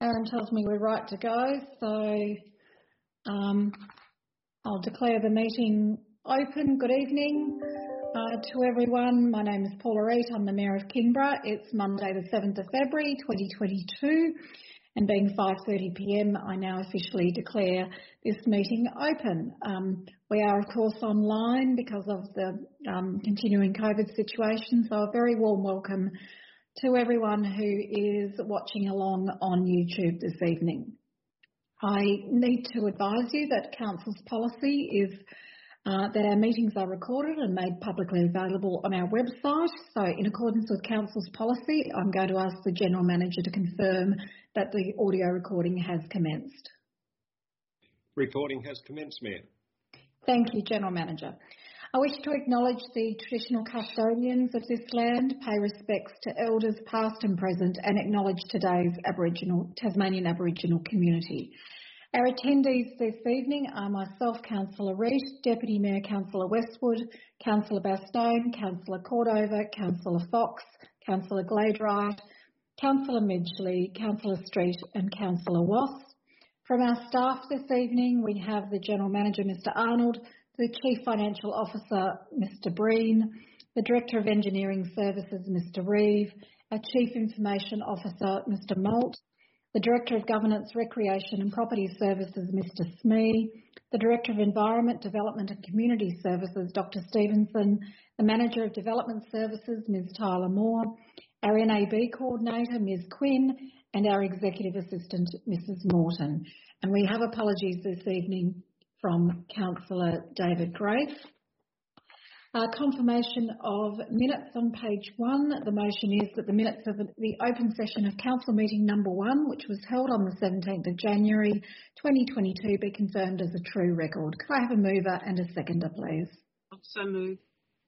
Aaron tells me we're right to go, so I'll declare the meeting open. Good evening to everyone. My name is Paula Reid. I'm the Mayor of Kingborough. It's Monday the 7th of February 2022, and being 5:30 p.m, I now officially declare this meeting open. We are, of course, online because of the continuing COVID situation, so a very warm welcome to everyone who is watching along on YouTube this evening. I need to advise you that Council's policy is that our meetings are recorded and made publicly available on our website. So in accordance with Council's policy, I'm going to ask the General Manager to confirm that the audio recording has commenced. Recording has commenced, Mayor. Thank you, General Manager. I wish to acknowledge the traditional custodians of this land, pay respects to elders past and present, and acknowledge today's Tasmanian Aboriginal community. Our attendees this evening are myself, Councillor Reid, Deputy Mayor Councillor Westwood, Councillor Bastone, Councillor Cordova, Councillor Fox, Councillor Gladwright, Councillor Midgley, Councillor Street and Councillor Wass. From our staff this evening, we have the General Manager, Mr Arnold, the Chief Financial Officer, Mr Breen, the Director of Engineering Services, Mr Reeve, our Chief Information Officer, Mr Molt, the Director of Governance, Recreation and Property Services, Mr Smee, the Director of Environment, Development and Community Services, Dr Stevenson, the Manager of Development Services, Ms Tyler Moore, our NAB Coordinator, Ms Quinn, and our Executive Assistant, Mrs Morton. And we have apologies this evening from Councillor David Grafe. Confirmation of minutes on page 1. The motion is that the minutes of the open session of Council meeting number 1, which was held on the 17th of January 2022, be confirmed as a true record. Could I have a mover and a seconder, please? So move.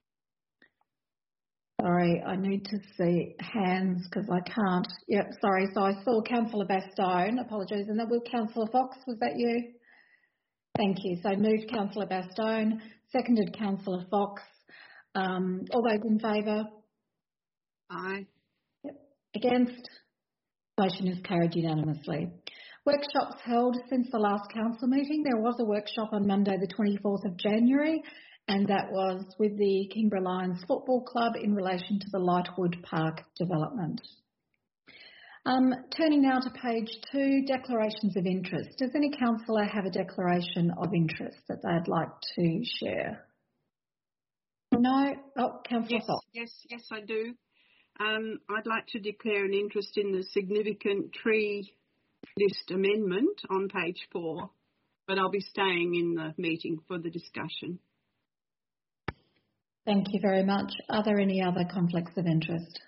Sorry, I need to see hands because I can't. Yep, sorry. So I saw Councillor Bastone. Apologies. And that was Councillor Fox. Was that you? Thank you. So moved Councillor Bastone, seconded Councillor Fox. All those in favour? Aye. Yep. Against? Motion is carried unanimously. Workshops held since the last council meeting. There was a workshop on Monday the 24th of January, and that was with the Kingborough Lions Football Club in relation to the Lightwood Park development. Turning now to page 2, declarations of interest. Does any councillor have a declaration of interest that they'd like to share? No? Oh, Councillor Fox. Yes, I do. I'd like to declare an interest in the significant tree list amendment on page 4, but I'll be staying in the meeting for the discussion. Thank you very much. Are there any other conflicts of interest?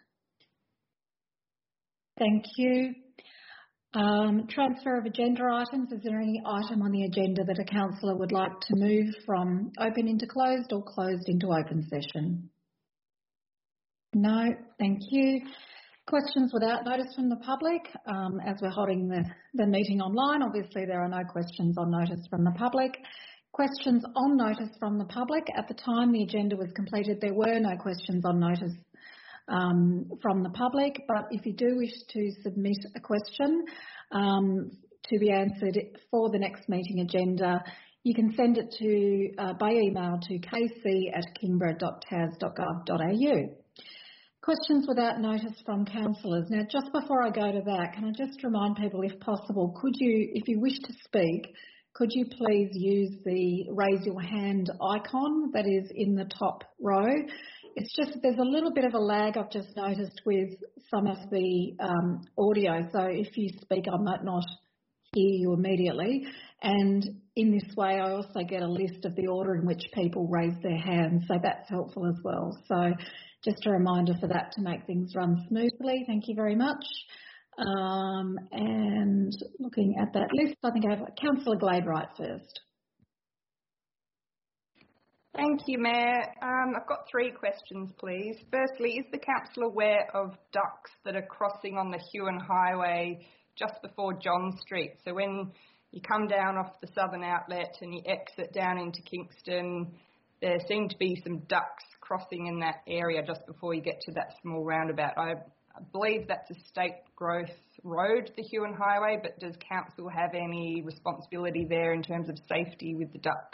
Thank you. Transfer of agenda items. Is there any item on the agenda that a councillor would like to move from open into closed or closed into open session? No, thank you. Questions without notice from the public. As we're holding the meeting online, obviously there are no questions on notice from the public. Questions on notice from the public. At the time the agenda was completed, there were no questions on notice from the public, but if you do wish to submit a question to be answered for the next meeting agenda, you can send it to by email to kc@kingborough.tas.gov.au. Questions without notice from councillors. Now, just before I go to that, can I just remind people, if possible, could you, if you wish to speak, could you please use the raise your hand icon that is in the top row? It's just there's a little bit of a lag I've just noticed with some of the audio. So if you speak, I might not hear you immediately. And in this way, I also get a list of the order in which people raise their hands. So that's helpful as well. So just a reminder for that to make things run smoothly. Thank you very much. And looking at that list, I think I have Councillor Gladwright first. Thank you, Mayor. I've got 3 questions, please. Firstly, is the council aware of ducks that are crossing on the Huon Highway just before John Street? So when you come down off the southern outlet and you exit down into Kingston, there seem to be some ducks crossing in that area just before you get to that small roundabout. I believe that's a state growth road, the Huon Highway, but does council have any responsibility there in terms of safety with the ducks?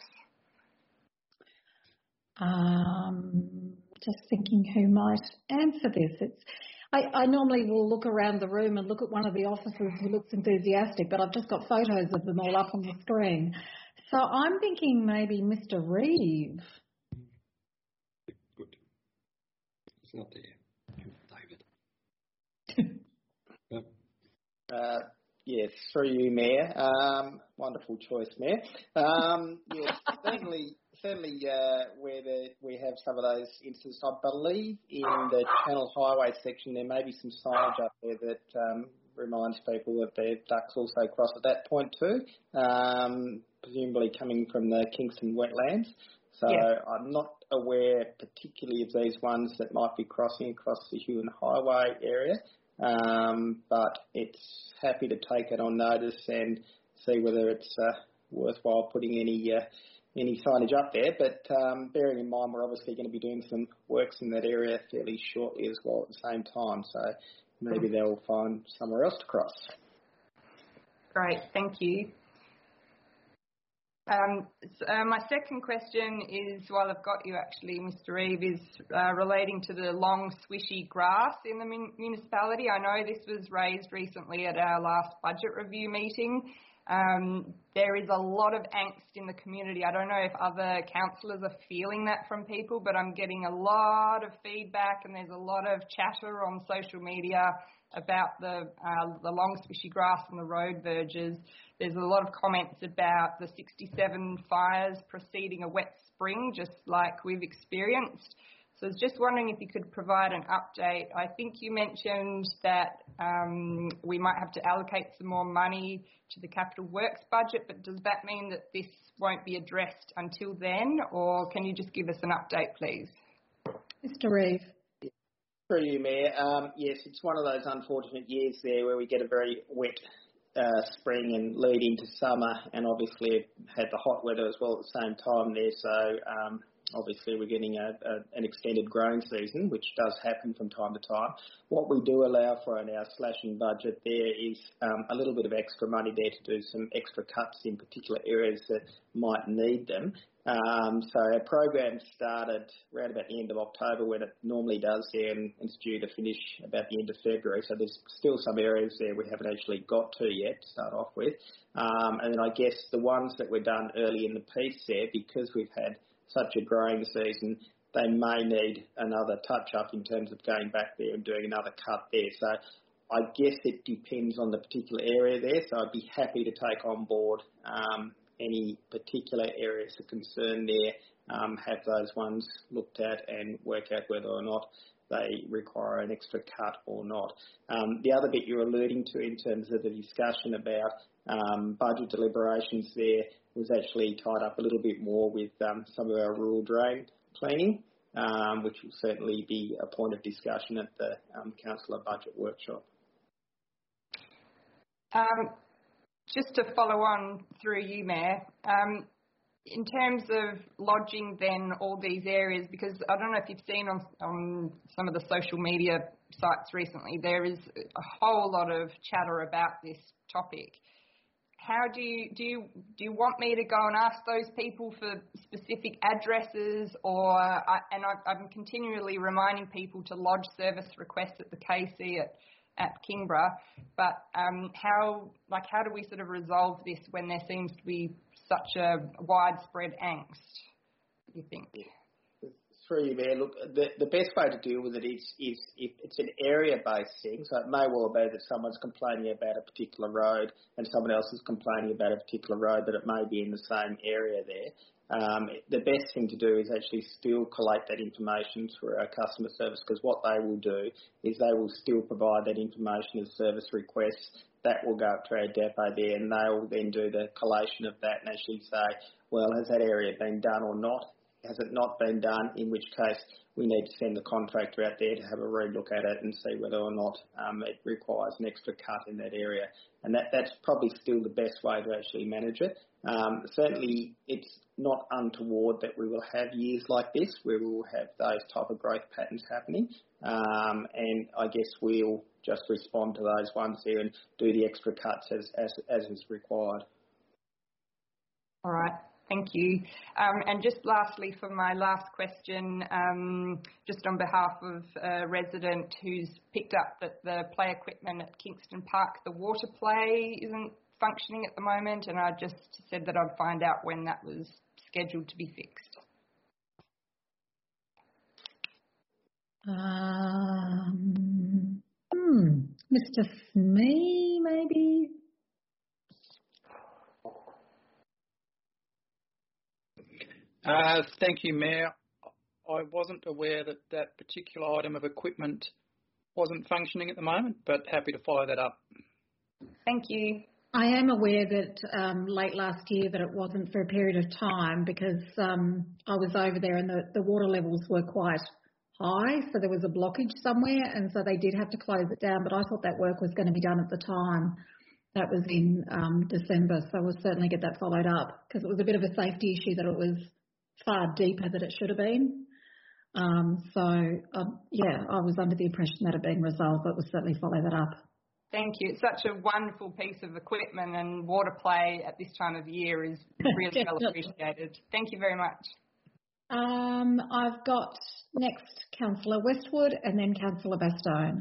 Just thinking who might answer this. I normally will look around the room and look at one of the officers who looks enthusiastic, but I've just got photos of them all up on the screen. So I'm thinking maybe Mr. Reeve. Good. It's not there. David. Yes, through you, Mayor. Wonderful choice, Mayor. Yes, certainly where we have some of those instances. I believe in the Channel Highway section there may be some signage up there that reminds people that their ducks also cross at that point too, presumably coming from the Kingston wetlands. So yeah. I'm not aware particularly of these ones that might be crossing across the Huon Highway area. But it's happy to take it on notice and see whether it's worthwhile putting any signage up there. But bearing in mind we're obviously going to be doing some works in that area fairly shortly as well at the same time, so maybe they'll find somewhere else to cross. Great, thank you. My second question is, while I've got you actually, Mr. Reeve, is relating to the long swishy grass in the municipality. I know this was raised recently at our last budget review meeting. There is a lot of angst in the community. I don't know if other councillors are feeling that from people, but I'm getting a lot of feedback and there's a lot of chatter on social media about the long swishy grass and the road verges. There's a lot of comments about the 67 fires preceding a wet spring, just like we've experienced. So I was just wondering if you could provide an update. I think you mentioned that we might have to allocate some more money to the capital works budget, but does that mean that this won't be addressed until then, or can you just give us an update, please? Mr. Reeve. Through you, Mayor. Yes, it's one of those unfortunate years there where we get a very wet spring and lead into summer, and obviously had the hot weather as well at the same time there. So obviously we're getting an extended growing season, which does happen from time to time. What we do allow for in our slashing budget there is a little bit of extra money there to do some extra cuts in particular areas that might need them. So our program started around about the end of October, when it normally does there, and it's due to finish about the end of February. So there's still some areas there we haven't actually got to yet to start off with. And then I guess the ones that were done early in the piece there, because we've had such a growing season, they may need another touch-up in terms of going back there and doing another cut there. So I guess it depends on the particular area there. So I'd be happy to take on board any particular areas of concern there, have those ones looked at and work out whether or not they require an extra cut or not. The other bit you're alluding to in terms of the discussion about budget deliberations there was actually tied up a little bit more with some of our rural drain cleaning, which will certainly be a point of discussion at the Councillor Budget Workshop. Just to follow on through you, Mayor, in terms of lodging then all these areas, because I don't know if you've seen on some of the social media sites recently, there is a whole lot of chatter about this topic. How do you want me to go and ask those people for specific addresses, or I'm continually reminding people to lodge service requests at the KC at Kingborough, but how do we sort of resolve this when there seems to be such a widespread angst, do you think? Through you, Mayor. Look, the best way to deal with it is if it's an area-based thing, so it may well be that someone's complaining about a particular road and someone else is complaining about a particular road, but it may be in the same area there. The best thing to do is actually still collate that information through our customer service, because what they will do is they will still provide that information as service requests. That will go up to our depot there, and they will then do the collation of that and actually say, well, has that area been done or not? Has it not been done, in which case we need to send the contractor out there to have a re-look at it and see whether or not it requires an extra cut in that area. And that's probably still the best way to actually manage it. Certainly it's not untoward that we will have years like this where we will have those type of growth patterns happening. And I guess we'll just respond to those ones here and do the extra cuts as is required. All right. Thank you. And just lastly, for my last question, just on behalf of a resident who's picked up that the play equipment at Kingston Park, the water play, isn't functioning at the moment, and I just said that I'd find out when that was scheduled to be fixed. Mr. Smee, maybe? Thank you, Mayor. I wasn't aware that that particular item of equipment wasn't functioning at the moment, but happy to follow that up. Thank you. I am aware that late last year that it wasn't for a period of time because I was over there and the water levels were quite high, so there was a blockage somewhere, and so they did have to close it down, but I thought that work was going to be done at the time. That was in December, so we'll certainly get that followed up because it was a bit of a safety issue that it was far deeper than it should have been. Yeah, I was under the impression that it had been resolved, but we'll certainly follow that up. Thank you. It's such a wonderful piece of equipment, and water play at this time of year is really well appreciated. Thank you very much. I've got next Councillor Westwood and then Councillor Bastone.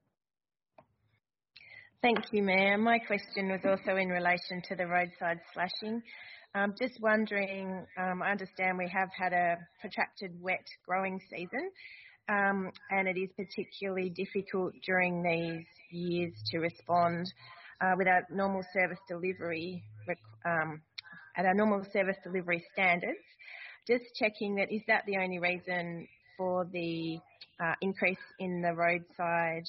Thank you, Mayor. My question was also in relation to the roadside slashing. Just wondering, I understand we have had a protracted wet growing season, and it is particularly difficult during these years to respond with our normal service delivery at our normal service delivery standards. Just checking that is that the only reason for the increase in the roadside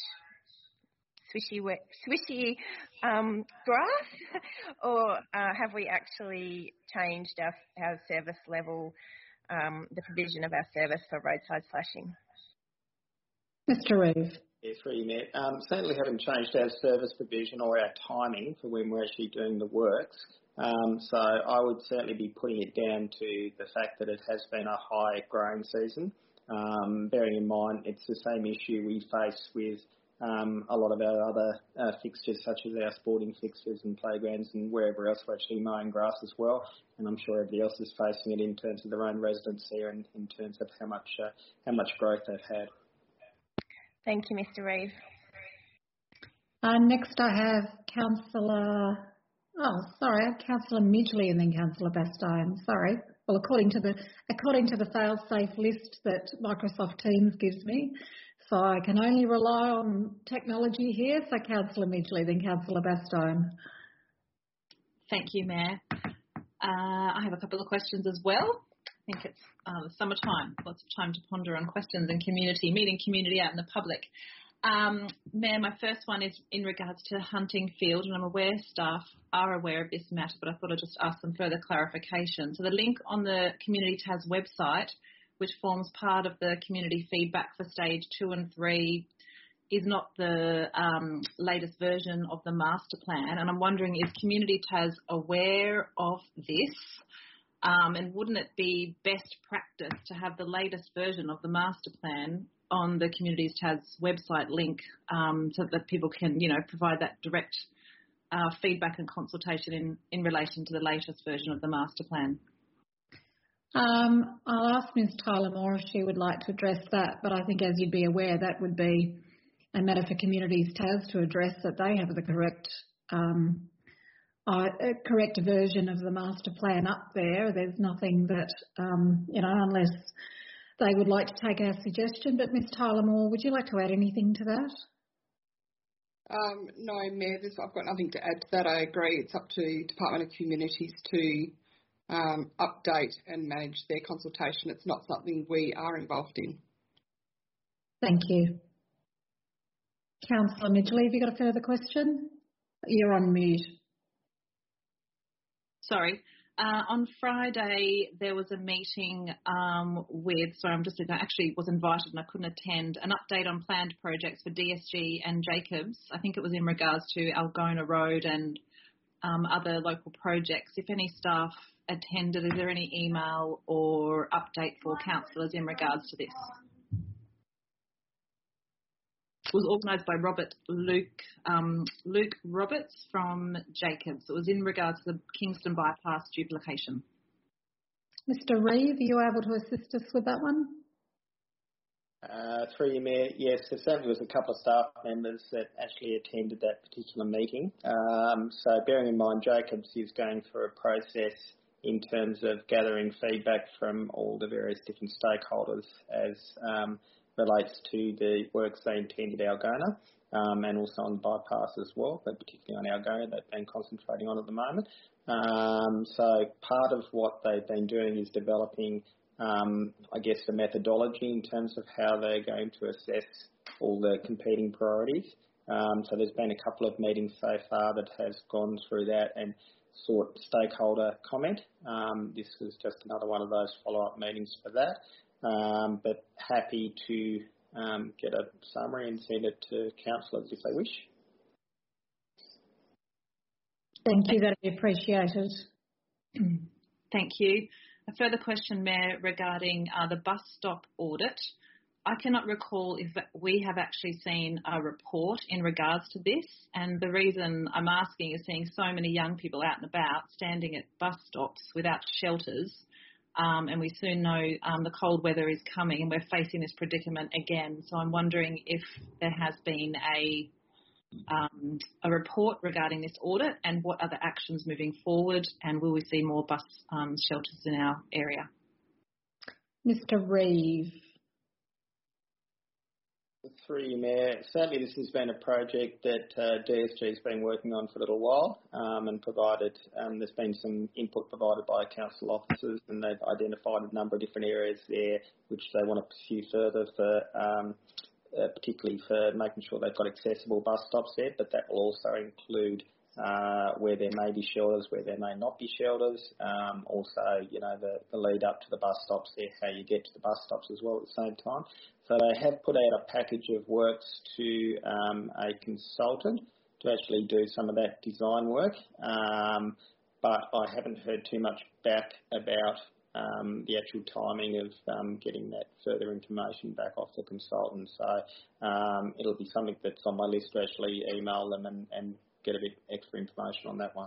swishy grass, or have we actually changed our service level, the provision of our service for roadside slashing? Mr. Reeve. Yes, through you, Mayor. Certainly haven't changed our service provision or our timing for when we're actually doing the works. So I would certainly be putting it down to the fact that it has been a high growing season. Bearing in mind it's the same issue we face with a lot of our other fixtures, such as our sporting fixtures and playgrounds and wherever else we're actually mowing grass as well. And I'm sure everybody else is facing it in terms of their own residents here and in terms of how much growth they've had. Thank you, Mr. Reeve. Next I have Councillor Midgley and then Councillor Bastone. Sorry. Well, according to the fail-safe list that Microsoft Teams gives me, so I can only rely on technology here. So Councillor Midgley, then Councillor Bastone. Thank you, Mayor. I have a couple of questions as well. I think it's the summertime, lots of time to ponder on questions and meeting community out in the public. Mayor, my first one is in regards to Huntingfield, and I'm aware staff are aware of this matter, but I thought I'd just ask some further clarification. So the link on the Community TAS website, which forms part of the community feedback for stage 2 and 3, is not the latest version of the master plan. And I'm wondering, is Community TAS aware of this? And wouldn't it be best practice to have the latest version of the master plan on the Communities TAS website link so that people can, provide that direct feedback and consultation in relation to the latest version of the master plan? I'll ask Ms. Tyler Moore if she would like to address that, but I think as you'd be aware, that would be a matter for Communities TAS to address, that they have the correct version of the master plan up there. There's nothing that, unless they would like to take our suggestion. But Ms. Tyler Moore, would you like to add anything to that? No, Mayor, I've got nothing to add to that. I agree. It's up to Department of Communities to update and manage their consultation. It's not something we are involved in. Thank you. Councillor Midgley, have you got a further question? You're on mute. Sorry. On Friday, there was a meeting actually was invited and I couldn't attend, an update on planned projects for DSG and Jacobs. I think it was in regards to Algona Road and other local projects. If any staff attended, is there any email or update for councillors in regards to this? was organised by Luke Roberts from Jacobs. It was in regards to the Kingston bypass duplication. Mr. Reeve, are you able to assist us with that one? Through you, Mayor, yes, there certainly was a couple of staff members that actually attended that particular meeting. So bearing in mind Jacobs is going through a process in terms of gathering feedback from all the various different stakeholders as relates to the works they intend at Algona, and also on the bypass as well, but particularly on Algona they've been concentrating on at the moment. So part of what they've been doing is developing I guess the methodology in terms of how they're going to assess all the competing priorities. So there's been a couple of meetings so far that has gone through that and sought stakeholder comment. This was just another one of those follow-up meetings for that. But happy to get a summary and send it to councillors if they wish. Thank you, that'd be appreciated. Thank you. A further question, Mayor, regarding the bus stop audit. I cannot recall if we have actually seen a report in regards to this, and the reason I'm asking is seeing so many young people out and about standing at bus stops without shelters, and we soon know the cold weather is coming and we're facing this predicament again. So I'm wondering if there has been a report regarding this audit and what other actions moving forward, and will we see more bus shelters in our area? Mr. Reeve. Through you, Mayor, certainly this has been a project that DSG has been working on for a little while, and provided there's been some input provided by council officers, and they've identified a number of different areas there which they want to pursue further for particularly for making sure they've got accessible bus stops there, but that will also include where there may be shelters, where there may not be shelters. Also, you know, the lead up to the bus stops there, how you get to the bus stops as well at the same time. So they have put out a package of works to a consultant to actually do some of that design work, but I haven't heard too much back about the actual timing of getting that further information back off the consultant. So it'll be something that's on my list to actually email them and get a bit extra information on that one.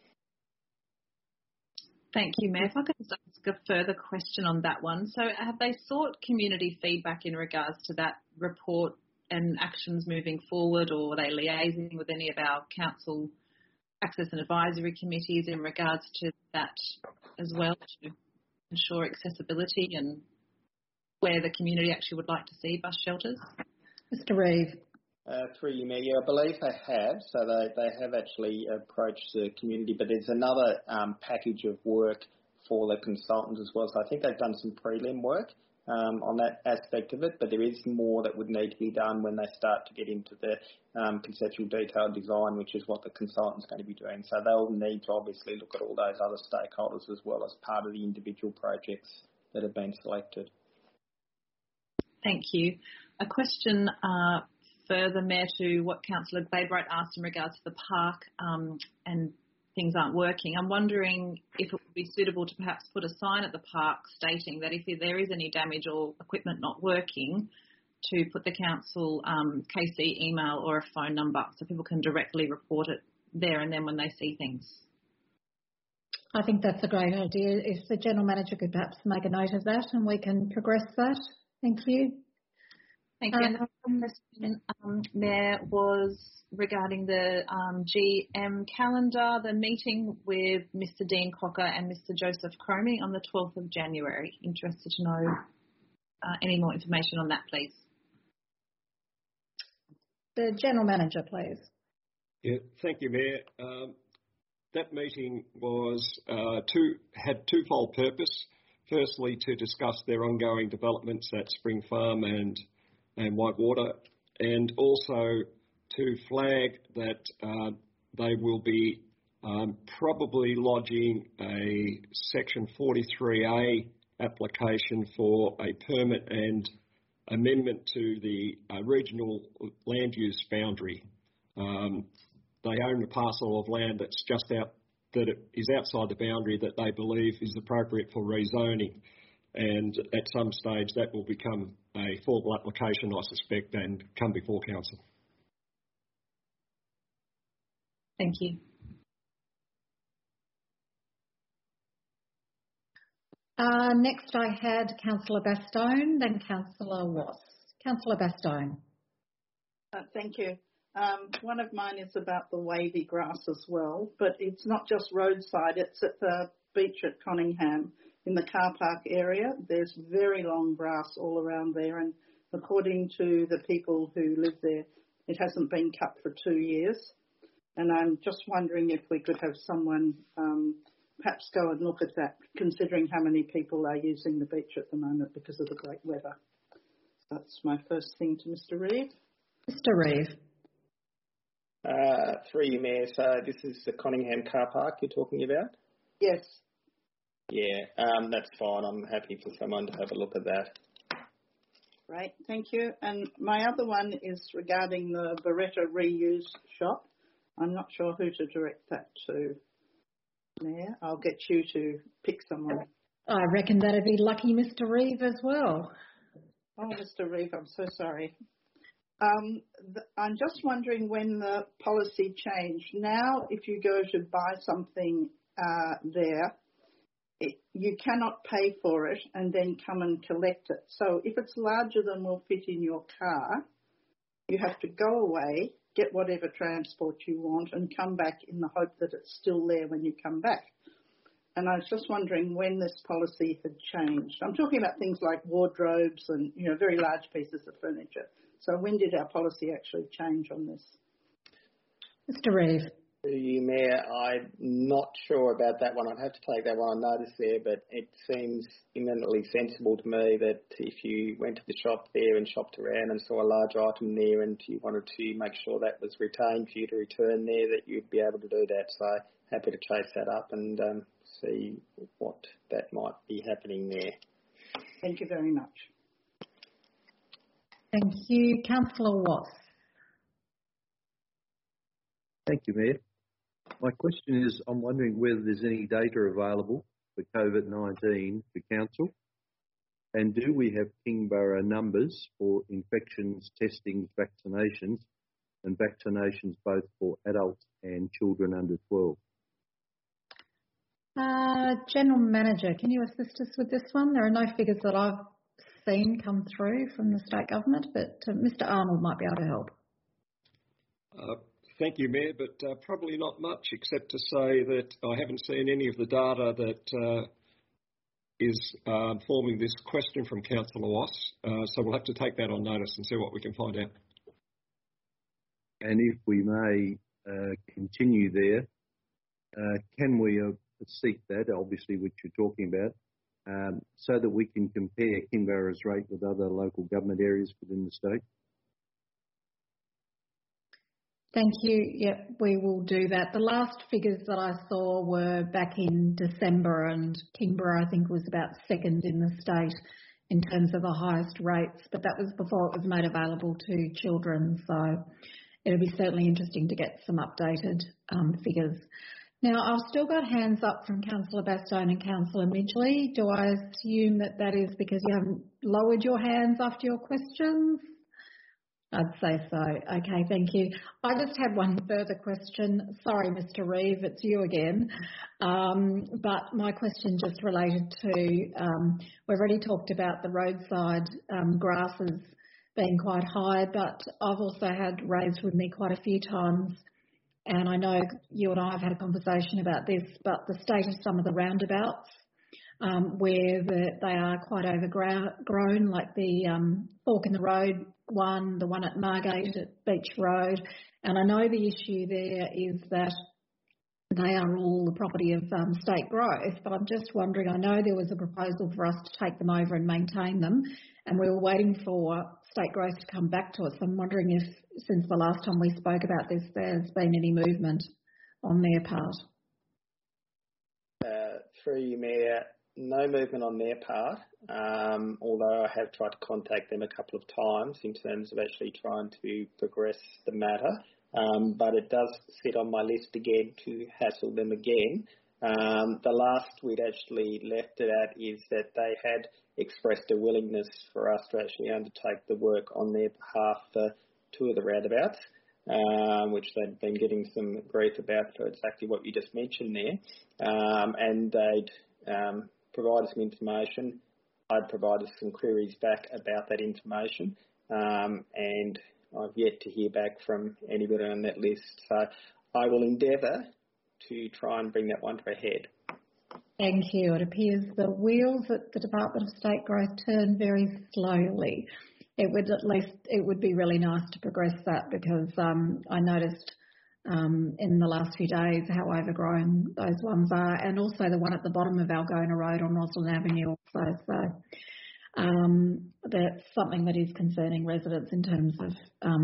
Thank you, Mayor. If I could just ask a further question on that one. So have they sought community feedback in regards to that report and actions moving forward, or are they liaising with any of our council access and advisory committees in regards to that as well, to ensure accessibility and where the community actually would like to see bus shelters? Mr. Reeve. Through you, Mayor, I believe they have. So they have actually approached the community, but there's another package of work for the consultants as well. So I think they've done some prelim work on that aspect of it, but there is more that would need to be done when they start to get into the conceptual detailed design, which is what the consultant's going to be doing. So they'll need to obviously look at all those other stakeholders as well as part of the individual projects that have been selected. Thank you. A question further, Mayor, to what Councillor Glaybright asked in regards to the park and things aren't working. I'm wondering if it would be suitable to perhaps put a sign at the park stating that if there is any damage or equipment not working, to put the council KC email or a phone number so people can directly report it there and then when they see things. I think that's a great idea. If the General Manager could perhaps make a note of that and we can progress that. Thank you. Thank you. And the question, Mayor, was regarding the GM calendar, the meeting with Mr. Dean Cocker and Mr. Joseph Cromie on the 12th of January. Interested to know any more information on that, please. The General Manager, please. Yeah, thank you, Mayor. That meeting was had twofold purpose. Firstly, to discuss their ongoing developments at Spring Farm and Whitewater, and also to flag that they will be probably lodging a Section 43A application for a permit and amendment to the regional land use boundary. They own a parcel of land that's just out, that it is outside the boundary that they believe is appropriate for rezoning. and at some stage that will become a formal application, I suspect, and come before council. Thank you. Next I had Councillor Bastone, then Councillor Wass. Councillor Bastone. Thank you. One of mine is about the wavy grass as well, but it's not just roadside, it's at the beach at Conningham in the car park area. There's very long grass all around there, and according to the people who live there, it hasn't been cut for 2 years. And I'm just wondering if we could have someone perhaps go and look at that, considering how many people are using the beach at the moment because of the great weather. That's my first thing to Mr. Reeve. Mr. Reeve. Through you, Mayor. So this is the Conningham car park you're talking about? Yes. Yeah, that's fine. I'm happy for someone to have a look at that. Right, thank you. And my other one is regarding the Beretta reuse shop. I'm not sure who to direct that to, Mayor. I'll get you to pick someone. I reckon that'd be lucky Mr. Reeve as well. Oh, Mr. Reeve, I'm so sorry. I'm just wondering when the policy changed. Now, if you go to buy something there, you cannot pay for it and then come and collect it. So if it's larger than will fit in your car, you have to go away, get whatever transport you want and come back in the hope that it's still there when you come back. And I was just wondering when this policy had changed. I'm talking about things like wardrobes and, very large pieces of furniture. So when did our policy actually change on this? Mr. Reeve. You, Mayor, I'm not sure about that one. I'd have to take that one on notice there, but it seems eminently sensible to me that if you went to the shop there and shopped around and saw a large item there and you wanted to make sure that was retained for you to return there, that you'd be able to do that. So happy to chase that up and see what that might be happening there. Thank you very much. Thank you. Councillor Wass. Thank you, Mayor. My question is, I'm wondering whether there's any data available for COVID-19 for council, and do we have Kingborough numbers for infections, testings, vaccinations, and vaccinations both for adults and children under 12? General Manager, can you assist us with this one? There are no figures that I've seen come through from the state government, but Mr. Arnold might be able to help. Thank you, Mayor, but probably not much, except to say that I haven't seen any of the data that is forming this question from Councillor Wass, so we'll have to take that on notice and see what we can find out. And if we may continue there, can we seek that, obviously, which you're talking about, so that we can compare Kingboro's rate with other local government areas within the state? Thank you. Yep, we will do that. The last figures that I saw were back in December, and Kingborough, I think, was about second in the state in terms of the highest rates, but that was before it was made available to children. So it'll be certainly interesting to get some updated figures. Now, I've still got hands up from Councillor Bastone and Councillor Midgley. Do I assume that that is because you haven't lowered your hands after your questions? I'd say so. Okay, thank you. I just had one further question. Sorry, Mr. Reeve, it's you again. But my question just related to, we've already talked about the roadside grasses being quite high, but I've also had raised with me quite a few times, and I know you and I have had a conversation about this, but the state of some of the roundabouts where they are quite overgrown, like the Fork in the Road one, the one at Margate at Beach Road. And I know the issue there is that they are all the property of state growth, but I'm just wondering, I know there was a proposal for us to take them over and maintain them, and we were waiting for state growth to come back to us. I'm wondering if, since the last time we spoke about this, there's been any movement on their part. Through you, Mayor, no movement on their part, although I have tried to contact them a couple of times in terms of actually trying to progress the matter. But it does sit on my list again to hassle them again The last we'd actually left it at is that they had expressed a willingness for us to actually undertake the work on their behalf for 2 of the roundabouts, which they'd been getting some grief about for exactly what you just mentioned there. And they'd provided some information. I'd provided some queries back about that information, and I've yet to hear back from anybody on that list. So I will endeavour to try and bring that one to a head. Thank you. It appears the wheels at the Department of State Growth turn very slowly. It would be really nice to progress that, because I noticed in the last few days how overgrown those ones are, and also the one at the bottom of Algona Road on Roslyn Avenue also. So that's something that is concerning residents in terms of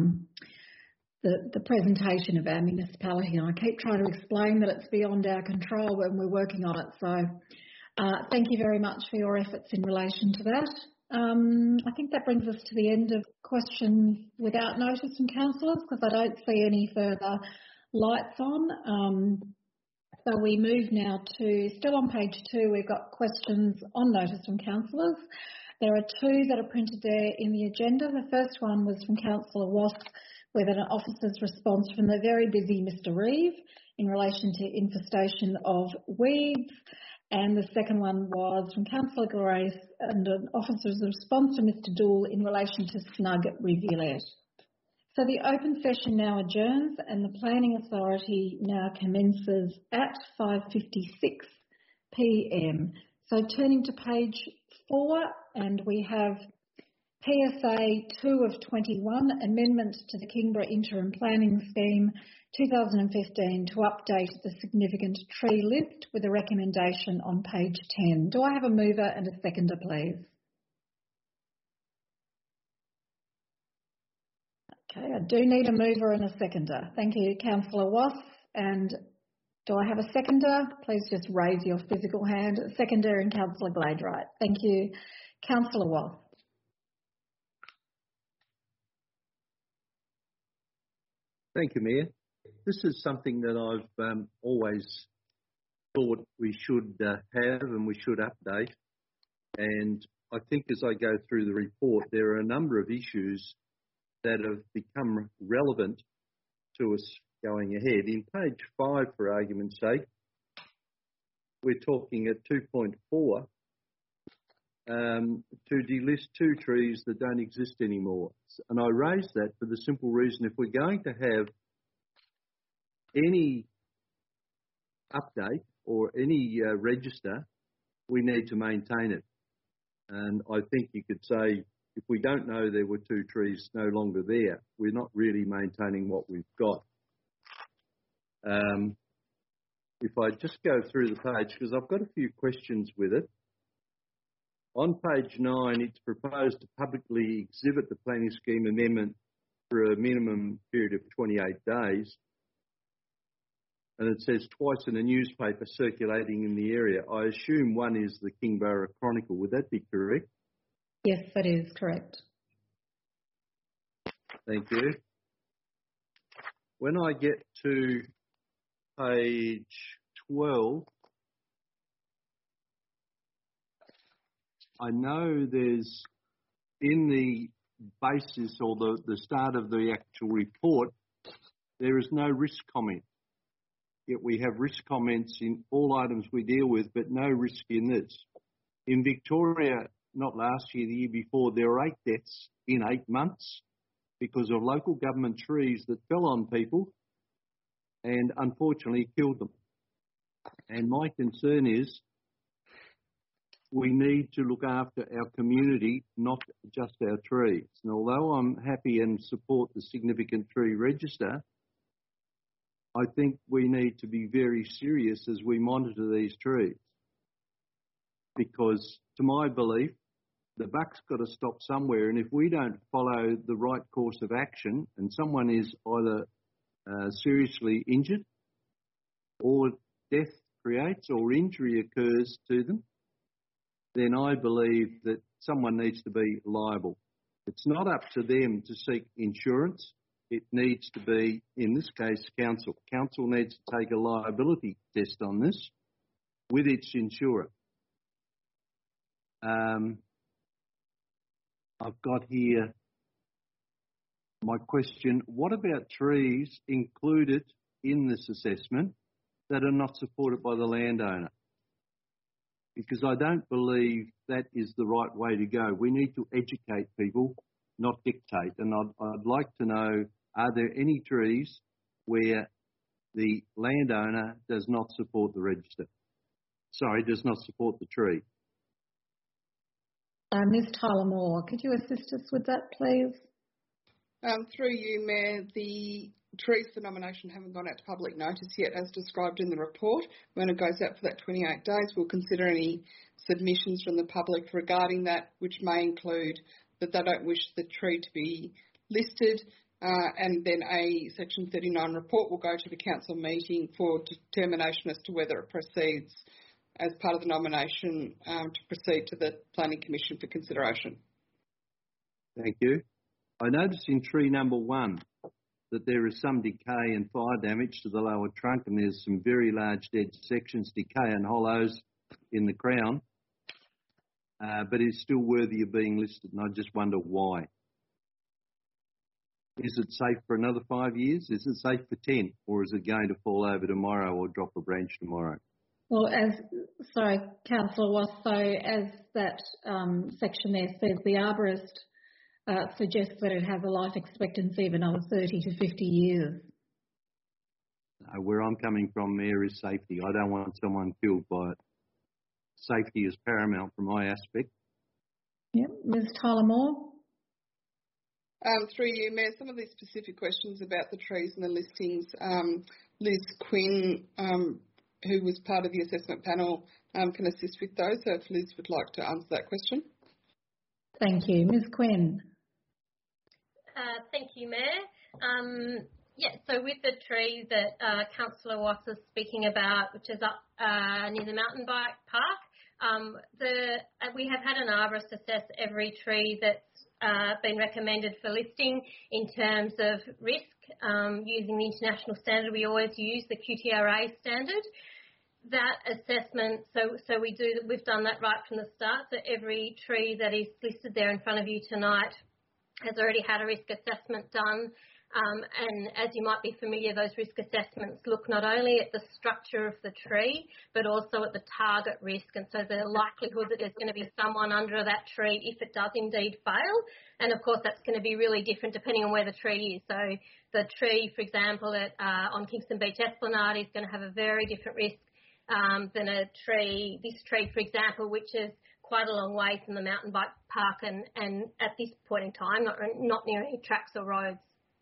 the presentation of our municipality. And I keep trying to explain that it's beyond our control when we're working on it. So thank you very much for your efforts in relation to that. I think that brings us to the end of questions without notice from councillors, because I don't see any further lights on. So we move now to, still on page 2, we've got questions on notice from councillors. There are 2 that are printed there in the agenda. The first one was from Councillor Wass, with an officer's response from the very busy Mr Reeve in relation to infestation of weeds. And the second one was from Councillor Grace and an officer's response from Mr Dool in relation to Snug Rivulet. So the open session now adjourns and the Planning Authority now commences at 5:56 p.m. So turning to page 4, and we have PSA 2 of 21, Amendment to the Kingborough Interim Planning Scheme 2015 to update the significant tree list, with a recommendation on page 10. Do I have a mover and a seconder, please? Okay, I do need a mover and a seconder. Thank you, Councillor Wass. And do I have a seconder? Please just raise your physical hand. Seconder and Councillor Gladwright. Thank you. Councillor Wass. Thank you, Mayor. This is something that I've always thought we should have and we should update. And I think as I go through the report, there are a number of issues that have become relevant to us going ahead. In page 5, for argument's sake, we're talking at 2.4 to delist 2 trees that don't exist anymore. And I raise that for the simple reason, if we're going to have any update or any register, we need to maintain it. And I think you could say, if we don't know there were 2 trees no longer there, we're not really maintaining what we've got. If I just go through the page, because I've got a few questions with it. On page 9, it's proposed to publicly exhibit the planning scheme amendment for a minimum period of 28 days. And it says twice in a newspaper circulating in the area. I assume one is the Kingborough Chronicle. Would that be correct? Yes, that is correct. Thank you. When I get to page 12, I know there's, in the basis or the start of the actual report, there is no risk comment. Yet we have risk comments in all items we deal with, but no risk in this. In Victoria, not last year, the year before, there were 8 deaths in 8 months because of local government trees that fell on people and unfortunately killed them. And my concern is we need to look after our community, not just our trees. And although I'm happy and support the significant tree register, I think we need to be very serious as we monitor these trees. Because to my belief, the buck's got to stop somewhere, and if we don't follow the right course of action and someone is either seriously injured or death creates or injury occurs to them, then I believe that someone needs to be liable. It's not up to them to seek insurance. It needs to be, in this case, council. Council needs to take a liability test on this with its insurer. I've got here my question, what about trees included in this assessment that are not supported by the landowner? Because I don't believe that is the right way to go. We need to educate people, not dictate. And I'd like to know, are there any trees where the landowner does not support the register? Sorry, does not support the tree. Ms Tyler Moore, could you assist us with that, please? Through you, Mayor, the trees for nomination haven't gone out to public notice yet, as described in the report. When it goes out for that 28 days, we'll consider any submissions from the public regarding that, which may include that they don't wish the tree to be listed, and then a Section 39 report will go to the council meeting for determination as to whether it proceeds as part of the nomination to proceed to the Planning Commission for consideration. Thank you. I noticed in tree number 1 that there is some decay and fire damage to the lower trunk, and there's some very large dead sections, decay and hollows in the crown, but it's still worthy of being listed, and I just wonder why. Is it safe for another 5 years? Is it safe for 10? Or is it going to fall over tomorrow or drop a branch tomorrow? Well, Councillor Wass, so as that section there says, the arborist suggests that it has a life expectancy of another 30 to 50 years. Where I'm coming from, Mayor, is safety. I don't want someone killed by it. Safety is paramount from my aspect. Yep. Ms Tyler Moore? Through you, Mayor, some of these specific questions about the trees and the listings, Liz Quinn, who was part of the assessment panel, can assist with those. So if Liz would like to answer that question. Thank you. Ms Quinn. Thank you, Mayor. So with the tree that Councillor Wass is speaking about, which is up near the mountain bike park, we have had an arborist assess every tree that's been recommended for listing in terms of risk using the international standard. We always use the QTRA standard. That assessment, we've done that right from the start. So every tree that is listed there in front of you tonight has already had a risk assessment done. And as you might be familiar, those risk assessments look not only at the structure of the tree, but also at the target risk. And so the likelihood that there's going to be someone under that tree if it does indeed fail. And of course, that's going to be really different depending on where the tree is. So the tree, for example, on Kingston Beach Esplanade is going to have a very different risk than this tree, for example, which is quite a long way from the mountain bike park and at this point in time, not near any tracks or roads.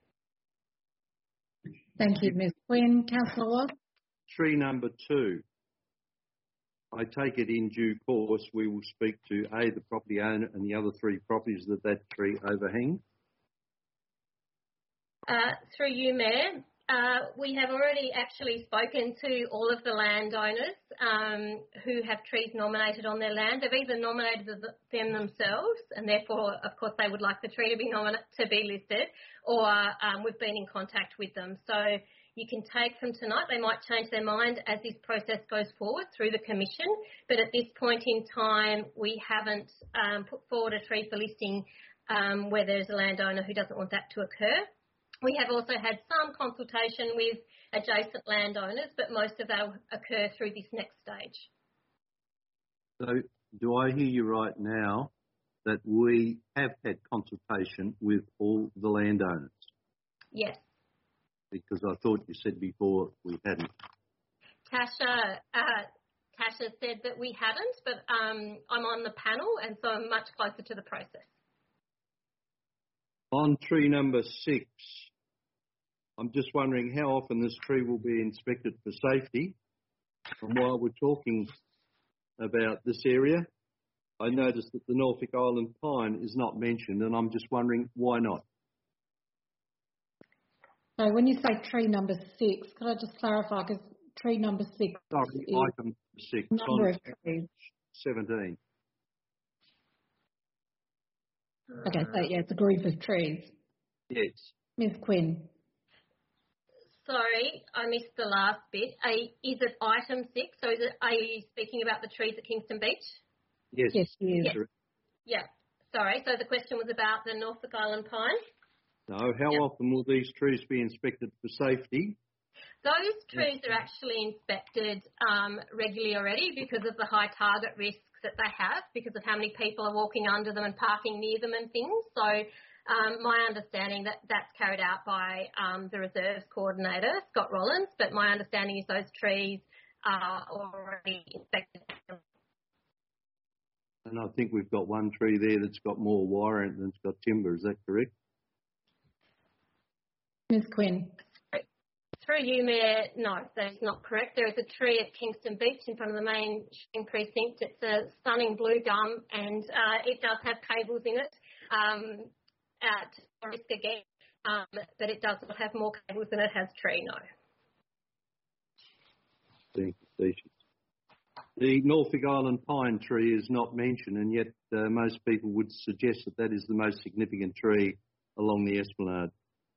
Thank you, Ms Quinn. Councillor Watt? Tree number 2. I take it in due course we will speak to the property owner and the other 3 properties that tree overhangs. Through you, Mayor, we have already actually spoken to all of the landowners who have trees nominated on their land. They've either nominated them themselves, and therefore, of course, they would like the tree to be listed, or we've been in contact with them. So you can take from tonight, they might change their mind as this process goes forward through the Commission, but at this point in time, we haven't put forward a tree for listing where there's a landowner who doesn't want that to occur. We have also had some consultation with adjacent landowners, but most of that will occur through this next stage. So do I hear you right now that we have had consultation with all the landowners? Yes. Because I thought you said before we hadn't. Tasha said that we hadn't, but I'm on the panel and so I'm much closer to the process. On tree number 6, I'm just wondering how often this tree will be inspected for safety. And while we're talking about this area, I noticed that the Norfolk Island pine is not mentioned, and I'm just wondering why not. So when you say tree number 6, could I just clarify, because tree number 6 Sorry, is item 6 number on of trees. 17. Okay, so yeah, it's a group of trees. Yes. Ms Quinn. sorry, I missed the last bit. Is it item 6? So are you speaking about the trees at Kingston Beach? Yes. Yes, he is. Yes. Yeah. Sorry. So the question was about the Norfolk Island pine. No. How often will these trees be inspected for safety? Those trees are actually inspected regularly already because of the high target risks that they have, because of how many people are walking under them and parking near them and things. So my understanding that's carried out by the reserves coordinator, Scott Rollins, but my understanding is those trees are already inspected. And I think we've got one tree there that's got more wire in it than it's got timber. Is that correct? Ms Quinn. Through you, Mayor, no, that is not correct. There is a tree at Kingston Beach in front of the main shopping precinct. It's a stunning blue gum, and it does have cables in it at risk again, but it does not have more cables than it has tree, no. Thank you, Stacey. The Norfolk Island pine tree is not mentioned, and yet most people would suggest that that is the most significant tree along the esplanade.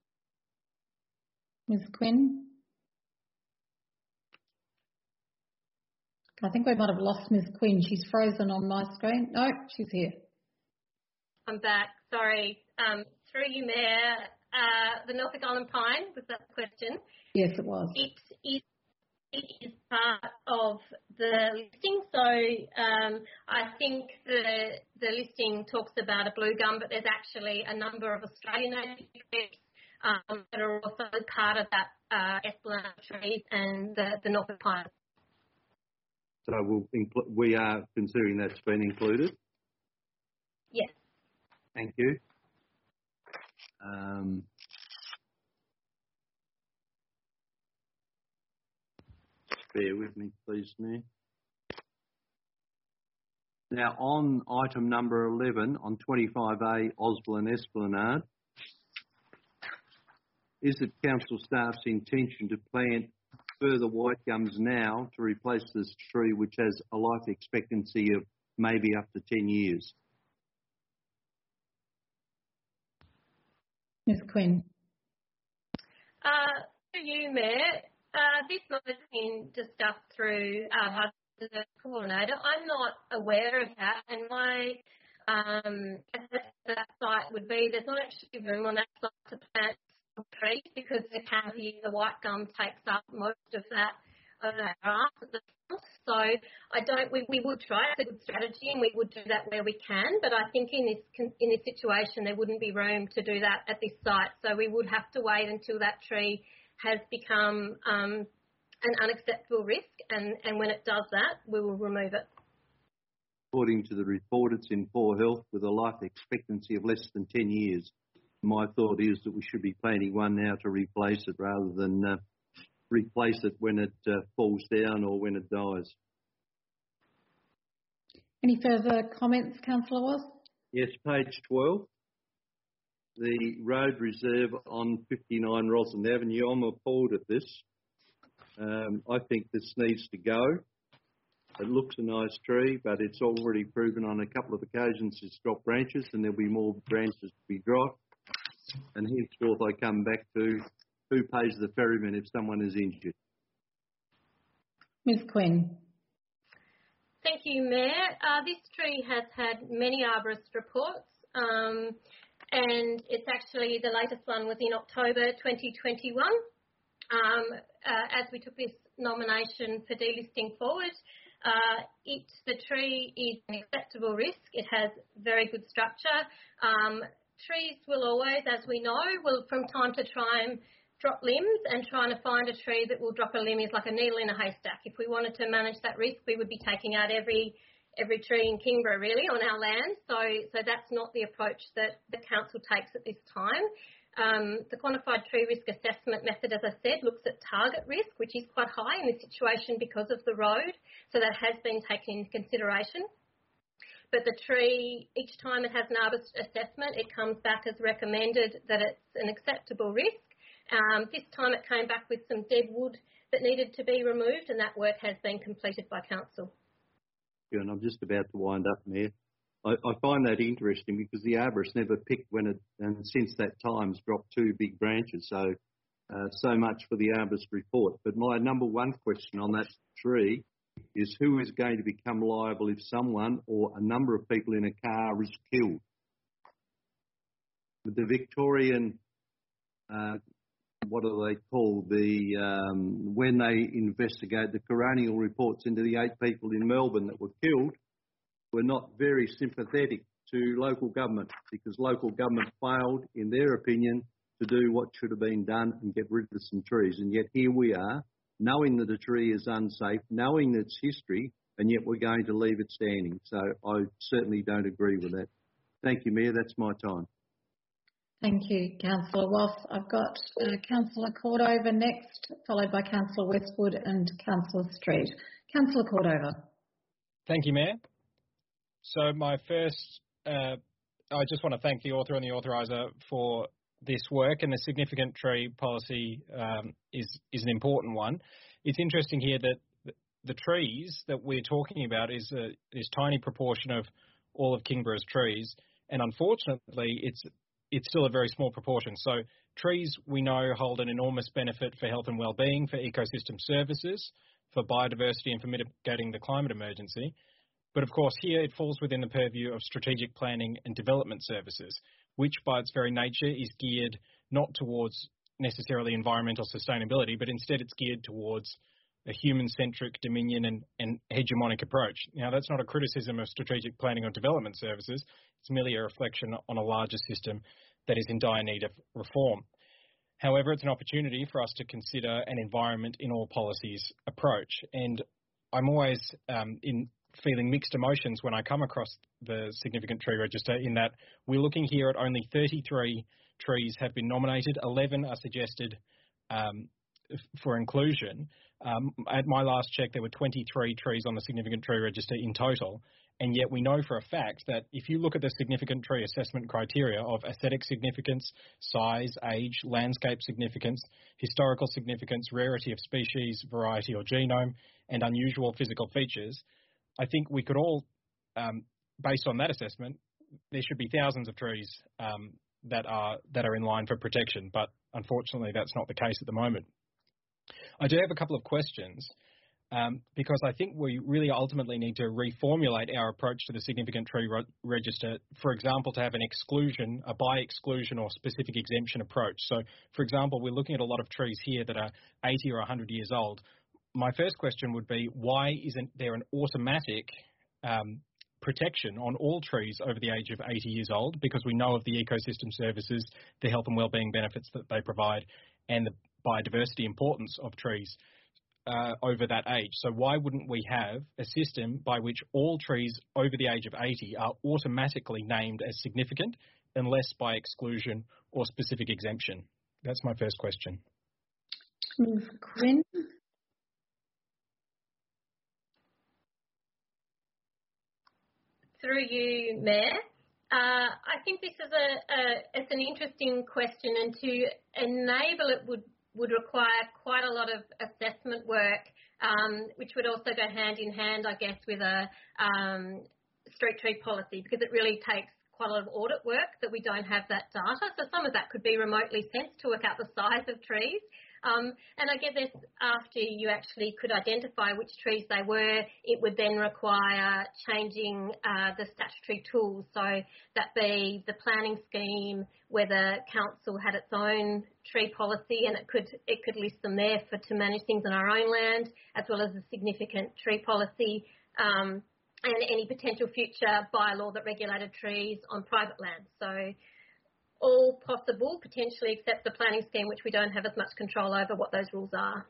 Ms Quinn. I think we might have lost Ms Quinn. She's frozen on my screen. No, she's here. I'm back. Sorry. Through you, Mayor, the Norfolk Island pine, was that the question? Yes, it was. It is part of the listing. So I think the listing talks about a blue gum, but there's actually a number of Australian native trees that are also part of that esplanade trees and the Norfolk pine. So we are considering that's been included? Yes. Thank you. Bear with me, please, Mayor. Now, on item number 11, on 25A, Osborne Esplanade, is it council staff's intention to plant further white gums now to replace this tree, which has a life expectancy of maybe up to 10 years? Ms Quinn. To you, Mayor, this might have been discussed through the coordinator. I'm not aware of that, and my that site would be there's not actually room on that site to plant trees because the canopy, the white gum takes up most of that grass at the front. So we would try. It's a good strategy, and we would do that where we can. But I think in this situation, there wouldn't be room to do that at this site. So we would have to wait until that tree has become an unacceptable risk, and when it does that, we will remove it. According to the report, it's in poor health with a life expectancy of less than 10 years. My thought is that we should be planting one now to replace it rather than replace it when it falls down or when it dies. Any further comments, Councillor Wass? Yes, page 12. The road reserve on 59 Rosalind Avenue. I'm appalled at this. I think this needs to go. It looks a nice tree, but it's already proven on a couple of occasions it's dropped branches, and there'll be more branches to be dropped. And henceforth I come back to who pays the ferryman if someone is injured. Ms Quinn. Thank you, Mayor. This tree has had many arborist reports, and it's actually, the latest one was in October 2021. As we took this nomination for delisting forward, the tree is an acceptable risk. It has very good structure. Trees will always, as we know, will from time to time drop limbs, and trying to find a tree that will drop a limb is like a needle in a haystack. If we wanted to manage that risk, we would be taking out every tree in Kingborough really on our land. So that's not the approach that the council takes at this time. The quantified tree risk assessment method, as I said, looks at target risk, which is quite high in this situation because of the road. So that has been taken into consideration. But the tree, each time it has an arborist assessment, it comes back as recommended that it's an acceptable risk. This time it came back with some dead wood that needed to be removed, and that work has been completed by council. Yeah, and I'm just about to wind up, Mayor. I find that interesting because the arborist never picked when it, and since that time, has dropped two big branches. So so much for the arborist report. But my number one question on that tree is who is going to become liable if someone or a number of people in a car is killed? With the Victorian, what do they call when they investigate the coronial reports into the 8 people in Melbourne that were killed, were not very sympathetic to local government because local government failed, in their opinion, to do what should have been done and get rid of some trees. And yet here we are, knowing that a tree is unsafe, knowing its history, and yet we're going to leave it standing. So I certainly don't agree with that. Thank you, Mayor. That's my time. Thank you, Councillor Ross. I've got Councillor Cordover next, followed by Councillor Westwood and Councillor Street. Councillor Cordover. Thank you, Mayor. So my first, I just want to thank the author and the authoriser for this work, and the significant tree policy is an important one. It's interesting here that the trees that we're talking about is this tiny proportion of all of Kingborough's trees, and unfortunately it's still a very small proportion. So trees, we know, hold an enormous benefit for health and well-being, for ecosystem services, for biodiversity and for mitigating the climate emergency. But of course here it falls within the purview of strategic planning and development services, which by its very nature is geared not towards necessarily environmental sustainability, but instead it's geared towards a human-centric dominion and hegemonic approach. Now, that's not a criticism of strategic planning or development services. It's merely a reflection on a larger system that is in dire need of reform. However, it's an opportunity for us to consider an environment in all policies approach. And I'm always in feeling mixed emotions when I come across the significant tree register, in that we're looking here at only 33 trees have been nominated, 11 are suggested for inclusion. At my last check, there were 23 trees on the significant tree register in total, and yet we know for a fact that if you look at the significant tree assessment criteria of aesthetic significance, size, age, landscape significance, historical significance, rarity of species, variety or genome, and unusual physical features, I think we could all, based on that assessment, there should be thousands of trees that are in line for protection, but unfortunately that's not the case at the moment. I do have a couple of questions because I think we really ultimately need to reformulate our approach to the significant tree register, for example, to have an exclusion, a by exclusion or specific exemption approach. So, for example, we're looking at a lot of trees here that are 80 or 100 years old. My first question would be, why isn't there an automatic protection on all trees over the age of 80 years old? Because we know of the ecosystem services, the health and wellbeing benefits that they provide, and the biodiversity importance of trees over that age. So why wouldn't we have a system by which all trees over the age of 80 are automatically named as significant unless by exclusion or specific exemption? That's my first question. Ms. Quinn. Through you, Mayor. I think this is it's an interesting question, and to enable it would require quite a lot of assessment work, which would also go hand in hand, I guess, with a street tree policy, because it really takes quite a lot of audit work that we don't have that data. So some of that could be remotely sensed to work out the size of trees. And I guess after you actually could identify which trees they were, it would then require changing the statutory tools. So that be the planning scheme, whether council had its own tree policy, and it could list them there to manage things on our own land, as well as the significant tree policy, and any potential future bylaw that regulated trees on private land. So all possible, potentially, except the planning scheme, which we don't have as much control over what those rules are.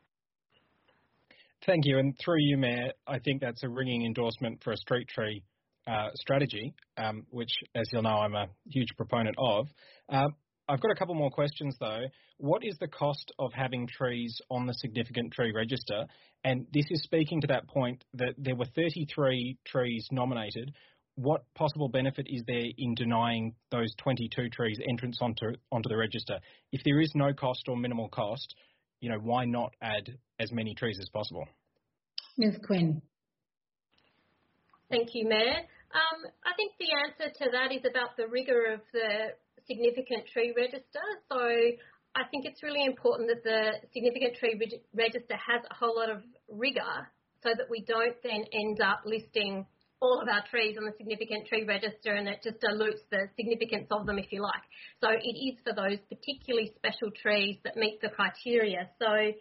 Thank you. And through you, Mayor, I think that's a ringing endorsement for a street tree strategy, which, as you'll know, I'm a huge proponent of. I've got a couple more questions, though. What is the cost of having trees on the significant tree register? And this is speaking to that point that there were 33 trees nominated. What possible benefit is there in denying those 22 trees entrance onto the register? If there is no cost or minimal cost, why not add as many trees as possible? Ms. Quinn. Thank you, Mayor. I think the answer to that is about the rigour of the significant tree register. So I think it's really important that the significant tree register has a whole lot of rigour so that we don't then end up listing all of our trees on the significant tree register and it just dilutes the significance of them, if you like. So it is for those particularly special trees that meet the criteria. So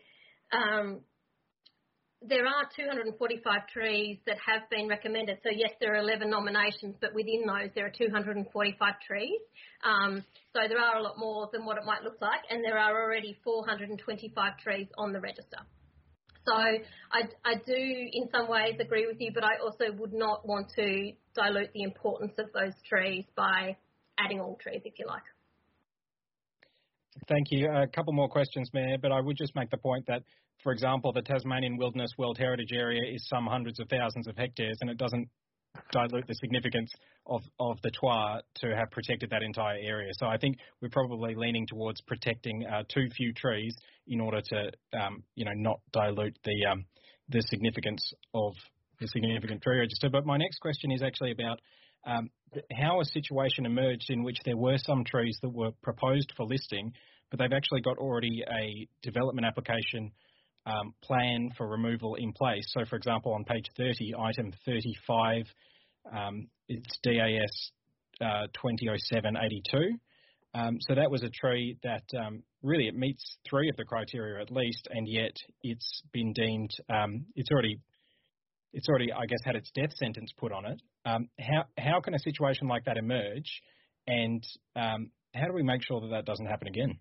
there are 245 trees that have been recommended. So yes, there are 11 nominations, but within those there are 245 trees. So there are a lot more than what it might look like, and there are already 425 trees on the register. So I do in some ways agree with you, but I also would not want to dilute the importance of those trees by adding all trees, if you like. Thank you. A couple more questions, Mayor, but I would just make the point that, for example, the Tasmanian Wilderness World Heritage Area is some hundreds of thousands of hectares, and it doesn't dilute the significance of the TWA to have protected that entire area. So I think we're probably leaning towards protecting too few trees in order to, not dilute the significance of the significant tree register. But my next question is actually about how a situation emerged in which there were some trees that were proposed for listing, but they've actually got already a development application plan for removal in place. So, for example, on page 30, item 35, it's DAS 2007-82. So that was a tree that really it meets three of the criteria at least, and yet it's been deemed it's already I guess had its death sentence put on it. How can a situation like that emerge, and how do we make sure that that doesn't happen again?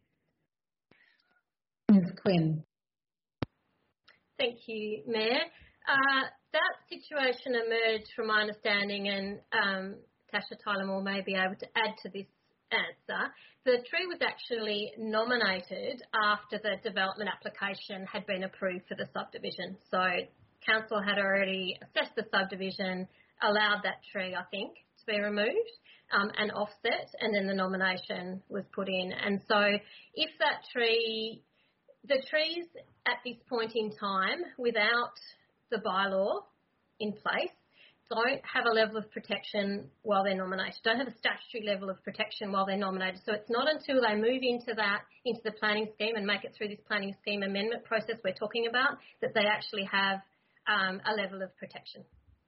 Ms. Quinn. Thank you, Mayor. That situation emerged from my understanding, and Tasha Tyler-Moore may be able to add to this answer. The tree was actually nominated after the development application had been approved for the subdivision. So Council had already assessed the subdivision, allowed that tree, I think, to be removed and offset, and then the nomination was put in. And so if that tree, the trees at this point in time, without the bylaw in place, don't have a level of protection while they're nominated, don't have a statutory level of protection while they're nominated. So it's not until they move into the planning scheme and make it through this planning scheme amendment process we're talking about that they actually have a level of protection.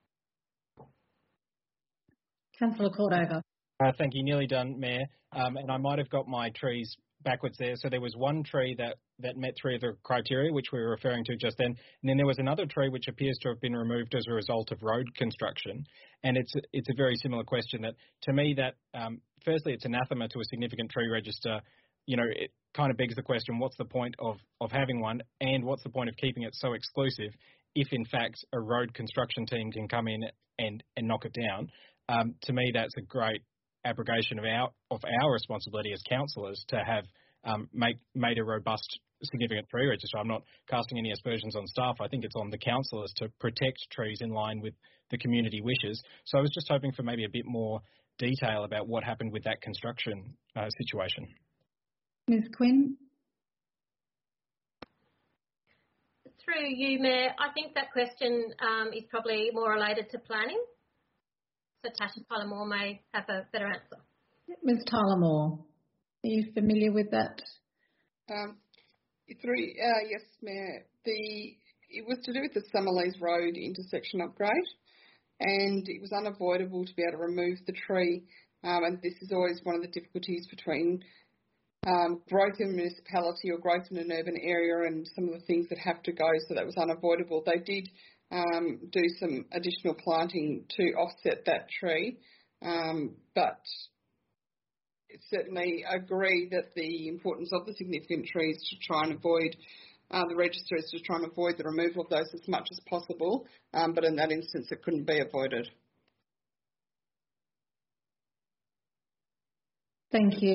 Councillor Cordova. Thank you. Nearly done, Mayor. And I might have got my trees backwards there. So there was one tree that met three of the criteria, which we were referring to just then. And then there was another tree which appears to have been removed as a result of road construction. And it's a very similar question that, to me, that firstly, it's anathema to a significant tree register. You know, it kind of begs the question, what's the point of having one, and what's the point of keeping it so exclusive if, in fact, a road construction team can come in and knock it down? To me, that's a great abrogation of our responsibility as councillors to have made a robust significant tree register. I'm not casting any aspersions on staff. I think it's on the councillors to protect trees in line with the community wishes. So I was just hoping for maybe a bit more detail about what happened with that construction situation. Ms. Quinn. Through you, Mayor, I think that question is probably more related to planning. So Tasha Tyler-Moore may have a better answer. Ms. Tyler-Moore, are you familiar with that? Yes, Mayor. It was to do with the Summerlees Road intersection upgrade, and it was unavoidable to be able to remove the tree. And this is always one of the difficulties between growth in a municipality or growth in an urban area and some of the things that have to go, so that was unavoidable. They did do some additional planting to offset that tree, but certainly agree that the importance of the significant trees to try and avoid the register is to try and avoid the removal of those as much as possible, but in that instance it couldn't be avoided. Thank you.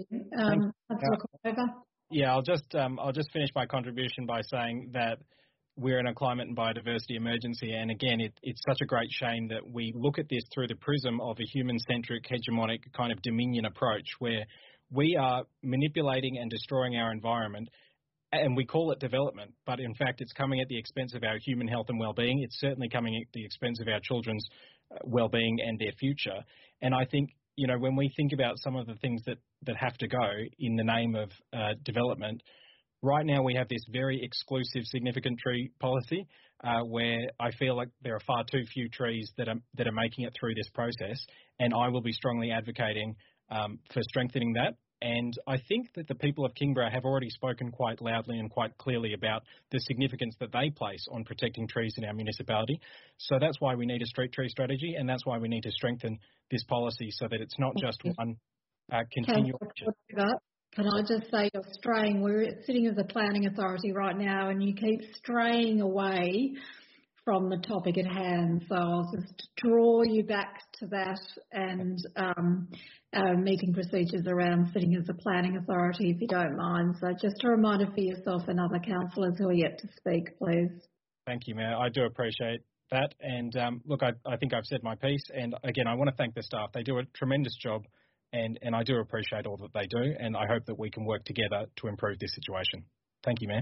Yeah, I'll just finish my contribution by saying that we're in a climate and biodiversity emergency, and again, it's such a great shame that we look at this through the prism of a human-centric, hegemonic kind of dominion approach, where we are manipulating and destroying our environment, and we call it development, but in fact, it's coming at the expense of our human health and well-being. It's certainly coming at the expense of our children's well-being and their future. And I think when we think about some of the things that have to go in the name of development, right now we have this very exclusive significant tree policy where I feel like there are far too few trees that are making it through this process, and I will be strongly advocating for strengthening that. And I think that the people of Kingborough have already spoken quite loudly and quite clearly about the significance that they place on protecting trees in our municipality. So that's why we need a street tree strategy, and that's why we need to strengthen this policy so that it's not just one continuation. Can I just say you're straying? We're sitting as a planning authority right now, and you keep straying away from the topic at hand. So I'll just draw you back to that and meeting procedures around sitting as a planning authority, if you don't mind. So just a reminder for yourself and other councillors who are yet to speak, please. Thank you, Mayor. I do appreciate that. And look, I think I've said my piece. And again, I want to thank the staff. They do a tremendous job, and I do appreciate all that they do. And I hope that we can work together to improve this situation. Thank you, Mayor.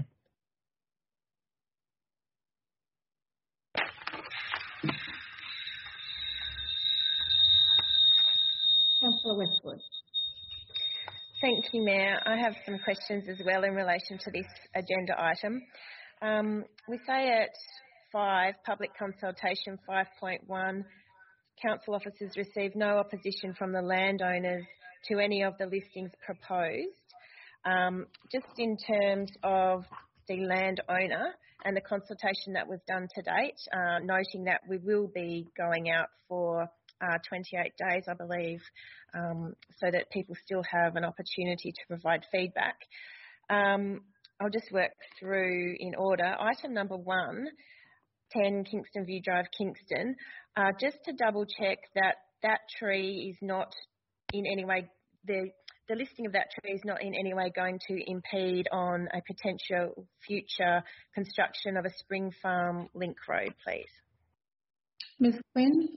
Councillor Westwood. Thank you, Mayor. I have some questions as well in relation to this agenda item. We say at 5, public consultation 5.1, council officers receive no opposition from the landowners to any of the listings proposed. Just in terms of the landowner and the consultation that we've done to date, noting that we will be going out for 28 days, I believe, so that people still have an opportunity to provide feedback. I'll just work through in order. Item number 1, 10 Kingston View Drive, Kingston. Just to double check that tree is not in any way, the listing of that tree is not in any way going to impede on a potential future construction of a Spring Farm link road, please. Ms. Quinn?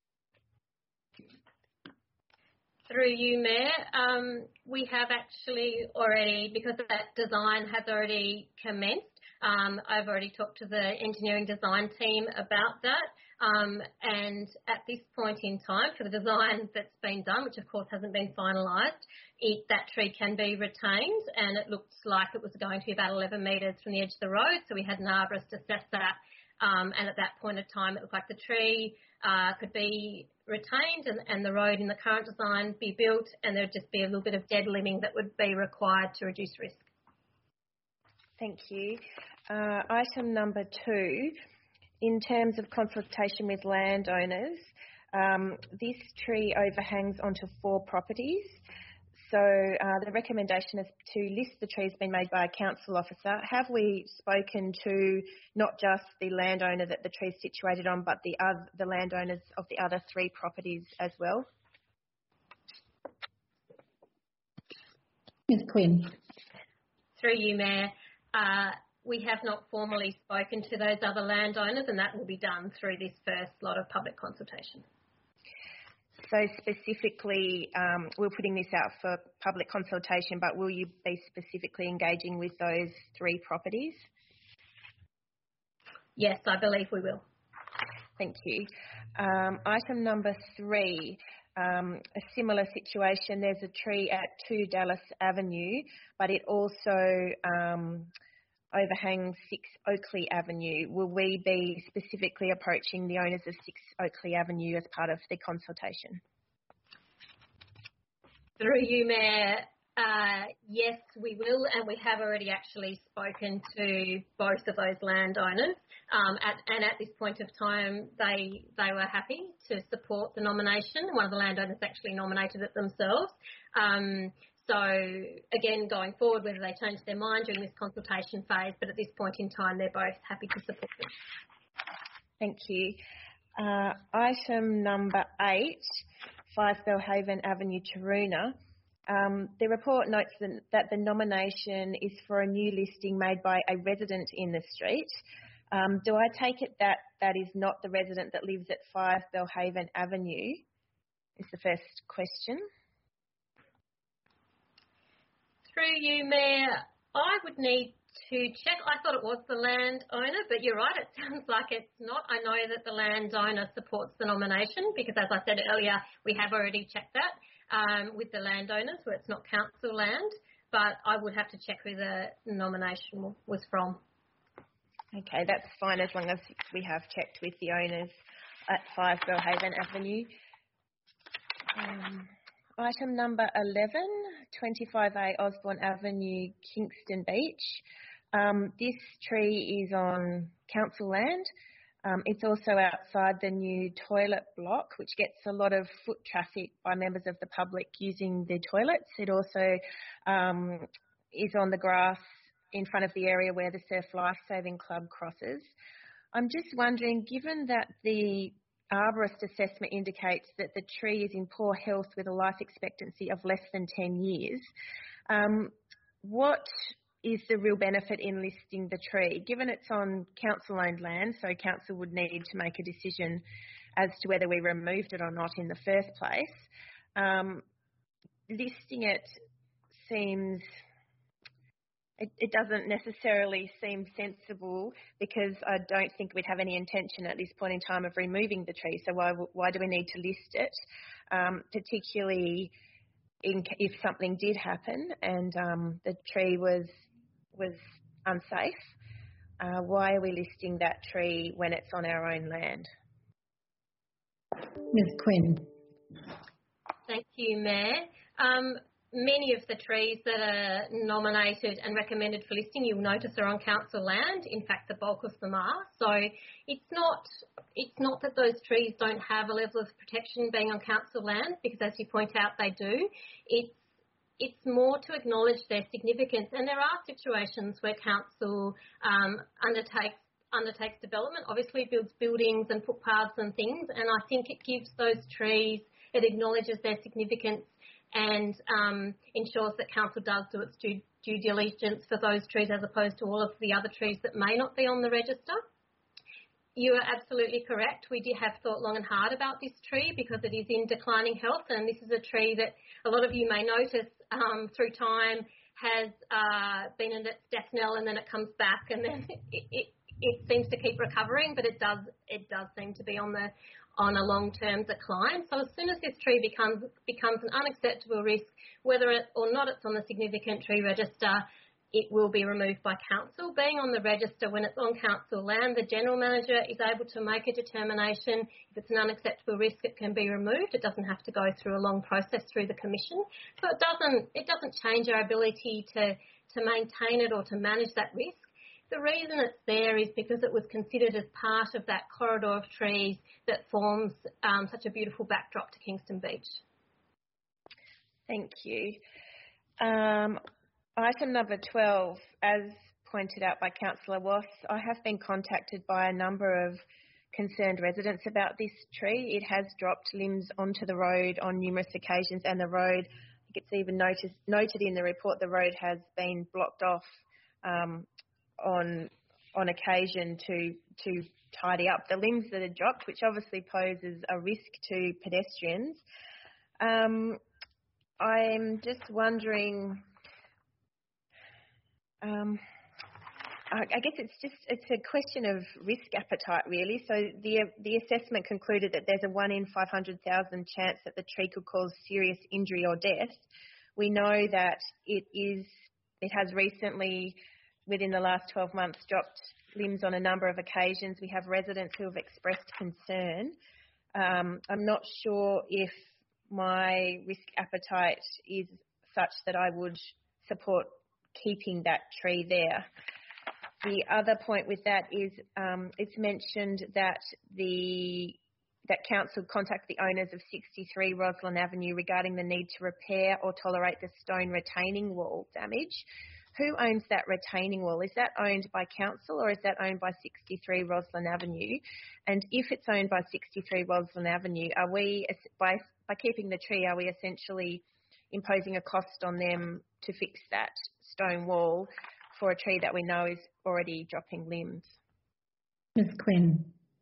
Through you, Mayor, we have actually already, because that design has already commenced, I've already talked to the engineering design team about that, and at this point in time, for the design that's been done, which of course hasn't been finalised, that tree can be retained, and it looks like it was going to be about 11 metres from the edge of the road, so we had an arborist assess that, and at that point of time it looked like the tree could be retained and the road in the current design be built, and there'd just be a little bit of dead limbing that would be required to reduce risk. Thank you. Item number 2, in terms of consultation with landowners, this tree overhangs onto 4 properties. So the recommendation is to list the trees being made by a council officer. Have we spoken to not just the landowner that the tree is situated on, but the landowners of the other 3 properties as well? Ms. Quinn. Through you, Mayor, we have not formally spoken to those other landowners, and that will be done through this first lot of public consultation. So specifically, we're putting this out for public consultation, but will you be specifically engaging with those 3 properties? Yes, I believe we will. Thank you. Item number 3, a similar situation. There's a tree at 2 Dallas Avenue, but it also overhangs 6 Oakley Avenue. Will we be specifically approaching the owners of 6 Oakley Avenue as part of the consultation? Through you, Mayor, yes, we will, and we have already actually spoken to both of those landowners, and at this point of time, they were happy to support the nomination. One of the landowners actually nominated it themselves. So, again, going forward, whether they change their mind during this consultation phase, but at this point in time, they're both happy to support it. Thank you. Item number 8, 5 Belhaven Avenue, Taroona. The report notes that the nomination is for a new listing made by a resident in the street. Do I take it that that is not the resident that lives at 5 Belhaven Avenue? Is the first question. Through you, Mayor, I would need to check. I thought it was the landowner, but you're right, it sounds like it's not. I know that the landowner supports the nomination because, as I said earlier, we have already checked that. with the landowners where it's not council land, but I would have to check who the nomination was from. Okay, that's fine as long as we have checked with the owners at 5 Belhaven Avenue. Item number 11, 25A Osborne Avenue, Kingston Beach. This tree is on council land. It's also outside the new toilet block, which gets a lot of foot traffic by members of the public using the toilets. It also is on the grass in front of the area where the Surf Lifesaving Club crosses. I'm just wondering, given that the arborist assessment indicates that the tree is in poor health with a life expectancy of less than 10 years, what is the real benefit in listing the tree? Given it's on council-owned land, so council would need to make a decision as to whether we removed it or not in the first place. Listing it seems... It doesn't necessarily seem sensible because I don't think we'd have any intention at this point in time of removing the tree. So why do we need to list it, particularly if something did happen and the tree was unsafe? Why are we listing that tree when it's on our own land? Ms Quinn. Thank you, Mayor. Many of the trees that are nominated and recommended for listing, you'll notice, are on council land. In fact, the bulk of them are. So it's not that those trees don't have a level of protection being on council land, because as you point out, they do. It's more to acknowledge their significance, and there are situations where council undertakes development, obviously builds buildings and footpaths and things, and I think it gives those trees, it acknowledges their significance and ensures that council does do its due diligence for those trees as opposed to all of the other trees that may not be on the register. You are absolutely correct. We did have thought long and hard about this tree because it is in declining health, and this is a tree that a lot of you may notice through time has been in its death knell, and then it comes back, and then it seems to keep recovering, but it does seem to be on a long-term decline. So as soon as this tree becomes an unacceptable risk, whether it or not it's on the significant tree register, it will be removed by council. Being on the register when it's on council land, the general manager is able to make a determination. If it's an unacceptable risk, it can be removed. It doesn't have to go through a long process through the commission. So it doesn't change our ability to maintain it or to manage that risk. The reason it's there is because it was considered as part of that corridor of trees that forms such a beautiful backdrop to Kingston Beach. Thank you. Item number 12, as pointed out by Councillor Wass, I have been contacted by a number of concerned residents about this tree. It has dropped limbs onto the road on numerous occasions, and the road, I think it's even noted in the report, the road has been blocked off on occasion to tidy up the limbs that are dropped, which obviously poses a risk to pedestrians. I'm just wondering, I guess it's a question of risk appetite really. So the assessment concluded that there's a 1 in 500,000 chance that the tree could cause serious injury or death. We know that it has recently, within the last 12 months, dropped limbs on a number of occasions. We have residents who have expressed concern. I'm not sure if my risk appetite is such that I would support keeping that tree there. The other point with that is it's mentioned that council contact the owners of 63 Roslyn Avenue regarding the need to repair or tolerate the stone retaining wall damage. Who owns that retaining wall? Is that owned by council or is that owned by 63 Roslyn Avenue? And if it's owned by 63 Roslyn Avenue, are we, by keeping the tree, are we essentially imposing a cost on them to fix that stone wall for a tree that we know is already dropping limbs? Ms Quinn.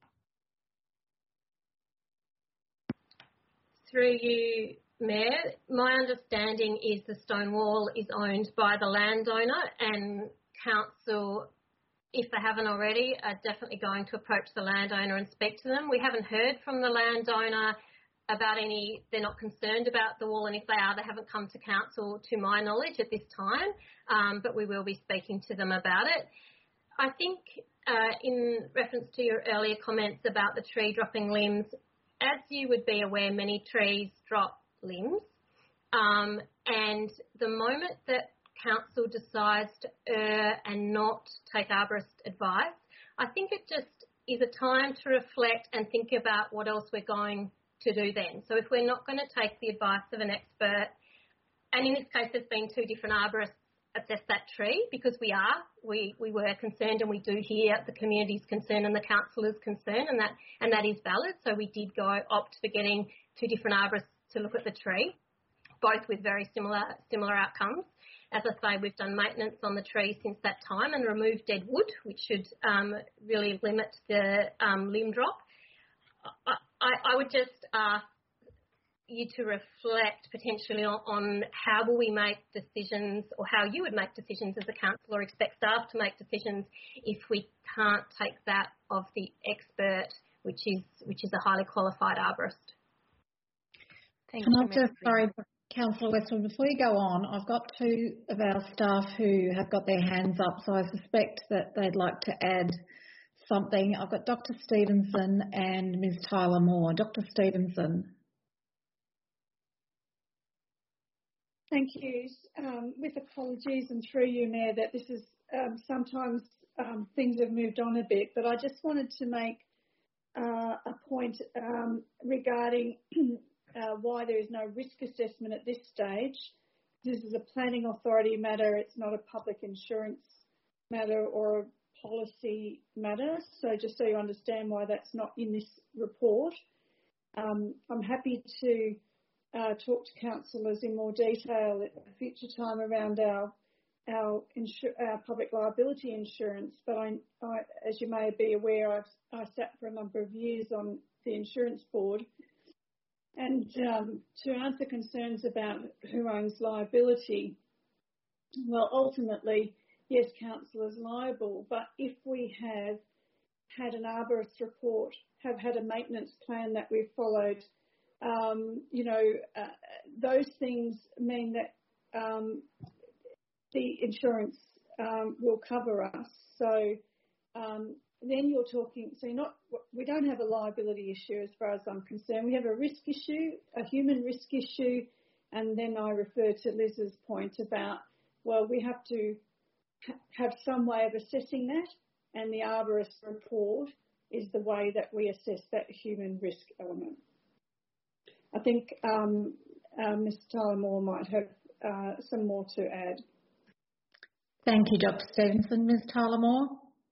Through you, Mayor, my understanding is the stone wall is owned by the landowner, and council, if they haven't already, are definitely going to approach the landowner and speak to them. We haven't heard from the landowner they're not concerned about the wall, and if they are, they haven't come to council to my knowledge at this time, but we will be speaking to them about it. I think in reference to your earlier comments about the tree dropping limbs, as you would be aware, many trees drop limbs, and the moment that council decides to err and not take arborist advice, I think it just is a time to reflect and think about what else we're going to do then. So if we're not going to take the advice of an expert, and in this case there's been two different arborists assess that tree, because we were concerned, and we do hear the community's concern and the councillors' concern, and that is valid. So we did opt for getting two different arborists to look at the tree, both with very similar outcomes. As I say, we've done maintenance on the tree since that time and removed dead wood, which should really limit the limb drop. I would just ask you to reflect potentially on how will we make decisions, or how you would make decisions as a council, or expect staff to make decisions if we can't take that of the expert, which is a highly qualified arborist. Thank you. Sorry, Councillor Westwood, before you go on, I've got two of our staff who have got their hands up, so I suspect that they'd like to add something. I've got Dr. Stevenson and Ms. Tyler Moore. Dr. Stevenson. Thank you. With apologies and through you, Mayor, that this is sometimes things have moved on a bit, but I just wanted to make a point regarding why there is no risk assessment at this stage. This is a planning authority matter. It's not a public insurance matter or a policy matter. So just so you understand why that's not in this report. I'm happy to talk to councillors in more detail at a future time around our public liability insurance. But I, as you may be aware, I sat for a number of years on the insurance board. And to answer concerns about who owns liability, well, ultimately, yes, council is liable, but if we have had an arborist report, have had a maintenance plan that we've followed, those things mean that the insurance will cover us. So then you're talking, we don't have a liability issue as far as I'm concerned. We have a risk issue, a human risk issue, and then I refer to Liz's point about, well, we have to have some way of assessing that, and the arborist report is the way that we assess that human risk element. I think Ms. Tyler Moore might have some more to add. Thank you, Dr. Stevenson. Ms. Tyler Moore?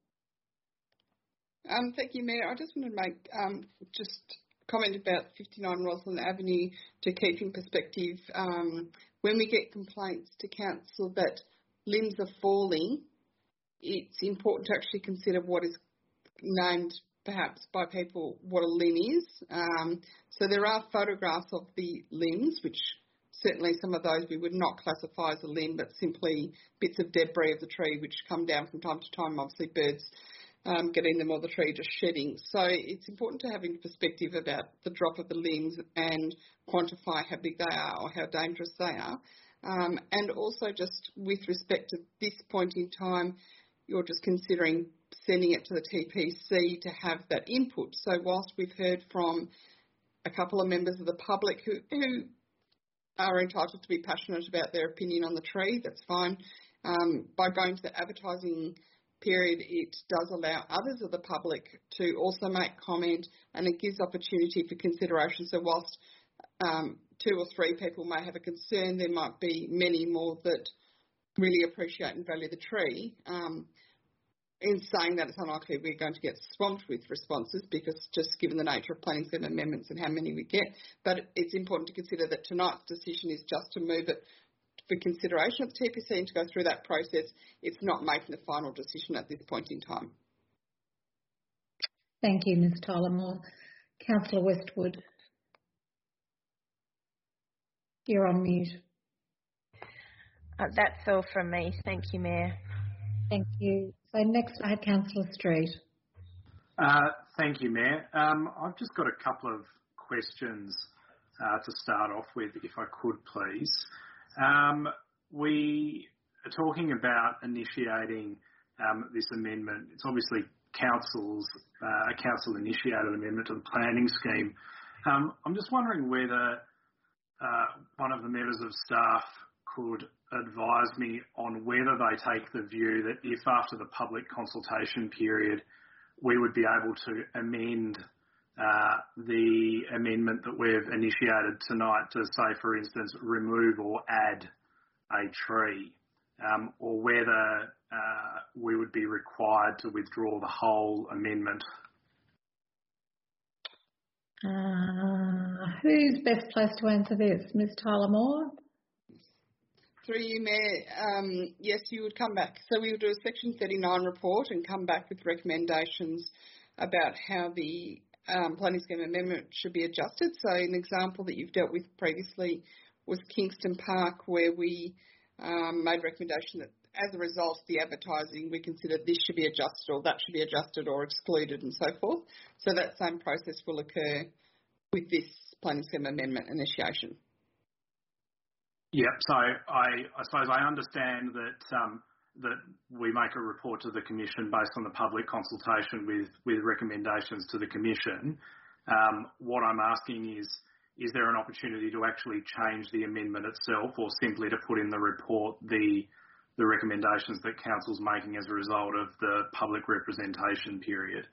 Thank you, Mayor. I just want to make just a comment about 59 Roslyn Avenue to keep in perspective. When we get complaints to council that limbs are falling, it's important to actually consider what is named perhaps by people what a limb is. So there are photographs of the limbs, which certainly some of those we would not classify as a limb, but simply bits of debris of the tree which come down from time to time, obviously birds getting them, or the tree just shedding. So it's important to have in perspective about the drop of the limbs and quantify how big they are or how dangerous they are. And also just with respect to this point in time, you're just considering sending it to the TPC to have that input. So whilst we've heard from a couple of members of the public who are entitled to be passionate about their opinion on the tree, that's fine. By going to the advertising period, it does allow others of the public to also make comment, and it gives opportunity for consideration. So whilst 2 or 3 people may have a concern, there might be many more that really appreciate and value the tree. In saying that, it's unlikely we're going to get swamped with responses, because just given the nature of planning scheme amendments and how many we get. But it's important to consider that tonight's decision is just to move it for consideration of the TPC and to go through that process. It's not making the final decision at this point in time. Thank you, Ms. Tyler Moore. Councillor Westwood. You're on mute. That's all from me. Thank you, Mayor. Thank you. So next I have Councillor Street. Thank you, Mayor. I've just got a couple of questions. to start off with, if I could please. We are talking about initiating this amendment. It's obviously a council-initiated amendment to the planning scheme. I'm just wondering whether one of the members of staff could advise me on whether they take the view that if after the public consultation period we would be able to amend the amendment that we've initiated tonight to say, for instance, remove or add a tree, or whether we would be required to withdraw the whole amendment. Who's best placed to answer this? Ms. Tyler Moore? Through you, Mayor, yes, you would come back. So we would do a Section 39 report and come back with recommendations about how the planning scheme amendment should be adjusted. So an example that you've dealt with previously was Kingston Park, where we made a recommendation that as a result of the advertising, we considered this should be adjusted or that should be adjusted or excluded and so forth. So that same process will occur with this planning scheme amendment initiation. Yep. So I suppose I understand that we make a report to the Commission based on the public consultation with recommendations to the Commission. What I'm asking is there an opportunity to actually change the amendment itself, or simply to put in the report the recommendations that Council's making as a result of the public representation period?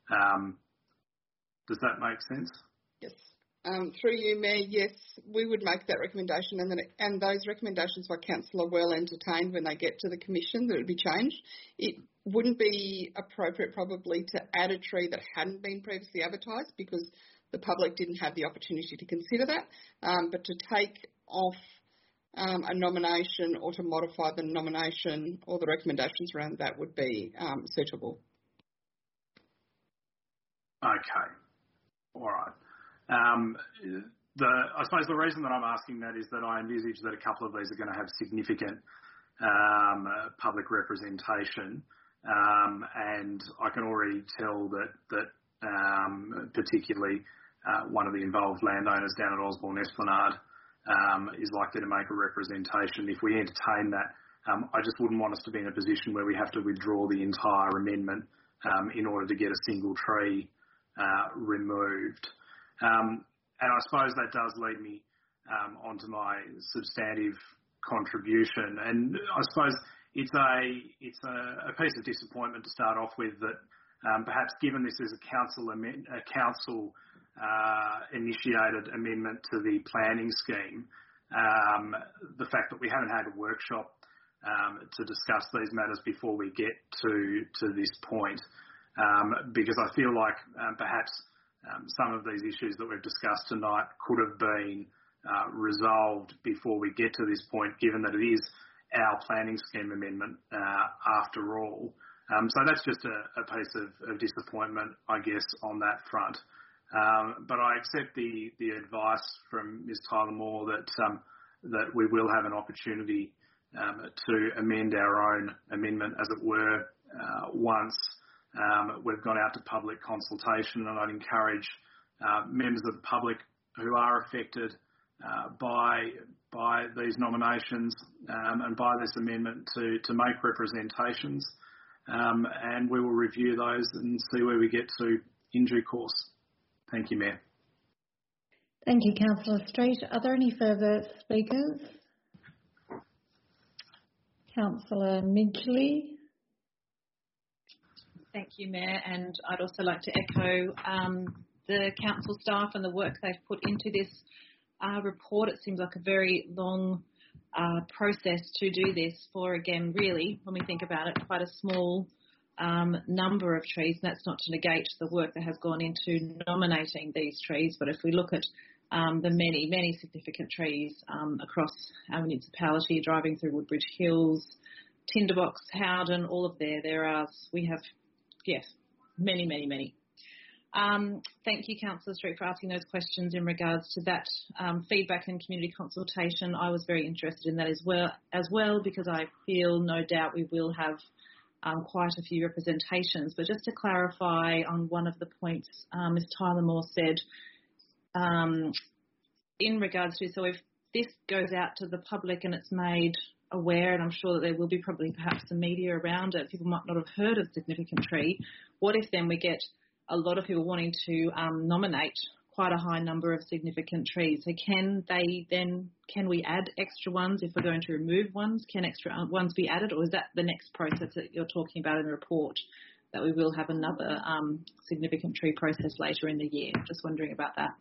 Does that make sense? Yes. Through you, Mayor, yes, we would make that recommendation, and those recommendations by Council are well entertained when they get to the Commission that it would be changed. It wouldn't be appropriate probably to add a tree that hadn't been previously advertised because the public didn't have the opportunity to consider that, but to take off a nomination or to modify the nomination or the recommendations around that would be suitable. Okay. All right. I suppose the reason that I'm asking that is that I envisage that a couple of these are going to have significant public representation, and I can already tell that particularly one of the involved landowners down at Osborne Esplanade is likely to make a representation. If we entertain that, I just wouldn't want us to be in a position where we have to withdraw the entire amendment in order to get a single tree removed. And I suppose that does lead me onto my substantive contribution. And I suppose it's a piece of disappointment to start off with that perhaps given this is a council initiated amendment to the planning scheme, the fact that we haven't had a workshop to discuss these matters before we get to this point, because I feel like perhaps some of these issues that we've discussed tonight could have been resolved before we get to this point, given that it is our planning scheme amendment after all. So that's just a piece of disappointment, I guess, on that front. But I accept the advice from Ms. Tyler Moore that we will have an opportunity to amend our own amendment, as it were, once we've gone out to public consultation, and I'd encourage members of the public who are affected by these nominations and by this amendment to make representations, and we will review those and see where we get to in due course. Thank you, Mayor. Thank you, Councillor Street. Are there any further speakers? Councillor Midgley. Thank you, Mayor, and I'd also like to echo the council staff and the work they've put into this report. It seems like a very long process to do this for, again, really, when we think about it, quite a small number of trees. And that's not to negate the work that has gone into nominating these trees, but if we look at the many, many significant trees across our municipality, driving through Woodbridge Hills, Tinderbox, Howden, all of we have, yes, many, many, many. Thank you, Councillor Street, for asking those questions in regards to that feedback and community consultation. I was very interested in that as well because I feel no doubt we will have quite a few representations. But just to clarify on one of the points Ms. Tyler Moore said, in regards to, so if this goes out to the public and it's made aware, and I'm sure that there will be probably perhaps some media around it, people might not have heard of Significant Tree, what if then we get a lot of people wanting to nominate quite a high number of significant trees? So can we add extra ones if we're going to remove ones? Can extra ones be added, or is that the next process that you're talking about in the report, that we will have another significant tree process later in the year? Just wondering about that.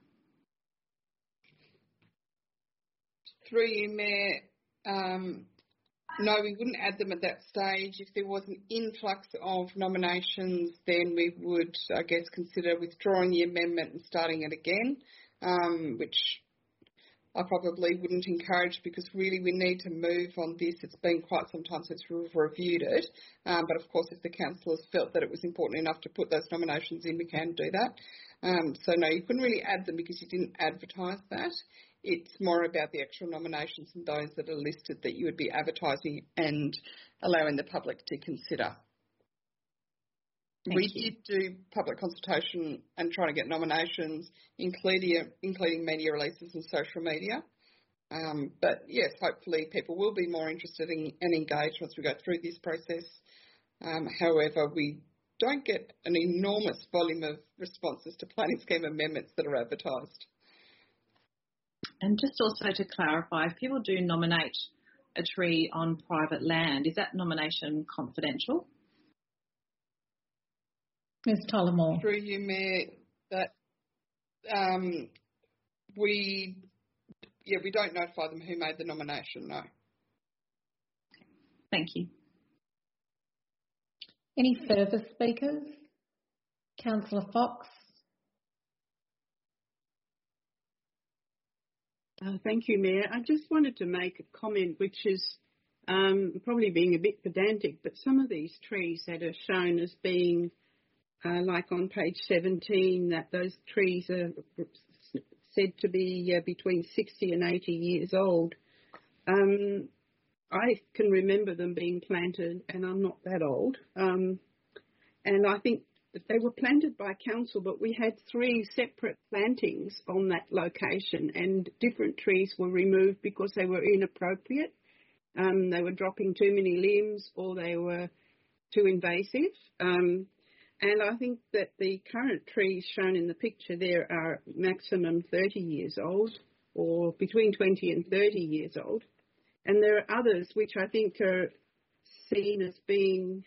Through you, Mayor, no, we wouldn't add them at that stage. If there was an influx of nominations, then we would, I guess, consider withdrawing the amendment and starting it again, which I probably wouldn't encourage, because really we need to move on this. It's been quite some time since we've reviewed it. But of course, if the councillors felt that it was important enough to put those nominations in, we can do that. So no, you couldn't really add them because you didn't advertise that. It's more about the actual nominations and those that are listed that you would be advertising and allowing the public to consider. We did do public consultation and trying to get nominations, including media releases and social media. But yes, hopefully people will be more interested and engaged once we go through this process. However, we don't get an enormous volume of responses to planning scheme amendments that are advertised. And just also to clarify, if people do nominate a tree on private land, is that nomination confidential? Ms. Tullamore. Through you, Mayor, that we don't notify them who made the nomination, no. Thank you. Any further speakers? Councillor Fox. Thank you, Mayor. I just wanted to make a comment which is probably being a bit pedantic, but some of these trees that are shown as being, like on page 17, that those trees are said to be between 60 and 80 years old. I can remember them being planted, and I'm not that old, and I think they were planted by council, but we had 3 separate plantings on that location, and different trees were removed because they were inappropriate. They were dropping too many limbs, or they were too invasive. And I think that the current trees shown in the picture there are maximum 30 years old, or between 20 and 30 years old. And there are others which I think are seen as being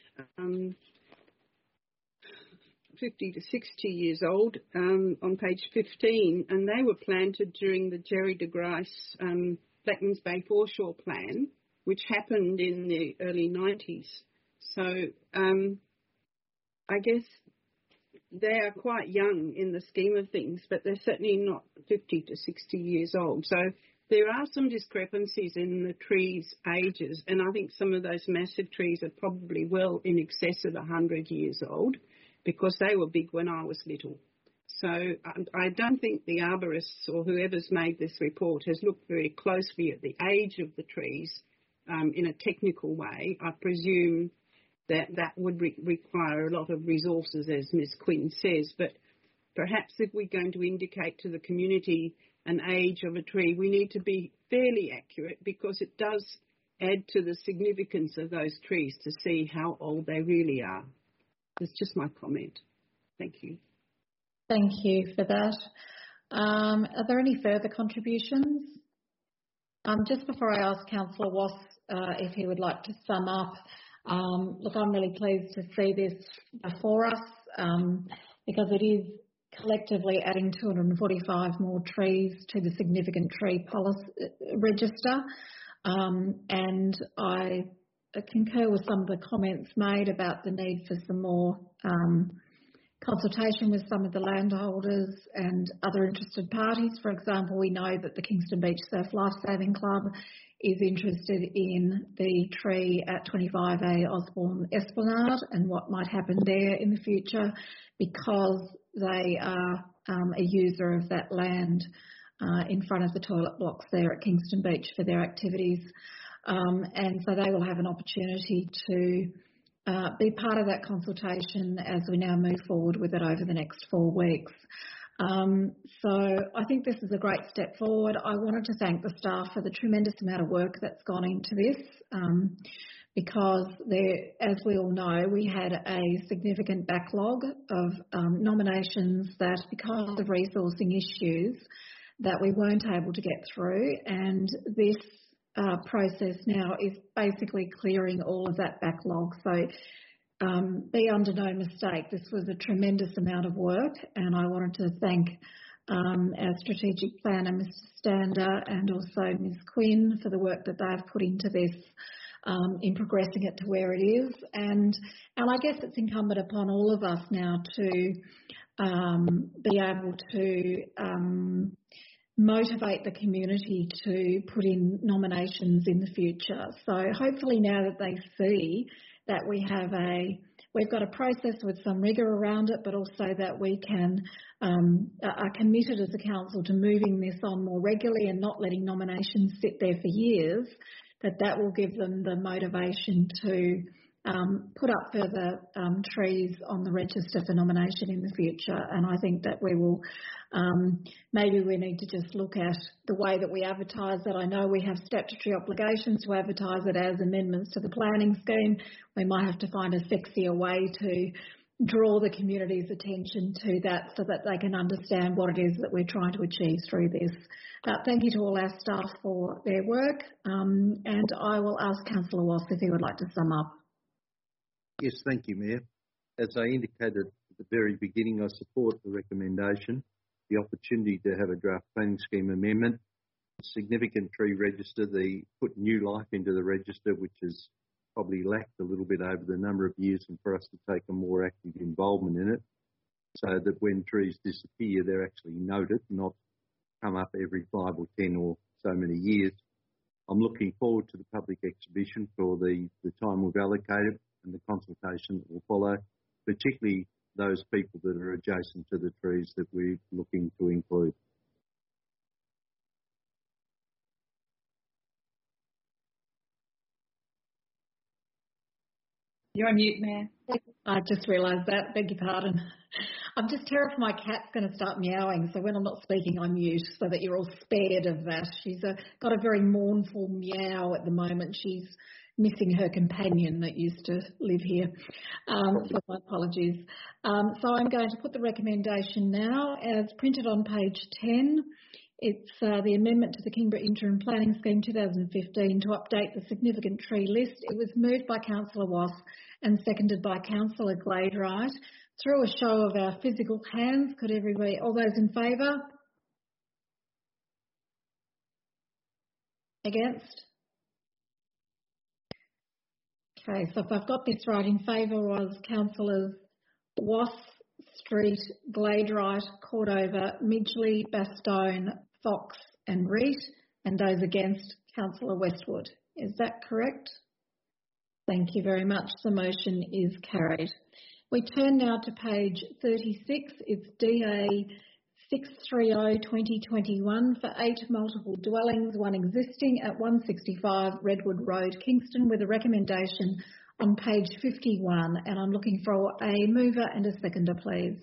50 to 60 years old, on page 15, and they were planted during the Jerry de Grice Blackmans Bay Foreshore Plan, which happened in the early 90s. So I guess they are quite young in the scheme of things, but they're certainly not 50 to 60 years old. So there are some discrepancies in the trees' ages, and I think some of those massive trees are probably well in excess of 100 years old, because they were big when I was little. So I don't think the arborists or whoever's made this report has looked very closely at the age of the trees in a technical way. I presume that would require a lot of resources, as Ms. Quinn says, but perhaps if we're going to indicate to the community an age of a tree, we need to be fairly accurate, because it does add to the significance of those trees to see how old they really are. That's just my comment. Thank you. Thank you for that. Are there any further contributions? Just before I ask Councillor Wass if he would like to sum up, look, I'm really pleased to see this before us, because it is collectively adding 245 more trees to the significant tree policy register, and I concur with some of the comments made about the need for some more consultation with some of the landholders and other interested parties. For example, we know that the Kingston Beach Surf Lifesaving Club is interested in the tree at 25A Osborne Esplanade and what might happen there in the future, because they are a user of that land in front of the toilet blocks there at Kingston Beach for their activities. And so they will have an opportunity to be part of that consultation as we now move forward with it over the next 4 weeks. So I think this is a great step forward. I wanted to thank the staff for the tremendous amount of work that's gone into this, because as we all know, we had a significant backlog of nominations that, because of resourcing issues, that we weren't able to get through, and this process now is basically clearing all of that backlog. So be under no mistake, this was a tremendous amount of work, and I wanted to thank our strategic planner, Mr. Stander, and also Ms. Quinn for the work that they've put into this in progressing it to where it is. And I guess it's incumbent upon all of us now to be able to motivate the community to put in nominations in the future. So hopefully now that they see that we've got a process with some rigour around it, but also that we are committed as a council to moving this on more regularly and not letting nominations sit there for years, that will give them the motivation to put up further trees on the register for nomination in the future. And I think that we will, maybe we need to just look at the way that we advertise that. I know we have statutory obligations to advertise it as amendments to the planning scheme. We might have to find a sexier way to draw the community's attention to that so that they can understand what it is that we're trying to achieve through this. Thank you to all our staff for their work, and I will ask Councillor Wass if he would like to sum up. Yes, thank you, Mayor. As I indicated at the very beginning, I support the recommendation, the opportunity to have a draft planning scheme amendment, a significant tree register, put new life into the register, which has probably lacked a little bit over the number of years, and for us to take a more active involvement in it, so that when trees disappear, they're actually noted, not come up every 5 or 10 or so many years. I'm looking forward to the public exhibition for the time we've allocated and the consultation that will follow, particularly those people that are adjacent to the trees that we're looking to include. You're on mute, Mayor. I just realised that. Beg your pardon. I'm just terrified my cat's going to start meowing, so when I'm not speaking, I mute so that you're all spared of that. She's got a very mournful meow at the moment. She's missing her companion that used to live here. So my apologies. So I'm going to put the recommendation now as printed on page 10. It's the amendment to the Kingborough Interim Planning Scheme 2015 to update the significant tree list. It was moved by Councillor Wass and seconded by Councillor Gladeright. Through a show of our physical hands, could everybody, all those in favour? Against? Okay, so if I've got this right, in favour was Councillors Wass, Street, Gladeright, Cordova, Midgley, Bastone, Fox and Reid, and those against Councillor Westwood. Is that correct? Thank you very much. The motion is carried. We turn now to page 36. It's DA 630-2021 for 8 multiple dwellings, 1 existing at 165 Redwood Road, Kingston, with a recommendation on page 51. And I'm looking for a mover and a seconder, please.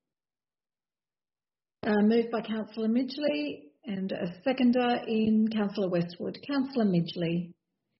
Moved by Councillor Midgley and a seconder in Councillor Westwood. Councillor Midgley.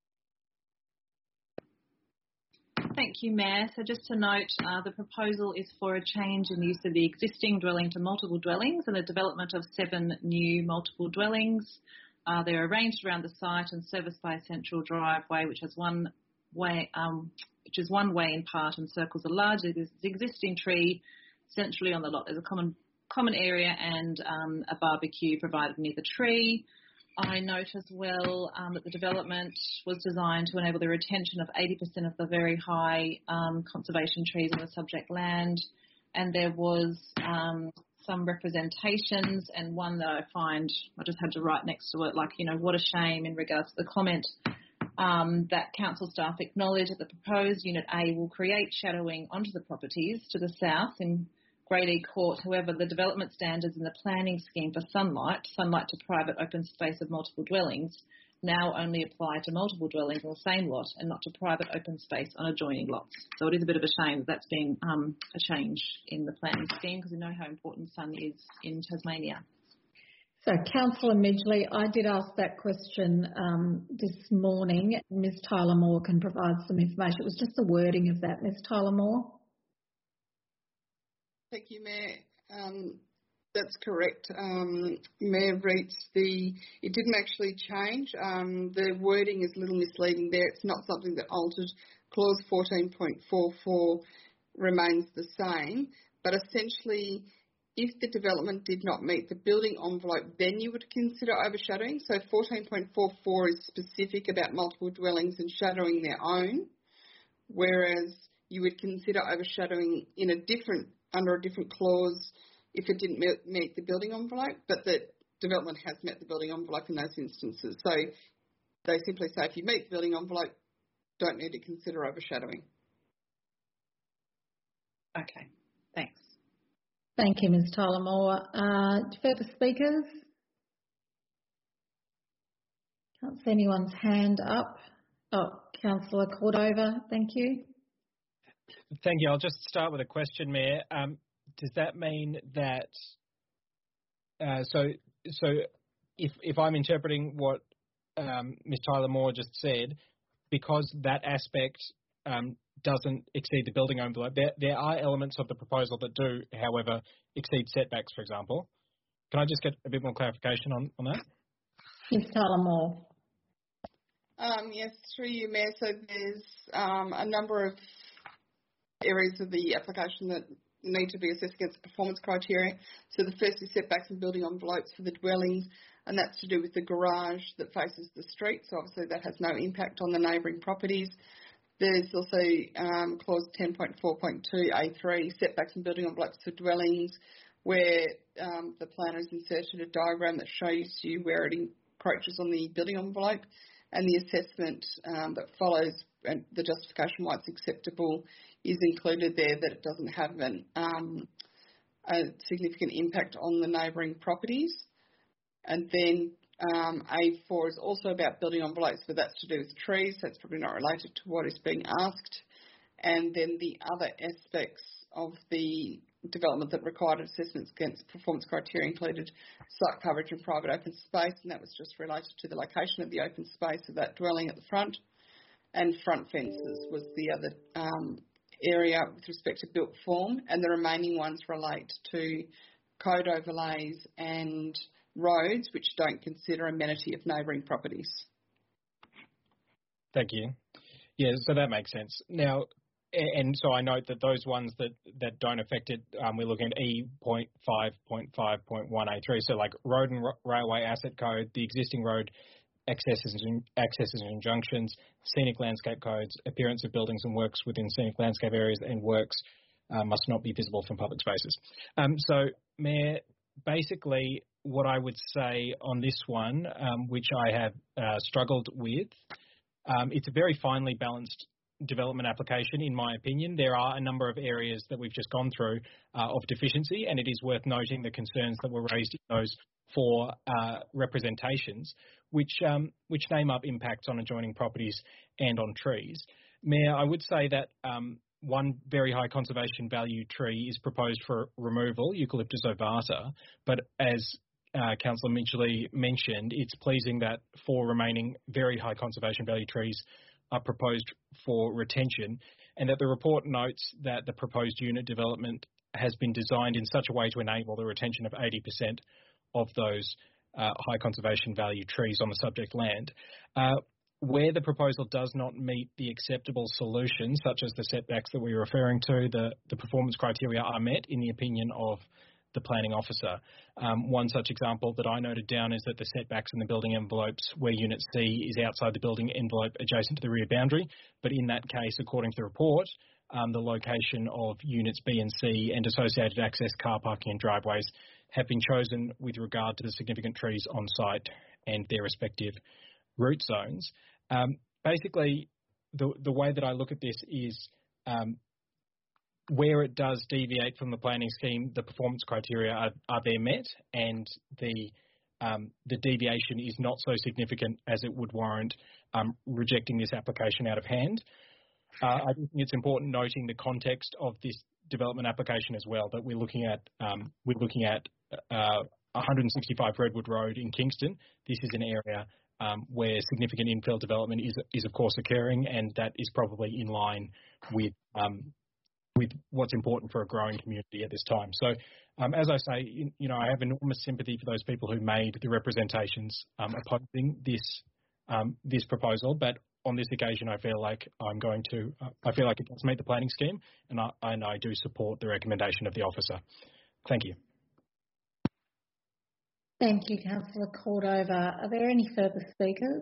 Thank you, Mayor. So just to note, the proposal is for a change in the use of the existing dwelling to multiple dwellings and the development of 7 new multiple dwellings. They're arranged around the site and serviced by a central driveway, which has one way in part and circles a large existing tree centrally on the lot. There's a common area and a barbecue provided near the tree. I note as well that the development was designed to enable the retention of 80% of the very high conservation trees on the subject land, and there was some representations, and one that I find I just had to write next to it, like, you know, what a shame in regards to the comment that council staff acknowledge that the proposed Unit A will create shadowing onto the properties to the south in Grade E Court. However, the development standards in the planning scheme for sunlight to private open space of multiple dwellings now only apply to multiple dwellings on the same lot and not to private open space on adjoining lots. So it is a bit of a shame that that's been a change in the planning scheme, because we know how important sun is in Tasmania. So, Councillor Midgley, I did ask that question this morning. Ms Tyler Moore can provide some information. It was just the wording of that. Ms Tyler Moore? Thank you, Mayor. That's correct. Mayor Reitz, it didn't actually change. The wording is a little misleading there. It's not something that altered. Clause 14.44 remains the same, but essentially, if the development did not meet the building envelope, then you would consider overshadowing. So 14.44 is specific about multiple dwellings and shadowing their own, whereas you would consider overshadowing under a different clause if it didn't meet the building envelope, but the development has met the building envelope in those instances. So they simply say if you meet the building envelope, don't need to consider overshadowing. Okay, thanks. Thank you, Ms Tyler Moore. Further speakers? Can't see anyone's hand up. Oh, Councillor Cordova, thank you. Thank you. I'll just start with a question, Mayor. Does that mean that so if I'm interpreting what Ms Tyler Moore just said, because that aspect doesn't exceed the building envelope, there are elements of the proposal that do, however, exceed setbacks, for example. Can I just get a bit more clarification on that? Ms Tyler Moore. Yes, through you, Mayor. So there's a number of areas of the application that need to be assessed against performance criteria. So the first is setbacks and building envelopes for the dwellings, and that's to do with the garage that faces the street. So obviously that has no impact on the neighbouring properties. There's also clause 10.4.2A3, setbacks and building envelopes for dwellings, where the planner has inserted a diagram that shows you where it encroaches on the building envelope, and the assessment that follows and the justification why it's acceptable is included there, that it doesn't have a significant impact on the neighbouring properties. And then A4 is also about building envelopes, but that's to do with trees, so it's probably not related to what is being asked. And then the other aspects of the development that required assessments against performance criteria included site coverage and private open space, and that was just related to the location of the open space of that dwelling at the front. And front fences was the other area with respect to built form, and the remaining ones relate to code overlays and roads which don't consider amenity of neighbouring properties. Thank you. Yeah, so that makes sense. Now, and so I note that those ones that don't affect it, we're looking at E.5.5.1A3, so like road and railway asset code, the existing road accesses and junctions, scenic landscape codes, appearance of buildings and works within scenic landscape areas, and works must not be visible from public spaces. So, Mayor, basically what I would say on this one, which I have struggled with, it's a very finely balanced development application, in my opinion. There are a number of areas that we've just gone through of deficiency, and it is worth noting the concerns that were raised in those four representations, which name up impacts on adjoining properties and on trees. Mayor, I would say that one very high conservation value tree is proposed for removal, Eucalyptus ovata, but as Councillor Midgley mentioned, it's pleasing that four remaining very high conservation value trees are proposed for retention, and that the report notes that the proposed unit development has been designed in such a way to enable the retention of 80% of those high conservation value trees on the subject land. Where the proposal does not meet the acceptable solutions, such as the setbacks that we're referring to, the performance criteria are met in the opinion of the planning officer. One such example that I noted down is that the setbacks in the building envelopes where Unit C is outside the building envelope adjacent to the rear boundary, but in that case, according to the report, the location of Units B and C and associated access, car parking and driveways have been chosen with regard to the significant trees on site and their respective root zones. Basically, the way that I look at this is where it does deviate from the planning scheme, the performance criteria are there met, and the the deviation is not so significant as it would warrant rejecting this application out of hand. I do think it's important noting the context of this development application as well, that we're looking at 165 Redwood Road in Kingston. This is an area where significant infill development is of course occurring, and that is probably in line with what's important for a growing community at this time. So, as I say, I have enormous sympathy for those people who made the representations opposing this proposal, but on this occasion, I feel like it does meet the planning scheme, and I do support the recommendation of the officer. Thank you. Thank you, Councillor Cordova. Are there any further speakers?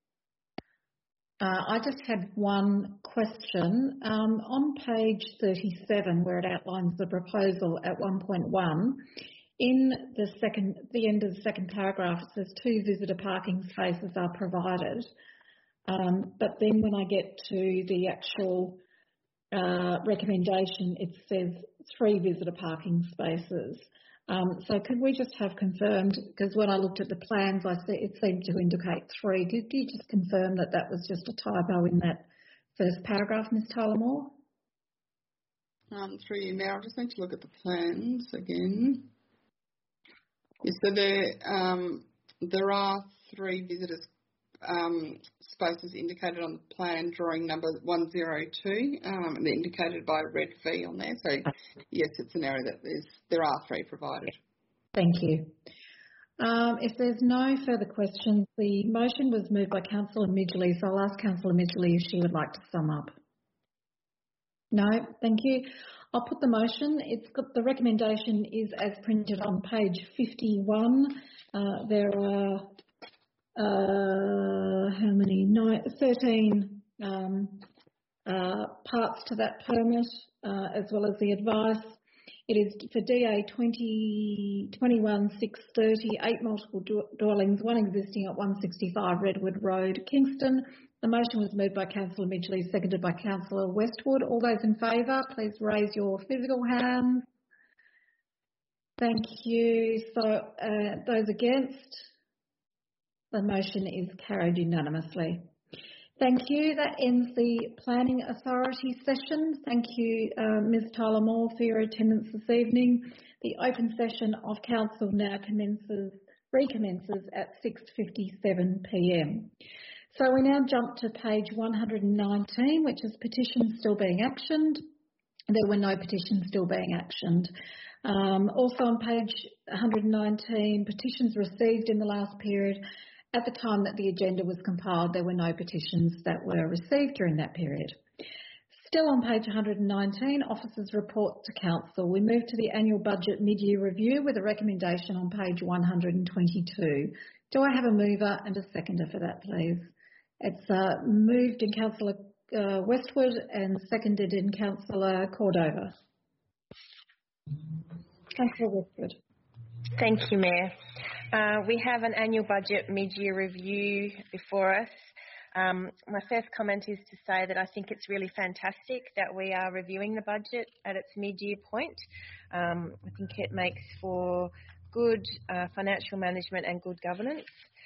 I just had one question. On page 37, where it outlines the proposal at 1.1, in the end of the second paragraph, it says 2 visitor parking spaces are provided. But then when I get to the actual recommendation, it says 3 visitor parking spaces. So could we just have confirmed, because when I looked at the plans, it seemed to indicate 3. Could you just confirm that that was just a typo in that first paragraph, Ms. Tyler-Moore? Through you, Mayor, I just need to look at the plans again. Yes, so there are 3 visitors spaces indicated on the plan drawing number 102, and they're indicated by a red V on there. So yes, it's an area that there are 3 provided. Thank you. If there's no further questions, the motion was moved by Councillor Midgley, so I'll ask Councillor Midgley if she would like to sum up. No, thank you. I'll put the motion. The recommendation is as printed on page 51. There are 13 parts to that permit, as well as the advice. It is for DA 21-630, 8 multiple dwellings, 1 existing at 165 Redwood Road, Kingston. The motion was moved by Councillor Midgley, seconded by Councillor Westwood. All those in favour, please raise your physical hands. Thank you. So those against? The motion is carried unanimously. Thank you. That ends the Planning Authority session. Thank you, Ms. Tyler-Moore, for your attendance this evening. The open session of Council now recommences at 6:57 p.m. So we now jump to page 119, which is petitions still being actioned. There were no petitions still being actioned. Also on page 119, petitions received in the last period. At the time that the agenda was compiled, there were no petitions that were received during that period. Still on page 119, Officers' Report to Council. We move to the Annual Budget Mid-Year Review with a recommendation on page 122. Do I have a mover and a seconder for that, please? It's moved in Councillor Westwood and seconded in Councillor Cordova. Councillor Westwood. Thank you, Mayor. We have an annual budget mid-year review before us. My first comment is to say that I think it's really fantastic that we are reviewing the budget at its mid-year point. I think it makes for good financial management and good governance.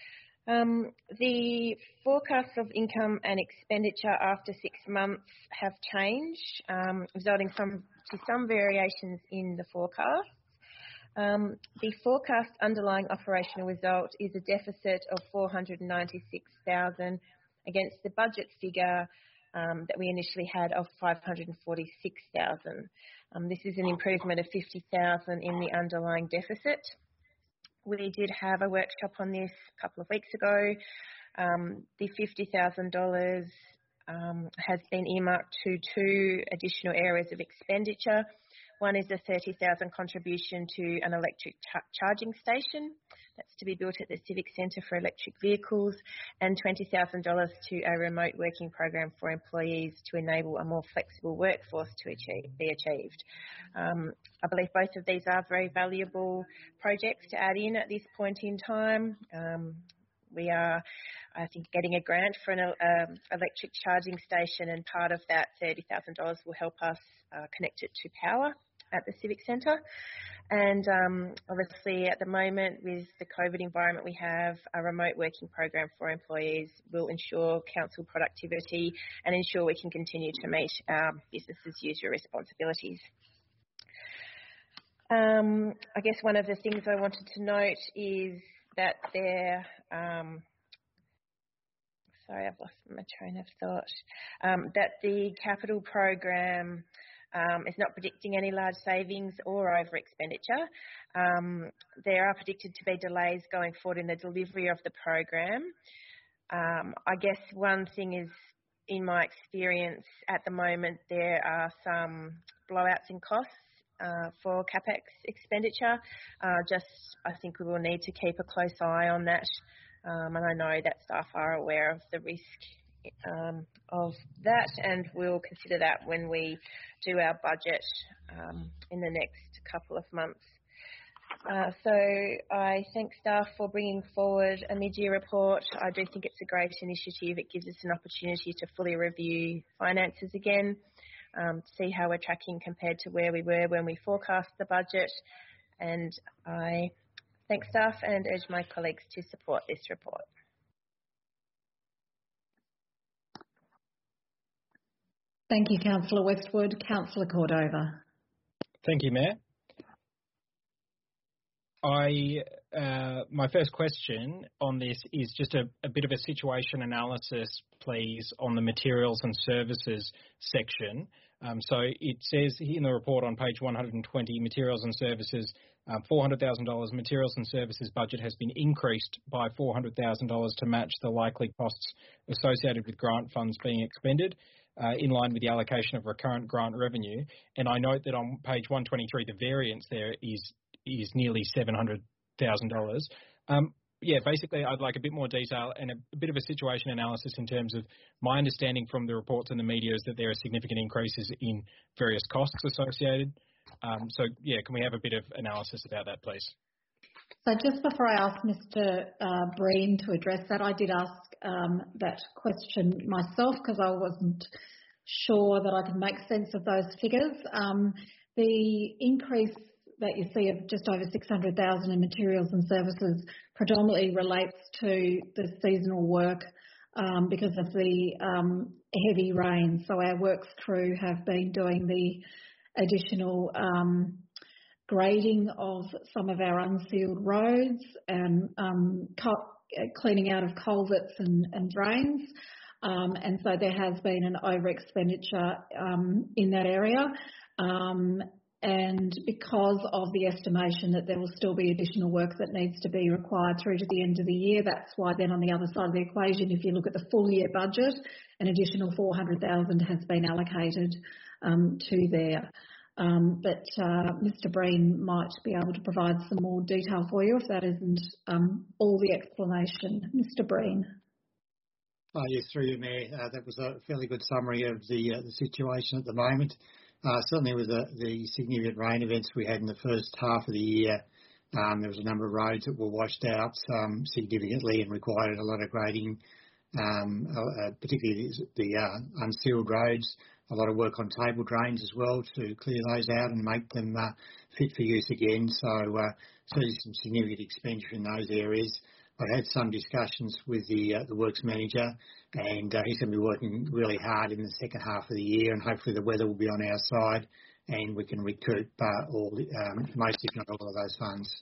The forecasts of income and expenditure after 6 months have changed, resulting to some variations in the forecast. The forecast underlying operational result is a deficit of $496,000 against the budget figure that we initially had of $546,000. This is an improvement of $50,000 in the underlying deficit. We did have a workshop on this a couple of weeks ago. The $50,000 has been earmarked to 2 additional areas of expenditure. One is a $30,000 contribution to an electric charging station that's to be built at the Civic Centre for electric vehicles, and $20,000 to a remote working program for employees to enable a more flexible workforce to be achieved. I believe both of these are very valuable projects to add in at this point in time. We are, I think, getting a grant for an electric charging station, and part of that $30,000 will help us connect it to power at the Civic Centre. And obviously at the moment with the COVID environment we have, a remote working program for employees will ensure council productivity and ensure we can continue to meet our business as usual responsibilities. I guess one of the things I wanted to note is that sorry, I've lost my train of thought, that the capital program is not predicting any large savings or over expenditure. There are predicted to be delays going forward in the delivery of the program. I guess one thing is, in my experience at the moment, there are some blowouts in costs for CapEx expenditure. I think we will need to keep a close eye on that. And I know that staff are aware of the risk of that, and we'll consider that when we do our budget in the next couple of months. So I thank staff for bringing forward a mid-year report. I do think it's a great initiative. It gives us an opportunity to fully review finances again, see how we're tracking compared to where we were when we forecast the budget. And I thank staff and urge my colleagues to support this report. Thank you, Councillor Westwood. Councillor Cordova. Thank you, Mayor. My first question on this is just a bit of a situation analysis, please, on the materials and services section. So it says in the report on page 120, materials and services, $400,000 materials and services budget has been increased by $400,000 to match the likely costs associated with grant funds being expended, in line with the allocation of recurrent grant revenue. And I note that on page 123, the variance there is nearly $700,000. Yeah, basically, I'd like a bit more detail and a bit of a situation analysis in terms of my understanding from the reports in the media is that there are significant increases in various costs associated. So, yeah, can we have a bit of analysis about that, please? So just before I ask Mr. Breen to address that, I did ask that question myself because I wasn't sure that I could make sense of those figures. The increase that you see of just over 600,000 in materials and services predominantly relates to the seasonal work because of the heavy rain. So our works crew have been doing the additional grading of some of our unsealed roads and cleaning out of culverts and drains. And so there has been an over expenditure in that area. And because of the estimation that there will still be additional work that needs to be required through to the end of the year, that's why then on the other side of the equation, if you look at the full year budget, an additional 400,000 has been allocated to there. But Mr. Breen might be able to provide some more detail for you if that isn't all the explanation. Mr. Breen. Yes, through you, Mayor. That was a fairly good summary of the situation at the moment. Certainly with the significant rain events we had in the first half of the year, there was a number of roads that were washed out significantly and required a lot of grading, particularly the unsealed roads. A lot of work on table drains as well to clear those out and make them fit for use again. So certainly some significant expenditure in those areas. I had some discussions with the works manager, and he's going to be working really hard in the second half of the year, and hopefully the weather will be on our side and we can recoup most, if not all, of those funds.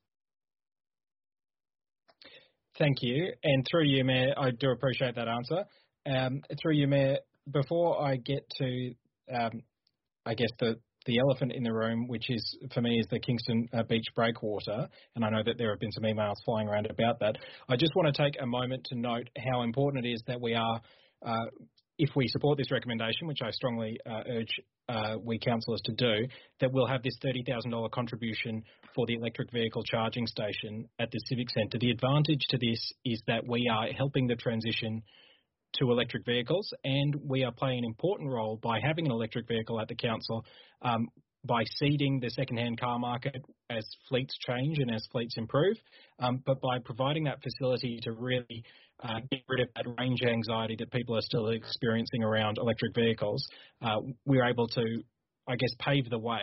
Thank you. And through you, Mayor, I do appreciate that answer. Through you, Mayor, before I get to, I guess, the elephant in the room, which is, for me, is the Kingston Beach breakwater, and I know that there have been some emails flying around about that. I just want to take a moment to note how important it is that we are, if we support this recommendation, which I strongly urge we councillors to do, that we'll have this $30,000 contribution for the electric vehicle charging station at the Civic Centre. The advantage to this is that we are helping the transition to electric vehicles, and we are playing an important role by having an electric vehicle at the council, by seeding the second-hand car market as fleets change and as fleets improve, but by providing that facility to really get rid of that range anxiety that people are still experiencing around electric vehicles. We're able to, I guess, pave the way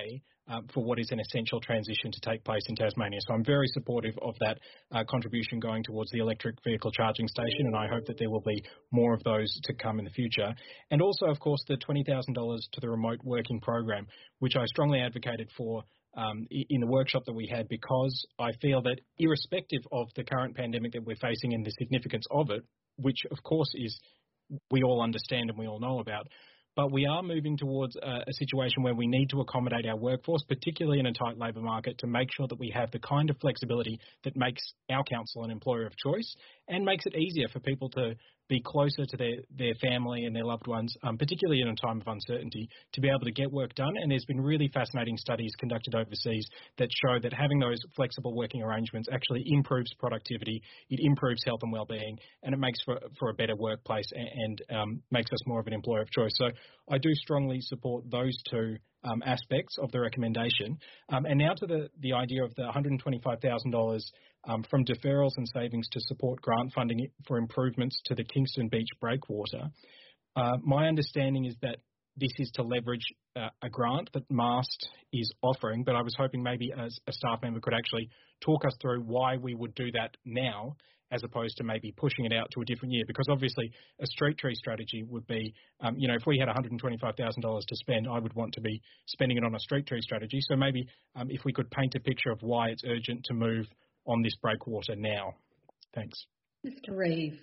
for what is an essential transition to take place in Tasmania. So I'm very supportive of that contribution going towards the electric vehicle charging station, and I hope that there will be more of those to come in the future. And also, of course, the $20,000 to the remote working program, which I strongly advocated for in the workshop that we had, because I feel that irrespective of the current pandemic that we're facing and the significance of it, which of course is we all understand and we all know about, but we are moving towards a situation where we need to accommodate our workforce, particularly in a tight labour market, to make sure that we have the kind of flexibility that makes our council an employer of choice and makes it easier for people to be closer to their family and their loved ones, particularly in a time of uncertainty, to be able to get work done. And there's been really fascinating studies conducted overseas that show that having those flexible working arrangements actually improves productivity, it improves health and well-being, and it makes for a better workplace and makes us more of an employer of choice. So I do strongly support those two aspects of the recommendation. And now to the idea of the $125,000 from deferrals and savings to support grant funding for improvements to the Kingston Beach breakwater. My understanding is that this is to leverage a grant that MAST is offering, but I was hoping maybe as a staff member could actually talk us through why we would do that now as opposed to maybe pushing it out to a different year, because obviously a street tree strategy would be, if we had $125,000 to spend, I would want to be spending it on a street tree strategy. So maybe if we could paint a picture of why it's urgent to move on this breakwater now. Thanks. Mr. Reeve.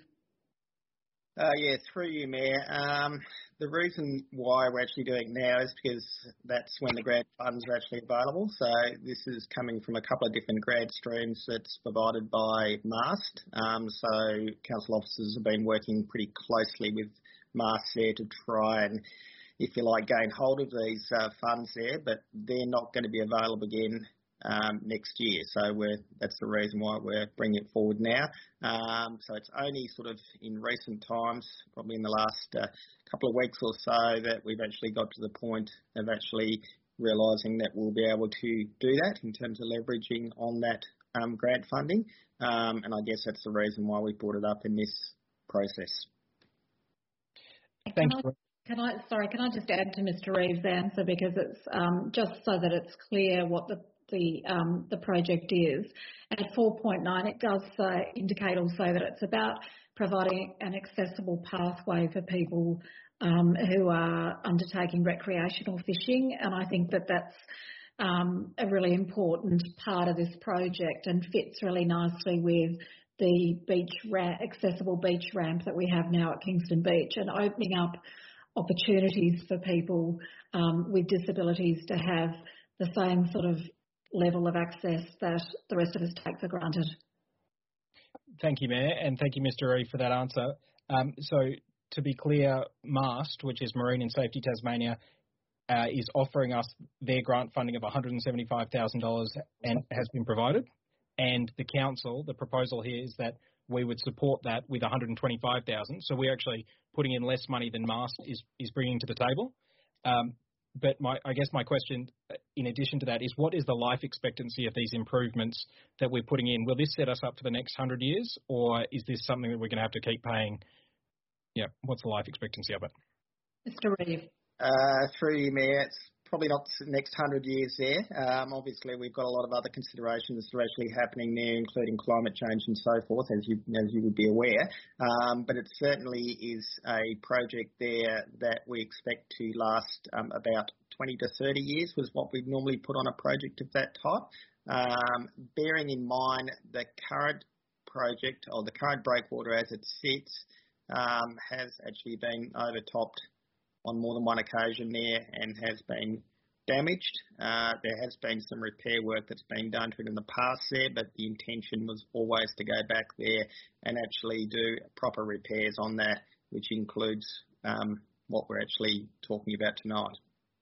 Yeah, through you, Mayor. The reason why we're actually doing it now is because that's when the grant funds are actually available. So this is coming from a couple of different grant streams that's provided by MAST. So council officers have been working pretty closely with MAST there to try and, if you like, gain hold of these funds there, but they're not going to be available again next year. So that's the reason why we're bringing it forward now. So it's only sort of in recent times, probably in the last couple of weeks or so, that we've actually got to the point of actually realising that we'll be able to do that in terms of leveraging on that grant funding. And I guess that's the reason why we brought it up in this process. Thanks. Can I just add to Mr. Reeves' answer, because it's just so that it's clear what the project is. At 4.9, it does indicate also that it's about providing an accessible pathway for people who are undertaking recreational fishing, and I think that that's a really important part of this project and fits really nicely with the accessible beach ramp that we have now at Kingston Beach, and opening up opportunities for people with disabilities to have the same sort of level of access that the rest of us take for granted. Thank you, Mayor, and thank you, Mr. Reeve, for that answer. So to be clear, MAST, which is Marine and Safety Tasmania, is offering us their grant funding of $175,000 and has been provided. And the council, the proposal here is that we would support that with $125,000. So we're actually putting in less money than MAST is bringing to the table. But I guess my question, in addition to that, is what is the life expectancy of these improvements that we're putting in? Will this set us up for the next 100 years, or is this something that we're going to have to keep paying? Yeah, what's the life expectancy of it? Mr. Reeve. Through you, Mayor, it's probably not the next 100 years there. Obviously, we've got a lot of other considerations that are actually happening there, including climate change and so forth, as you would be aware. But it certainly is a project there that we expect to last about 20 to 30 years, was what we'd normally put on a project of that type. Bearing in mind the current project, or the current breakwater as it sits, has actually been overtopped on more than one occasion there and has been damaged. There has been some repair work that's been done to it in the past there, but the intention was always to go back there and actually do proper repairs on that, which includes what we're actually talking about tonight.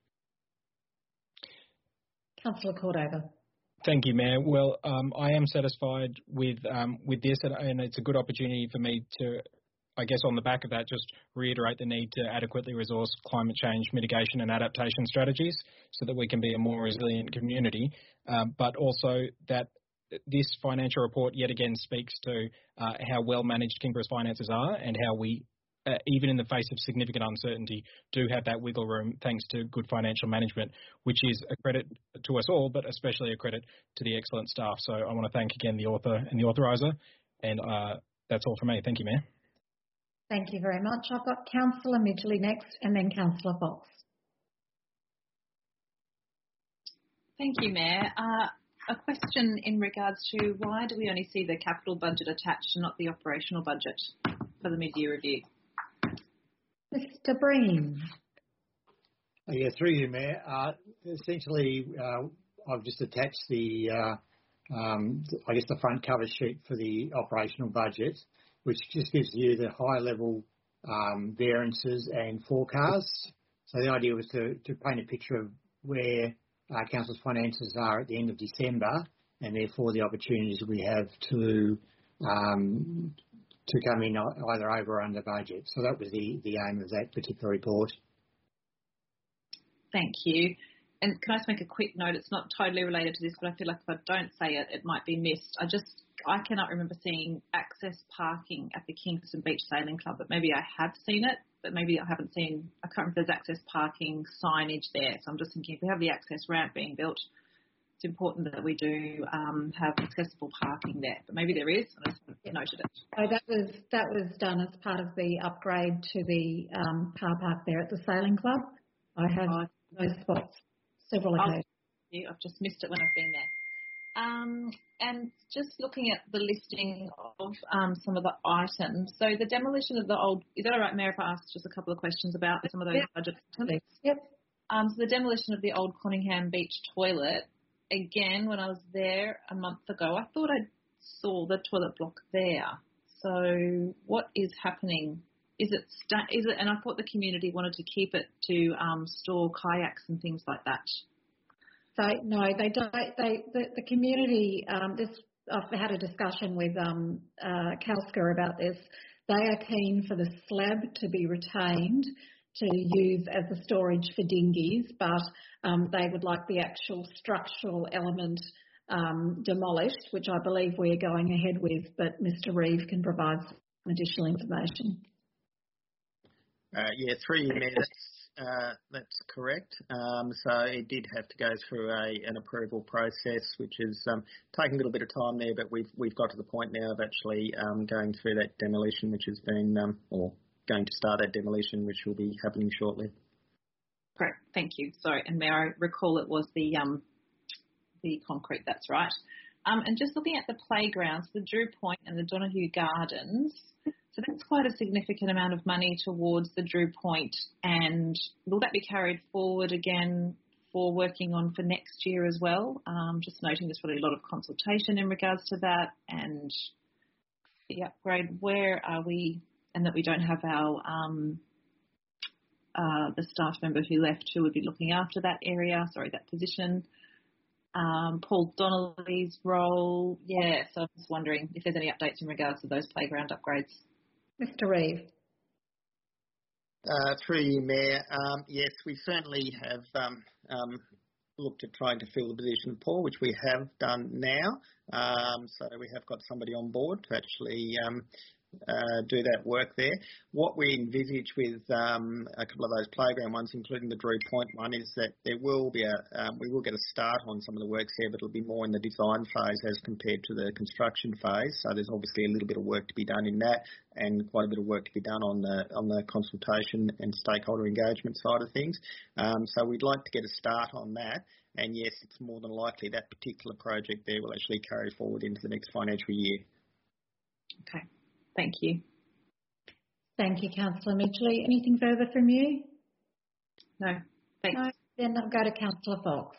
Councillor Cordova. Thank you, Mayor. Well, I am satisfied with this, and it's a good opportunity for me to, I guess on the back of that, just reiterate the need to adequately resource climate change mitigation and adaptation strategies so that we can be a more resilient community, but also that this financial report yet again speaks to how well managed Kingborough's finances are and how we even in the face of significant uncertainty, do have that wiggle room thanks to good financial management, which is a credit to us all, but especially a credit to the excellent staff. So I want to thank again the author and the authoriser, and that's all from me. Thank you, Mayor. Thank you very much. I've got Councillor Midgley next, and then Councillor Fox. Thank you, Mayor. A question in regards to why do we only see the capital budget attached and not the operational budget for the mid-year review? Mr. Breen. Yeah, through you, Mayor. Essentially, I've just attached the, I guess, the front cover sheet for the operational budget, which just gives you the high-level variances and forecasts. So the idea was to paint a picture of where Council's finances are at the end of December, and therefore the opportunities we have to come in either over or under budget. So that was the aim of that particular report. Thank you. And can I just make a quick note? It's not totally related to this, but I feel like if I don't say it, it might be missed. I cannot remember seeing access parking at the Kingston Beach Sailing Club, but maybe I have seen it, but maybe I haven't seen, I can't remember if there's access parking signage there. So I'm just thinking if we have the access ramp being built, it's important that we do have accessible parking there. But maybe there is, and I just haven't noted it. So that was done as part of the upgrade to the car park there at the Sailing Club. I have those spots several occasions. I've just missed it when I've been there. And just looking at the listing of some of the items. So the demolition of the old, is that all right, Mayor, if I ask just a couple of questions about some of those budget items? Yep. So the demolition of the old Conningham Beach toilet, again, when I was there a month ago, I thought I saw the toilet block there. So what is happening? Is it? And I thought the community wanted to keep it to store kayaks and things like that. So no, they don't. The community. I've had a discussion with Calska about this. They are keen for the slab to be retained to use as a storage for dinghies, but they would like the actual structural element demolished, which I believe we are going ahead with. But Mr. Reeve can provide some additional information. Yeah, 3 minutes. That's correct. So it did have to go through an approval process, which has taken a little bit of time there, but we've got to the point now of actually going through that demolition, which has been, or going to start that demolition, which will be happening shortly. Great, thank you. Sorry, and may I recall it was the concrete, that's right. And just looking at the playgrounds, the Drew Point and the Donahue Gardens, so that's quite a significant amount of money towards the Drew Point, and will that be carried forward again for working on for next year as well? Just noting there's probably a lot of consultation in regards to that and the upgrade. Where are we, and that we don't have our the staff member who left who would be looking after that area, that position. Paul Donnelly's role, so I'm just wondering if there's any updates in regards to those playground upgrades. Mr. Reeve. Through you, Mayor. Yes, we certainly have looked at trying to fill the position of Paul, which we have done now. So we have got somebody on board to actually do that work there. What we envisage with a couple of those playground ones, including the Drew Point one, is that there will be we will get a start on some of the works here, but it'll be more in the design phase as compared to the construction phase. So there's obviously a little bit of work to be done in that, and quite a bit of work to be done on the consultation and stakeholder engagement side of things. So we'd like to get a start on that. And yes, it's more than likely that particular project there will actually carry forward into the next financial year. Okay. Thank you. Thank you, Councillor Midgley. Anything further from you? No, thanks. No, then I'll go to Councillor Fox.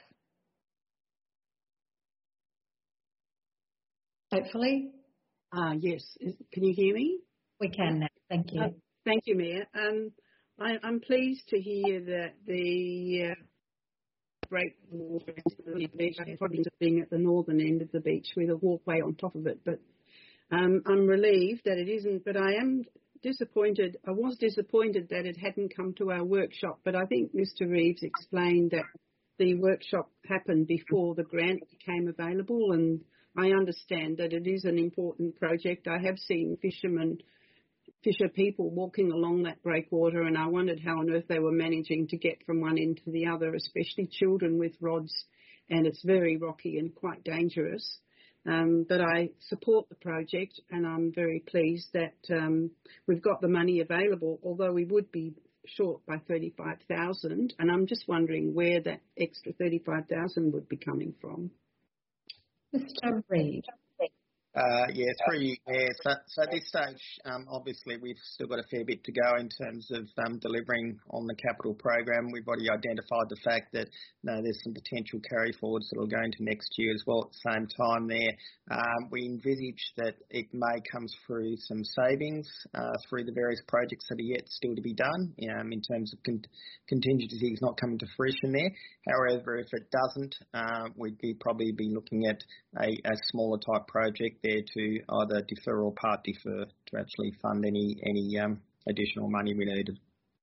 Hopefully. Yes. Can you hear me? We can now. Thank you. Thank you, Mayor. I'm pleased to hear that the breakwater beach is probably being at the northern end of the beach with a walkway on top of it, but I'm relieved that it isn't, but I am disappointed. I was disappointed that it hadn't come to our workshop, but I think Mr. Reeves explained that the workshop happened before the grant became available, and I understand that it is an important project. I have seen fishermen Fisher people walking along that breakwater, and I wondered how on earth they were managing to get from one end to the other, especially children with rods, and it's very rocky and quite dangerous. But I support the project, and I'm very pleased that we've got the money available, although we would be short by 35,000, and I'm just wondering where that extra 35,000 would be coming from. Mr. Reid. Through you. So at this stage, obviously we've still got a fair bit to go in terms of delivering on the capital program. We've already identified the fact that there's some potential carry forwards that will go into next year as well. At the same time there, we envisage that it may come through some savings through the various projects that are yet still to be done in terms of contingencies not coming to fruition there. However, if it doesn't, we'd probably be looking at a smaller type project there to either defer or part defer to actually fund any additional money we needed.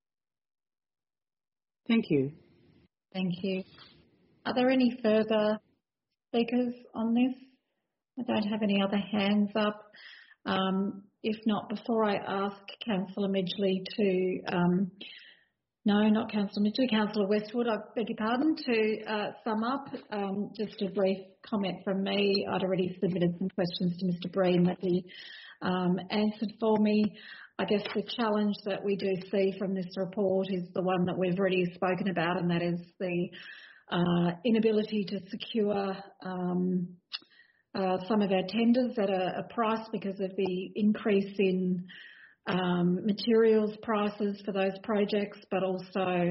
Thank you. Thank you. Are there any further speakers on this? I don't have any other hands up. If not, before I ask Councillor Midgley to no, not Councillor Midgley, Councillor Westwood, I beg your pardon, to sum up. Just a brief comment from me. I'd already submitted some questions to Mr. Breen that he answered for me. I guess the challenge that we do see from this report is the one that we've already spoken about, and that is the inability to secure some of our tenders at a price because of the increase in materials prices for those projects, but also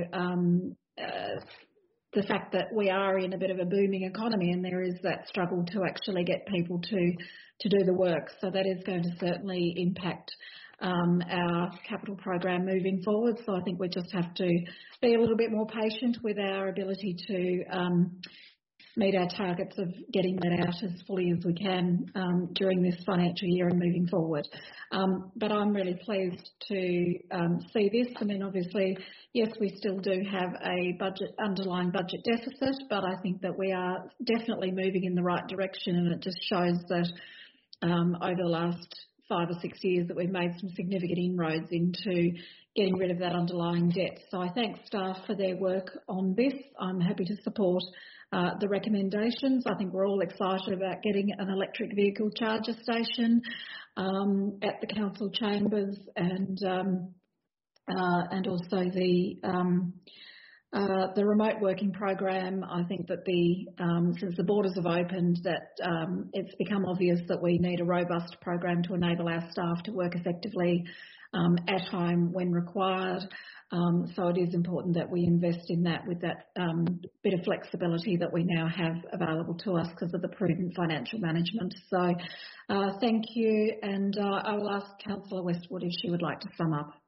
the fact that we are in a bit of a booming economy and there is that struggle to actually get people to do the work. So that is going to certainly impact our capital program moving forward. So I think we just have to be a little bit more patient with our ability to meet our targets of getting that out as fully as we can during this financial year and moving forward. But I'm really pleased to see this. I mean, obviously, yes, we still do have a underlying budget deficit, but I think that we are definitely moving in the right direction, and it just shows that over the last 5 or 6 years that we've made some significant inroads into getting rid of that underlying debt. So I thank staff for their work on this. I'm happy to support the recommendations. I think we're all excited about getting an electric vehicle charger station at the council chambers, and also the remote working program. I think that since the borders have opened, that it's become obvious that we need a robust program to enable our staff to work effectively at home when required. So it is important that we invest in that with that bit of flexibility that we now have available to us because of the prudent financial management. So thank you, and I will ask Councillor Westwood if she would like to sum up.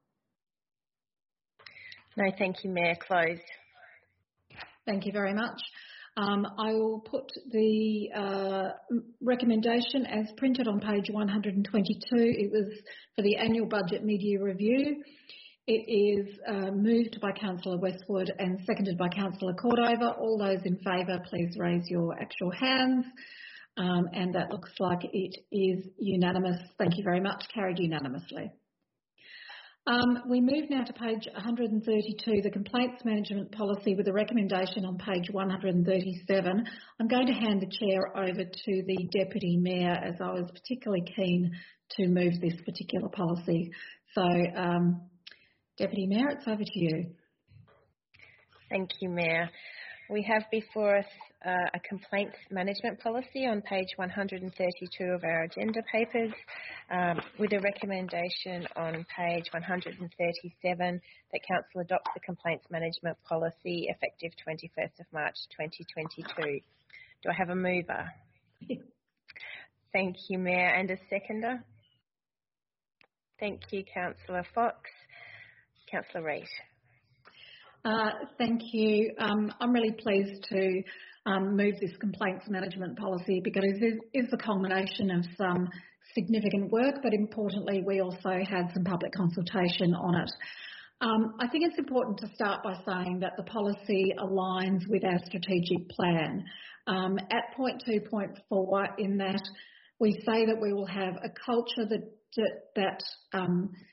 No, thank you, Mayor. Closed. Thank you very much. I will put the recommendation as printed on page 122. It was for the annual budget mid-year review. It is moved by Councillor Westwood and seconded by Councillor Cordover. All those in favour, please raise your actual hands. And that looks like it is unanimous. Thank you very much. Carried unanimously. We move now to page 132, the Complaints Management Policy, with a recommendation on page 137. I'm going to hand the chair over to the Deputy Mayor, as I was particularly keen to move this particular policy. So, Deputy Mayor, it's over to you. Thank you, Mayor. We have before us a complaints management policy on page 132 of our agenda papers, with a recommendation on page 137 that Council adopts the complaints management policy effective 21st of March 2022. Do I have a mover? Thank you, Mayor, and a seconder. Thank you, Councillor Fox. Councillor Reid. Thank you. I'm really pleased to move this complaints management policy because it is the culmination of some significant work, but importantly, we also had some public consultation on it. I think it's important to start by saying that the policy aligns with our strategic plan. At point 2.4, in that we say that we will have a culture that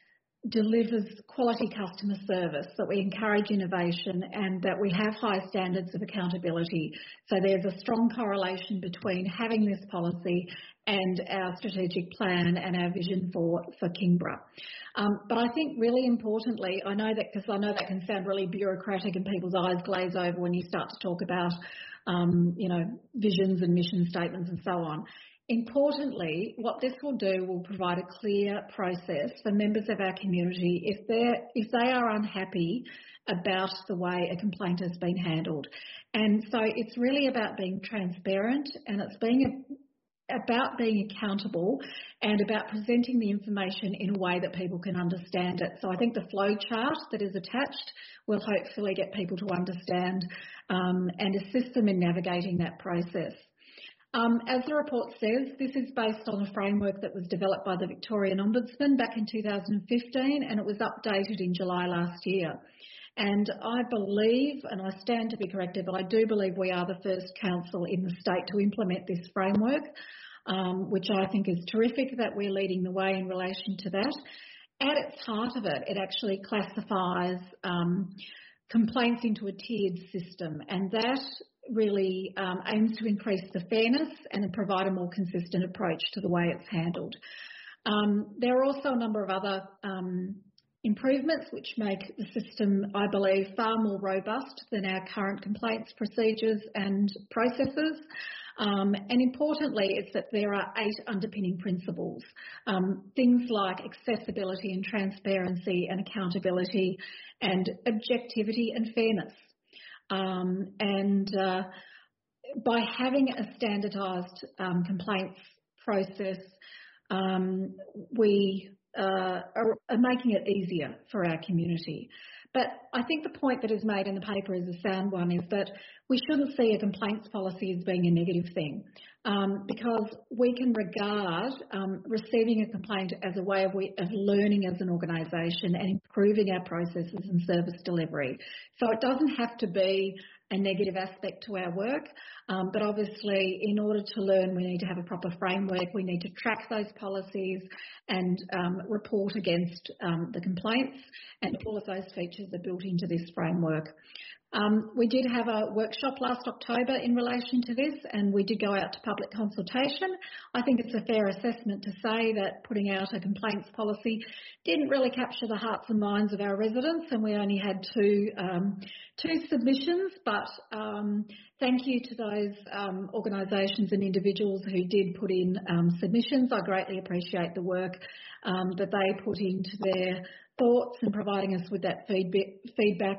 delivers quality customer service, that we encourage innovation, and that we have high standards of accountability. So there's a strong correlation between having this policy and our strategic plan and our vision for Kingborough. But I think really importantly, I know that can sound really bureaucratic and people's eyes glaze over when you start to talk about, visions and mission statements and so on. Importantly, what this will do will provide a clear process for members of our community if they are unhappy about the way a complaint has been handled. And so it's really about being transparent, and it's about being accountable and about presenting the information in a way that people can understand it. So I think the flow chart that is attached will hopefully get people to understand and assist them in navigating that process. As the report says, this is based on a framework that was developed by the Victorian Ombudsman back in 2015, and it was updated in July last year. And I believe, and I stand to be corrected, but I do believe we are the first council in the state to implement this framework, which I think is terrific that we're leading the way in relation to that. At its heart of it, it actually classifies complaints into a tiered system, and that really aims to increase the fairness and provide a more consistent approach to the way it's handled. There are also a number of other improvements which make the system, I believe, far more robust than our current complaints procedures and processes. And importantly, it's that there are 8 underpinning principles, things like accessibility and transparency and accountability and objectivity and fairness. By having a standardised complaints process, we are making it easier for our community. But I think the point that is made in the paper is a sound one, is that we shouldn't see a complaints policy as being a negative thing, because we can regard receiving a complaint as a way of learning as an organisation and improving our processes and service delivery. So it doesn't have to be a negative aspect to our work, but obviously in order to learn we need to have a proper framework, we need to track those policies and report against the complaints, and all of those features are built into this framework. We did have a workshop last October in relation to this, and we did go out to public consultation. I think it's a fair assessment to say that putting out a complaints policy didn't really capture the hearts and minds of our residents, and we only had two submissions, but thank you to those organisations and individuals who did put in submissions. I greatly appreciate the work that they put into their thoughts and providing us with that feedback.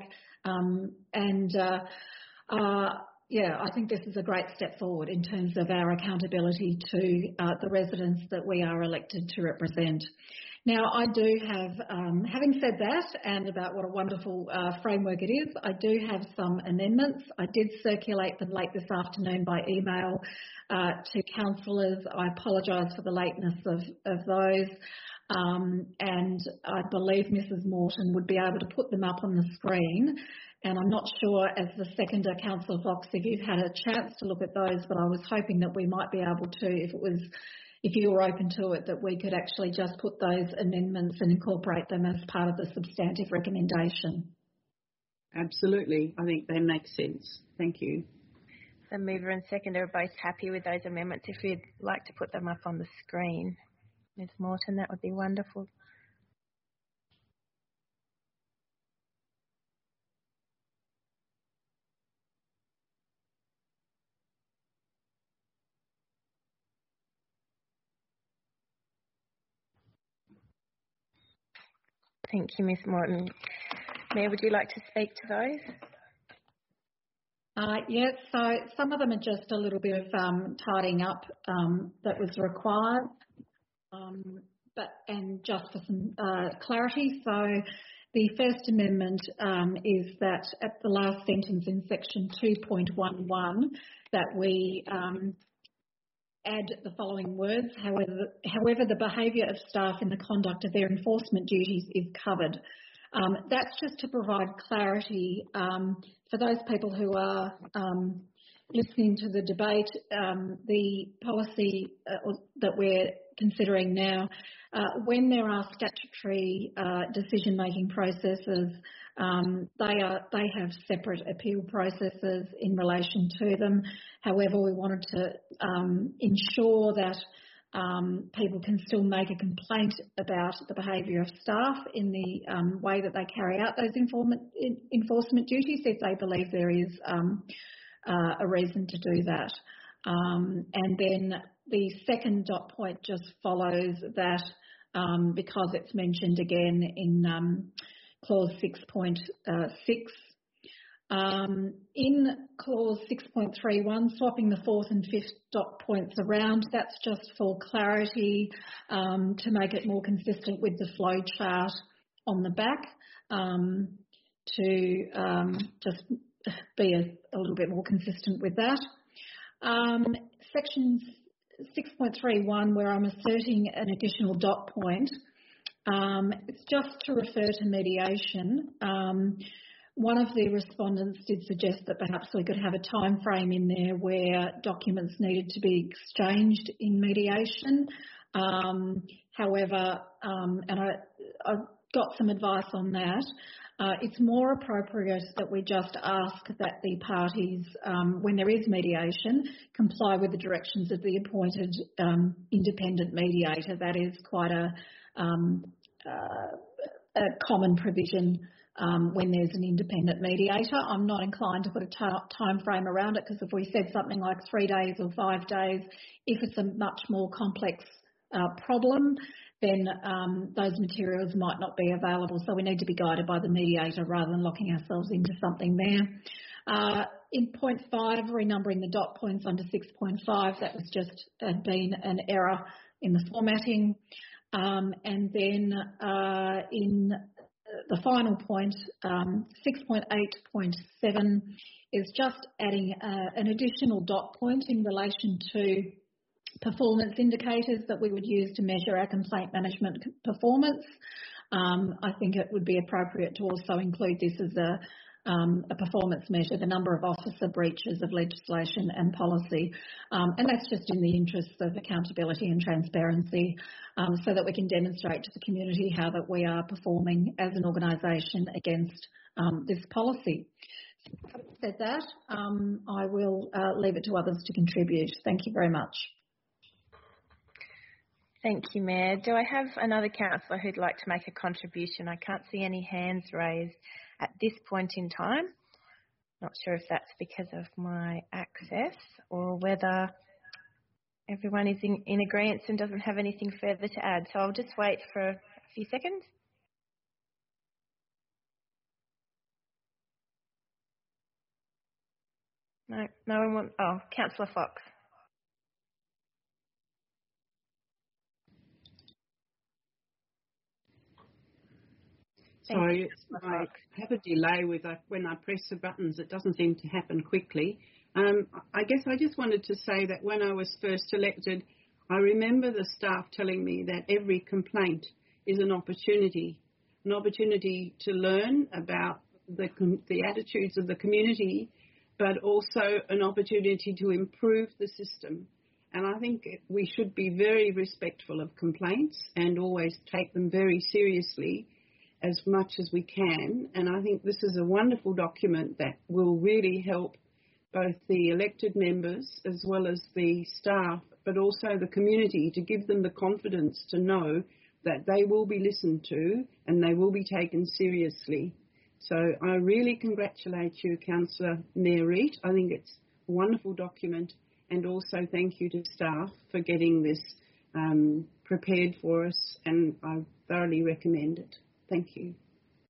I think this is a great step forward in terms of our accountability to the residents that we are elected to represent. Now, I do have, having said that and about what a wonderful framework it is, I do have some amendments. I did circulate them late this afternoon by email to councillors. I apologise for the lateness of those. And I believe Mrs. Morton would be able to put them up on the screen. And I'm not sure, as the seconder, Councillor Fox, if you've had a chance to look at those, but I was hoping that we might be able to, if you were open to it, that we could actually just put those amendments and incorporate them as part of the substantive recommendation. Absolutely. I think they make sense. Thank you. The mover and seconder are both happy with those amendments. If you'd like to put them up on the screen, Ms. Morton, that would be wonderful. Thank you, Ms. Morton. Mayor, would you like to speak to those? Yes, so some of them are just a little bit of tidying up that was required, and just for some clarity. So the first amendment is that at the last sentence in section 2.11 that we add the following words: however the behaviour of staff in the conduct of their enforcement duties is covered. That's just to provide clarity for those people who are listening to the debate, the policy that we're considering now, when there are statutory decision-making processes, they have separate appeal processes in relation to them. However, we wanted to ensure that people can still make a complaint about the behaviour of staff in the way that they carry out those enforcement duties if they believe there is a reason to do that. And then the second dot point just follows that because it's mentioned again in clause 6.6. In clause 6.31, swapping the fourth and fifth dot points around, that's just for clarity to make it more consistent with the flow chart on the back, to just be a little bit more consistent with that. Section 6.31, where I'm asserting an additional dot point, it's just to refer to mediation. One of the respondents did suggest that perhaps we could have a time frame in there where documents needed to be exchanged in mediation. However, and I've got some advice on that, it's more appropriate that we just ask that the parties, when there is mediation, comply with the directions of the appointed independent mediator. That is quite a common provision when there's an independent mediator. I'm not inclined to put a time frame around it, because if we said something like 3 days or 5 days, if it's a much more complex problem, then those materials might not be available. So we need to be guided by the mediator rather than locking ourselves into something there. In point 5, renumbering the dot points under 6.5, that was just been an error in the formatting. And then in the final point, 6.8.7 is just adding an additional dot point in relation to performance indicators that we would use to measure our complaint management performance. I think it would be appropriate to also include this as a performance measure, the number of officer breaches of legislation and policy. And that's just in the interests of accountability and transparency, so that we can demonstrate to the community how that we are performing as an organisation against this policy. Having said that, I will leave it to others to contribute. Thank you very much. Thank you, Mayor. Do I have another councillor who'd like to make a contribution? I can't see any hands raised at this point in time. Not sure if that's because of my access or whether everyone is in agreement and doesn't have anything further to add. So I'll just wait for a few seconds. No one wants. Oh, Councillor Fox. Sorry, I have a delay with when I press the buttons. It doesn't seem to happen quickly. I guess I just wanted to say that when I was first elected, I remember the staff telling me that every complaint is an opportunity to learn about the attitudes of the community, but also an opportunity to improve the system. And I think we should be very respectful of complaints and always take them very seriously as much as we can. And I think this is a wonderful document that will really help both the elected members as well as the staff, but also the community, to give them the confidence to know that they will be listened to and they will be taken seriously. So I really congratulate you, Councillor Mayor Reid. I think it's a wonderful document, and also thank you to staff for getting this prepared for us, and I thoroughly recommend it. Thank you.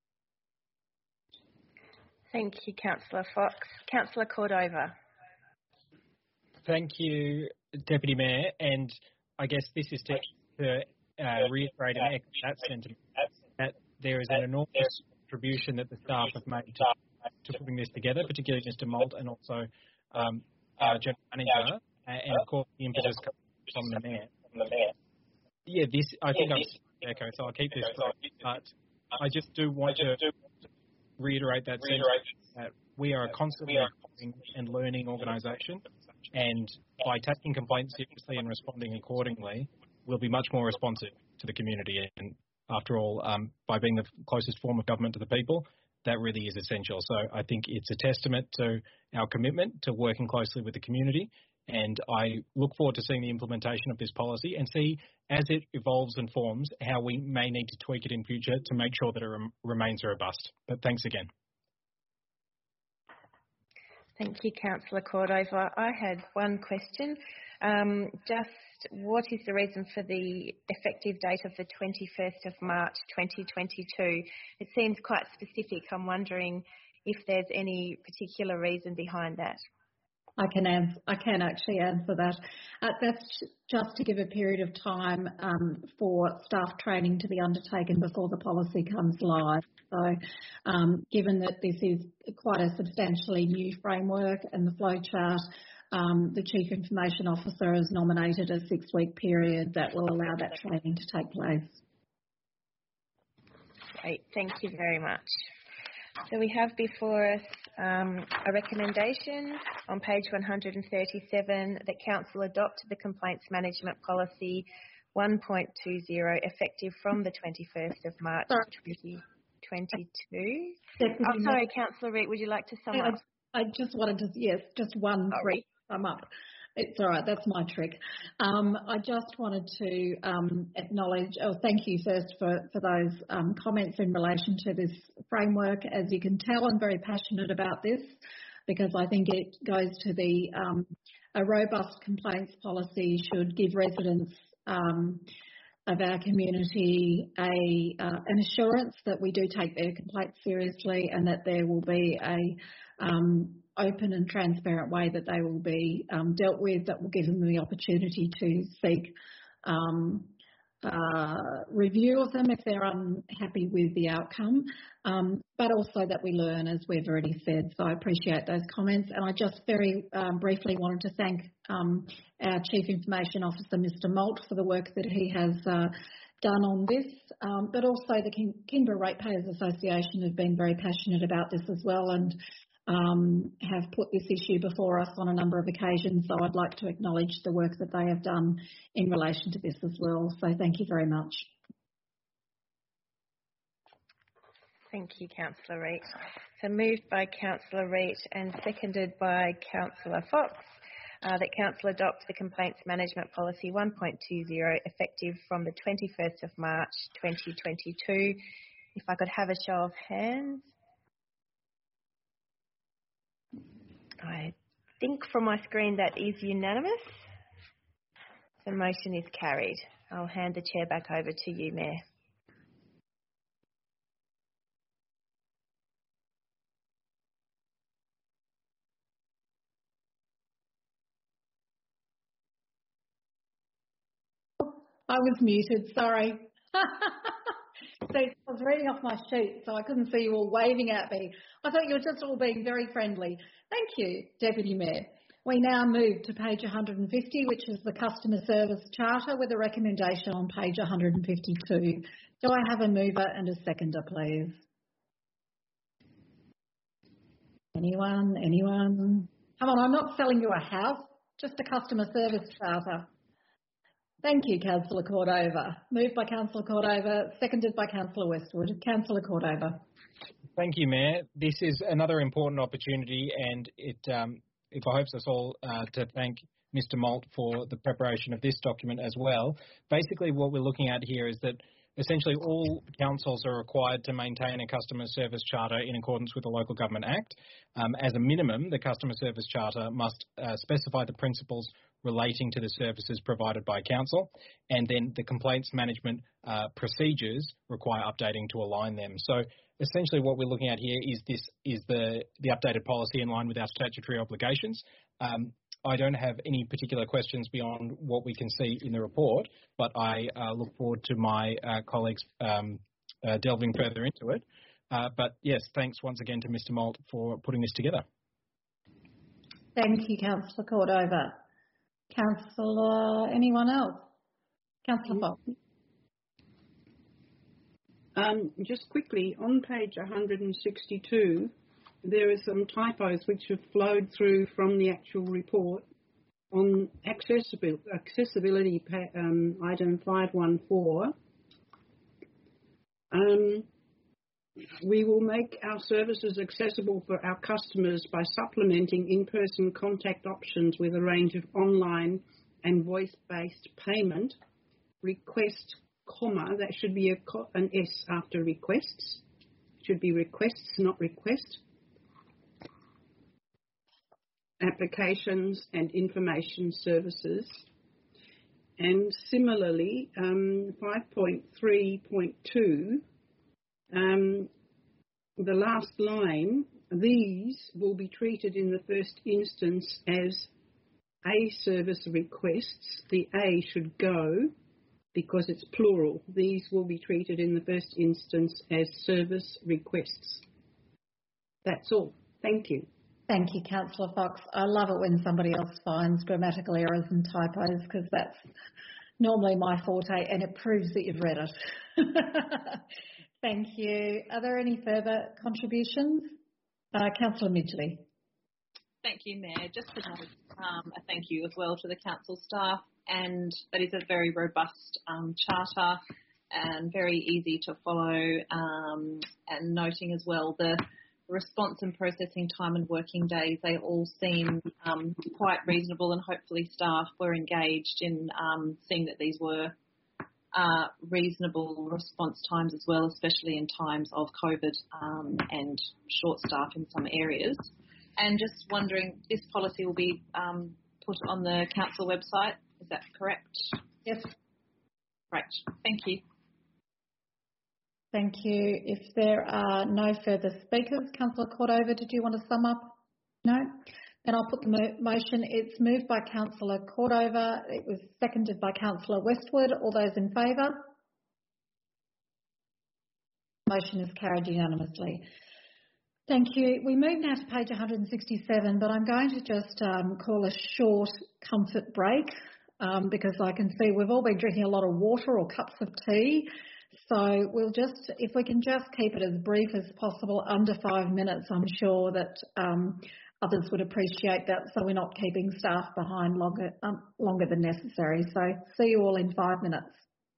Thank you, Councillor Fox. Councillor Cordova. Thank you, Deputy Mayor. And I guess this is to reiterate and echo that sentiment, that there is an enormous contribution that the staff have made to putting this together, particularly Mr. Moult and also our General Manager, and of course the impetus from the Mayor. Yeah, this, I think I'm echo, so I'll keep this brief, but I just do want to reiterate that sentiment that we are a constantly growing and learning organisation, and by taking complaints seriously and responding accordingly, we'll be much more responsive to the community. And after all, by being the closest form of government to the people, that really is essential. So I think it's a testament to our commitment to working closely with the community, and I look forward to seeing the implementation of this policy and see, as it evolves and forms, how we may need to tweak it in future to make sure that it remains robust. But thanks again. Thank you, Councillor Cordova. I had one question. Just what is the reason for the effective date of the 21st of March 2022? It seems quite specific. I'm wondering if there's any particular reason behind that. I can actually answer that. That's just to give a period of time for staff training to be undertaken before the policy comes live. So given that this is quite a substantially new framework and the flowchart, the Chief Information Officer has nominated a 6-week period that will allow that training to take place. Great, thank you very much. So we have before us a recommendation on page 137 that Council adopt the Complaints Management Policy 1.20 effective from the 21st of March 2022. Oh, sorry, Councillor Reid, would you like to sum up? I just wanted to, yes, just one brief sum up. It's all right, that's my trick. I just wanted to acknowledge, thank you first for those comments in relation to this framework. As you can tell, I'm very passionate about this because I think it goes to a robust complaints policy should give residents of our community an assurance that we do take their complaints seriously and that there will be a open and transparent way that they will be dealt with, that will give them the opportunity to seek review of them if they're unhappy with the outcome, but also that we learn, as we've already said. So I appreciate those comments, and I just very briefly wanted to thank our Chief Information Officer, Mr. Malt, for the work that he has done on this, but also the Kingborough Ratepayers Association have been very passionate about this as well, and have put this issue before us on a number of occasions, so I'd like to acknowledge the work that they have done in relation to this as well. So thank you very much. Thank you, Councillor Reid. So moved by Councillor Reid and seconded by Councillor Fox that Council adopt the Complaints Management Policy 1.20 effective from the 21st of March 2022. If I could have a show of hands. I think from my screen that is unanimous. The motion is carried. I'll hand the chair back over to you, Mayor. I was muted, sorry. So I was reading off my sheet, so I couldn't see you all waving at me. I thought you were just all being very friendly. Thank you, Deputy Mayor. We now move to page 150, which is the Customer Service Charter, with a recommendation on page 152. Do I have a mover and a seconder, please? Anyone? Come on, I'm not selling you a house, just a Customer Service Charter. Thank you, Councillor Cordova. Moved by Councillor Cordova, seconded by Councillor Westwood. Councillor Cordova. Thank you, Mayor. This is another important opportunity, and it behoves us all to thank Mr. Malt for the preparation of this document as well. Basically, what we're looking at here is that essentially all councils are required to maintain a Customer Service Charter in accordance with the Local Government Act. As a minimum, the Customer Service Charter must specify the principles relating to the services provided by council, and then the complaints management procedures require updating to align them. So essentially what we're looking at here is the updated policy in line with our statutory obligations. I don't have any particular questions beyond what we can see in the report, but I look forward to my colleagues delving further into it. But yes, thanks once again to Mr. Malt for putting this together. Thank you, Councillor Cordova. Councillor, anyone else? Councillor Fox. Just quickly, on page 162, there are some typos which have flowed through from the actual report on accessibility item 514. We will make our services accessible for our customers by supplementing in-person contact options with a range of online and voice-based payment. Request, comma, that should be an S after requests. It should be requests, not request. Applications and information services. And similarly, 5.3.2, the last line, these will be treated in the first instance as a service requests. The A should go because it's plural. These will be treated in the first instance as service requests. That's all. Thank you. Thank you, Councillor Fox. I love it when somebody else finds grammatical errors and typos because that's normally my forte and it proves that you've read it. Thank you. Are there any further contributions? Councillor Midgley. Thank you, Mayor. Just to note a thank you as well to the council staff, and that is a very robust charter and very easy to follow, and noting as well the response and processing time and working days, they all seem quite reasonable, and hopefully staff were engaged in seeing that these were reasonable response times as well, especially in times of COVID and short staff in some areas. And just wondering, this policy will be put on the council website, is that correct? Yes. Great, thank you. Thank you. If there are no further speakers, Councillor Cordover, did you want to sum up? No? Then I'll put the motion. It's moved by Councillor Cordover. It was seconded by Councillor Westwood. All those in favour? Motion is carried unanimously. Thank you. We move now to page 167, but I'm going to just call a short comfort break because I can see we've all been drinking a lot of water or cups of tea. So we'll just, if we can just keep it as brief as possible, under 5 minutes, I'm sure that others would appreciate that, so we're not keeping staff behind longer than necessary. So see you all in 5 minutes.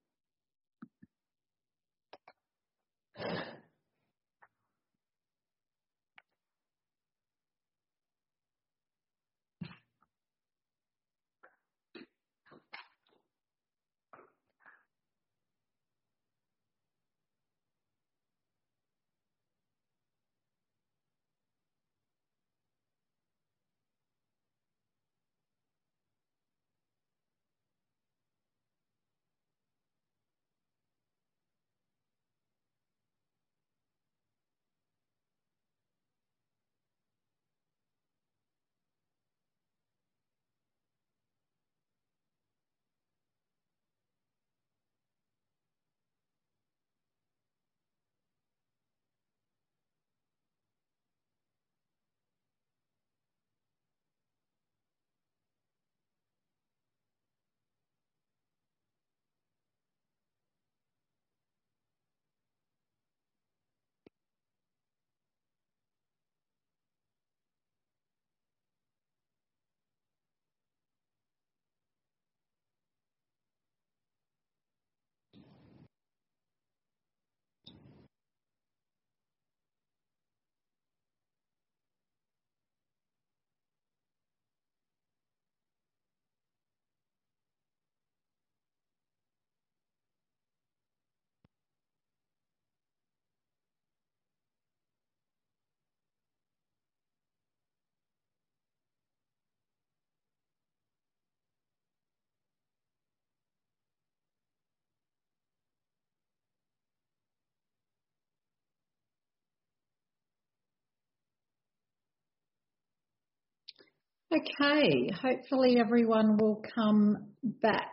Okay, hopefully everyone will come back.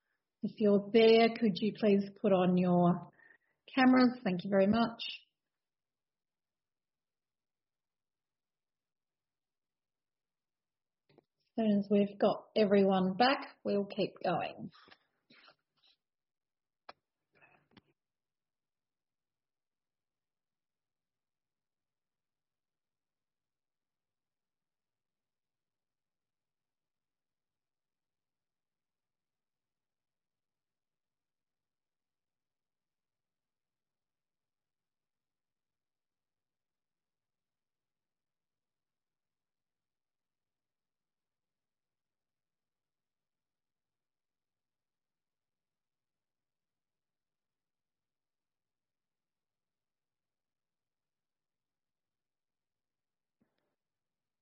If you're there, could you please put on your cameras? Thank you very much. As soon as we've got everyone back, we'll keep going.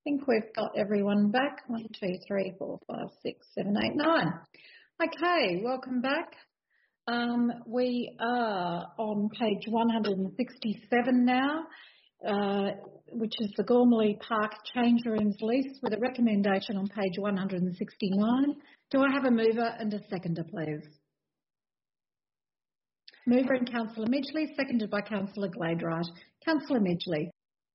think we've got everyone back. 1, 2, 3, 4, 5, 6, 7, 8, 9. Okay, welcome back. We are on page 167 now, which is the Gormley Park Change Rooms lease with a recommendation on page 169. Do I have a mover and a seconder, please? Mover and Councillor Midgley, seconded by Councillor Gladwright. Councillor Midgley.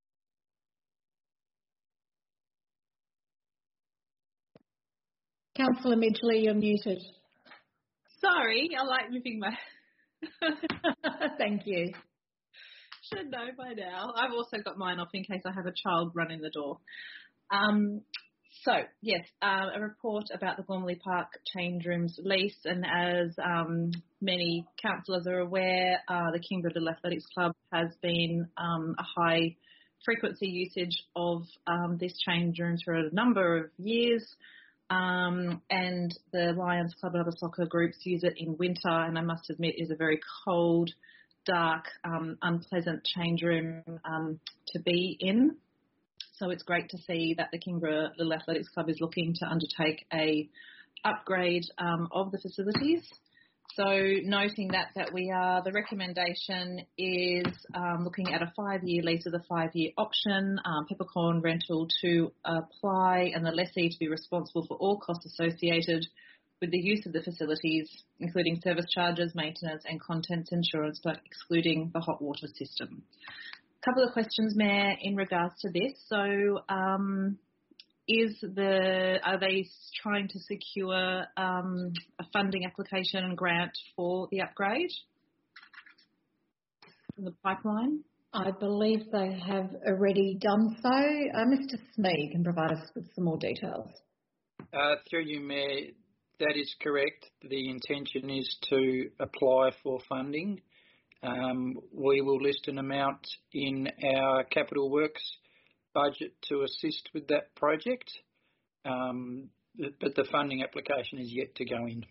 Councillor Midgley, you're muted. Sorry, I like moving my... Thank you. Should know by now. I've also got mine off in case I have a child run in the door. So, yes, a report about the Gormley Park Change Rooms lease, and as many councillors are aware, the Kingborough Little Athletics Club has been a high frequency usage of this change rooms for a number of years. And the Lions Club and other soccer groups use it in winter, and I must admit is a very cold, dark, unpleasant change room to be in. So it's great to see that the Kingborough Little Athletics Club is looking to undertake a upgrade of the facilities. So noting that the recommendation is looking at a 5-year lease with a 5-year option, peppercorn rental to apply, and the lessee to be responsible for all costs associated with the use of the facilities, including service charges, maintenance and contents insurance, but excluding the hot water system. A couple of questions, Mayor, in regards to this. So are they trying to secure a funding application and grant for the upgrade in the pipeline? I believe they have already done so. Mr. Smee can provide us with some more details. Through you, Mayor, that is correct. The intention is to apply for funding. We will list an amount in our capital works budget to assist with that project, but the funding application is yet to go in.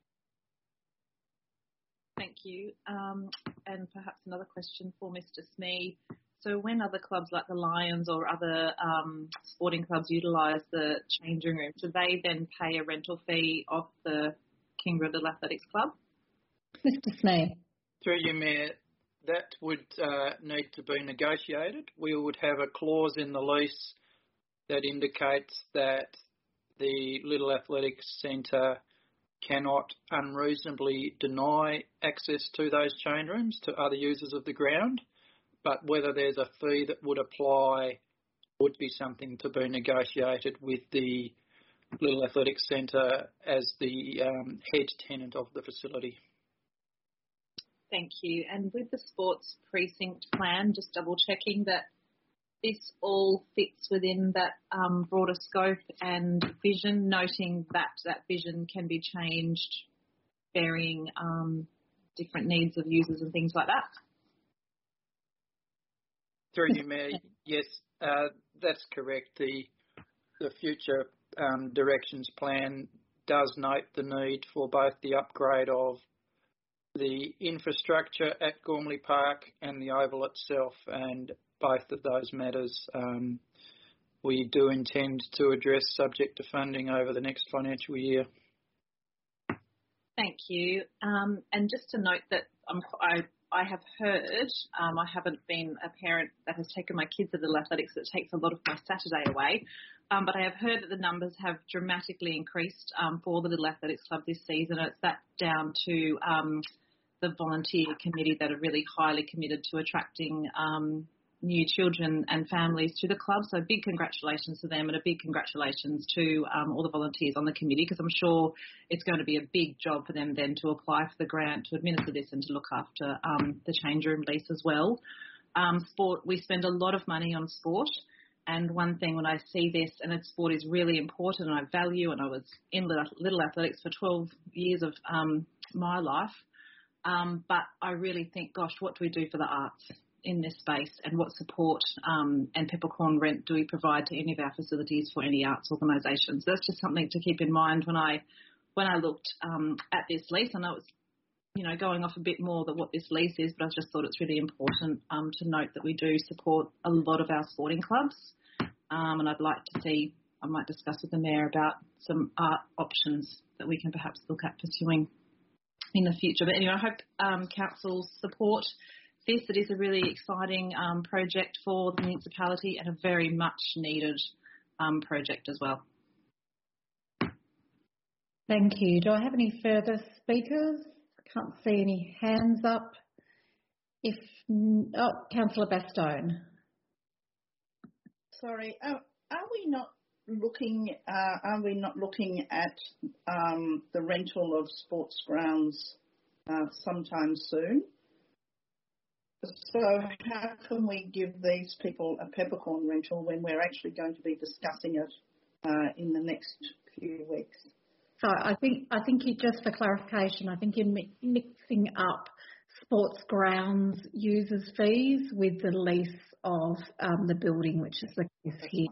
Thank you. And perhaps another question for Mr. Smee. So when other clubs like the Lions or other sporting clubs utilise the changing room, do they then pay a rental fee off the Kingborough Little Athletics Club? Mr. Smee. Through you, Mayor, that would need to be negotiated. We would have a clause in the lease that indicates that the Little Athletics Centre cannot unreasonably deny access to those change rooms to other users of the ground, but whether there's a fee that would apply would be something to be negotiated with the Little Athletics Centre as the head tenant of the facility. Thank you. And with the sports precinct plan, just double checking that this all fits within that broader scope and vision, noting that that vision can be changed, varying different needs of users and things like that. Through you, Mayor, yes, that's correct. The future directions plan does note the need for both the upgrade of the infrastructure at Gormley Park and the oval itself, and both of those matters we do intend to address subject to funding over the next financial year. Thank you. And just to note that I have heard, I haven't been a parent that has taken my kids to the athletics, that takes a lot of my Saturday away, but I have heard that the numbers have dramatically increased for the Little Athletics Club this season. It's that down to the volunteer committee that are really highly committed to attracting new children and families to the club. So big congratulations to them, and a big congratulations to all the volunteers on the committee, because I'm sure it's going to be a big job for them then to apply for the grant to administer this and to look after the change room lease as well. Sport, we spend a lot of money on sport, and one thing when I see this, and sport is really important and I value, and I was in Little Athletics for 12 years of my life, but I really think, gosh, what do we do for the arts in this space, and what support and peppercorn rent do we provide to any of our facilities for any arts organisations? That's just something to keep in mind when I looked at this lease. I know it's going off a bit more than what this lease is, but I just thought it's really important to note that we do support a lot of our sporting clubs, and I might discuss with the Mayor about some art options that we can perhaps look at pursuing in the future. But anyway, I hope Council support this. It is a really exciting project for the municipality and a very much needed project as well. Thank you. Do I have any further speakers? I can't see any hands up. Councillor Bastone. Sorry, are we not looking at the rental of sports grounds sometime soon? So how can we give these people a peppercorn rental when we're actually going to be discussing it in the next few weeks? So I think you, just for clarification, I think you're mixing up sports grounds users fees with the lease of the building, which is the case here.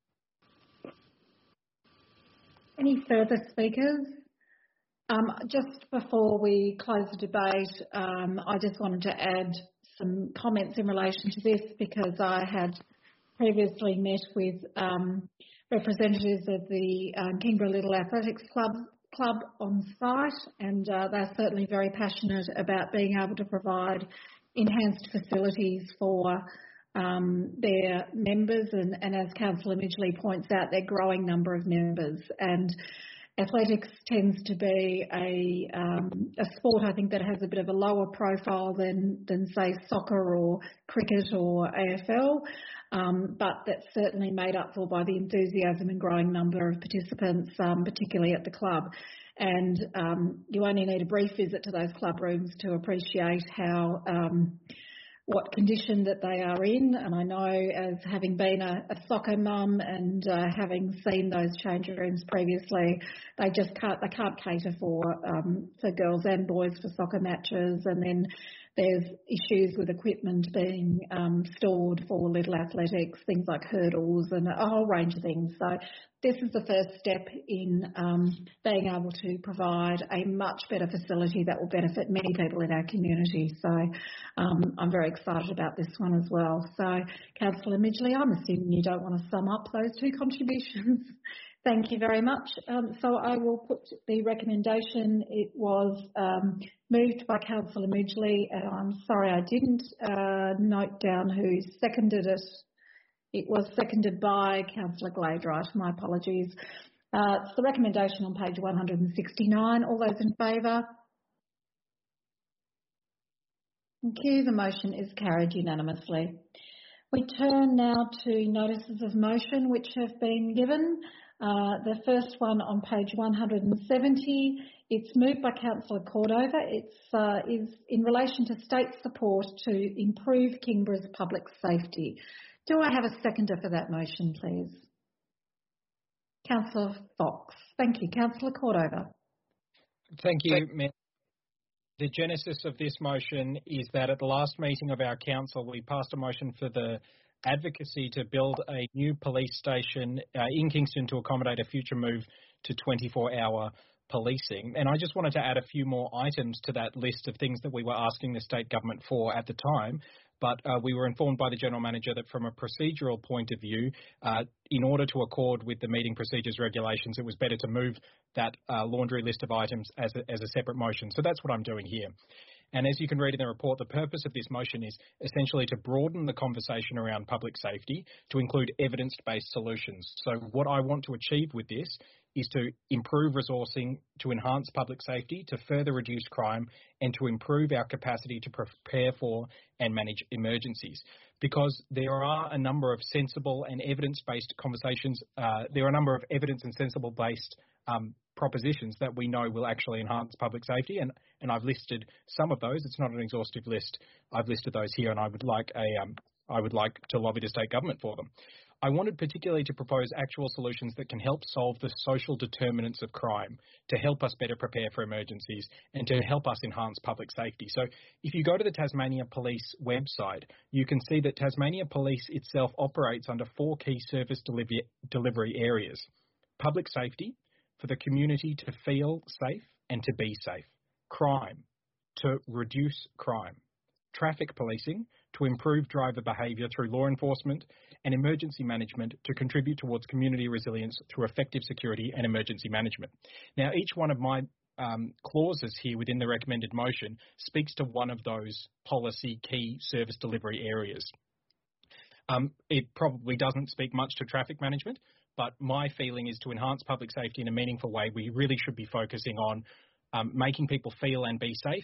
Any further speakers? Just before we close the debate, I just wanted to add some comments in relation to this, because I had previously met with representatives of the Kingborough Little Athletics Club on site, and they're certainly very passionate about being able to provide enhanced facilities for their members, and as Councillor Midgley points out, their growing number of members. And athletics tends to be a sport, I think, that has a bit of a lower profile than say soccer or cricket or AFL, but that's certainly made up for by the enthusiasm and growing number of participants, particularly at the club. And you only need a brief visit to those club rooms to appreciate how what condition that they are in. And I know, as having been a soccer mum and having seen those change rooms previously, they can't cater for girls and boys for soccer matches. And then there's issues with equipment being stored for little athletics, things like hurdles and a whole range of things. So this is the first step in being able to provide a much better facility that will benefit many people in our community. So I'm very excited about this one as well. So Councillor Midgley, I'm assuming you don't want to sum up those two contributions. Thank you very much. So I will put the recommendation. It was moved by Councillor Midgley, and I'm sorry I didn't note down who seconded it. It was seconded by Councillor Gladright. My apologies. It's the recommendation on page 169. All those in favour? Thank you. The motion is carried unanimously. We turn now to notices of motion which have been given. The first one on page 170, it's moved by Councillor Cordover. It is in relation to state support to improve Kingborough's public safety. Do I have a seconder for that motion, please? Councillor Fox. Thank you. Councillor Cordover. Thank you, Mayor. The genesis of this motion is that at the last meeting of our council, we passed a motion for the advocacy to build a new police station in Kingston to accommodate a future move to 24-hour policing. And I just wanted to add a few more items to that list of things that we were asking the state government for at the time. But we were informed by the General Manager that from a procedural point of view, in order to accord with the meeting procedures regulations, it was better to move that laundry list of items as a separate motion. So that's what I'm doing here. And as you can read in the report, the purpose of this motion is essentially to broaden the conversation around public safety to include evidence-based solutions. So what I want to achieve with this is to improve resourcing, to enhance public safety, to further reduce crime, and to improve our capacity to prepare for and manage emergencies. Because there are a number of sensible and evidence-based conversations, there are a number of evidence and sensible-based propositions that we know will actually enhance public safety, and I've listed some of those. It's not an exhaustive list. I've listed those here, and I would like to lobby the state government for them. I wanted particularly to propose actual solutions that can help solve the social determinants of crime, to help us better prepare for emergencies, and to help us enhance public safety. So if you go to the Tasmania Police website, you can see that Tasmania Police itself operates under 4 key service delivery areas: public safety, for the community to feel safe and to be safe; crime, to reduce crime; traffic policing to improve driver behaviour through law enforcement, and emergency management to contribute towards community resilience through effective security and emergency management. Now, each one of my clauses here within the recommended motion speaks to one of those policy key service delivery areas. It probably doesn't speak much to traffic management, but my feeling is to enhance public safety in a meaningful way, we really should be focusing on making people feel and be safe,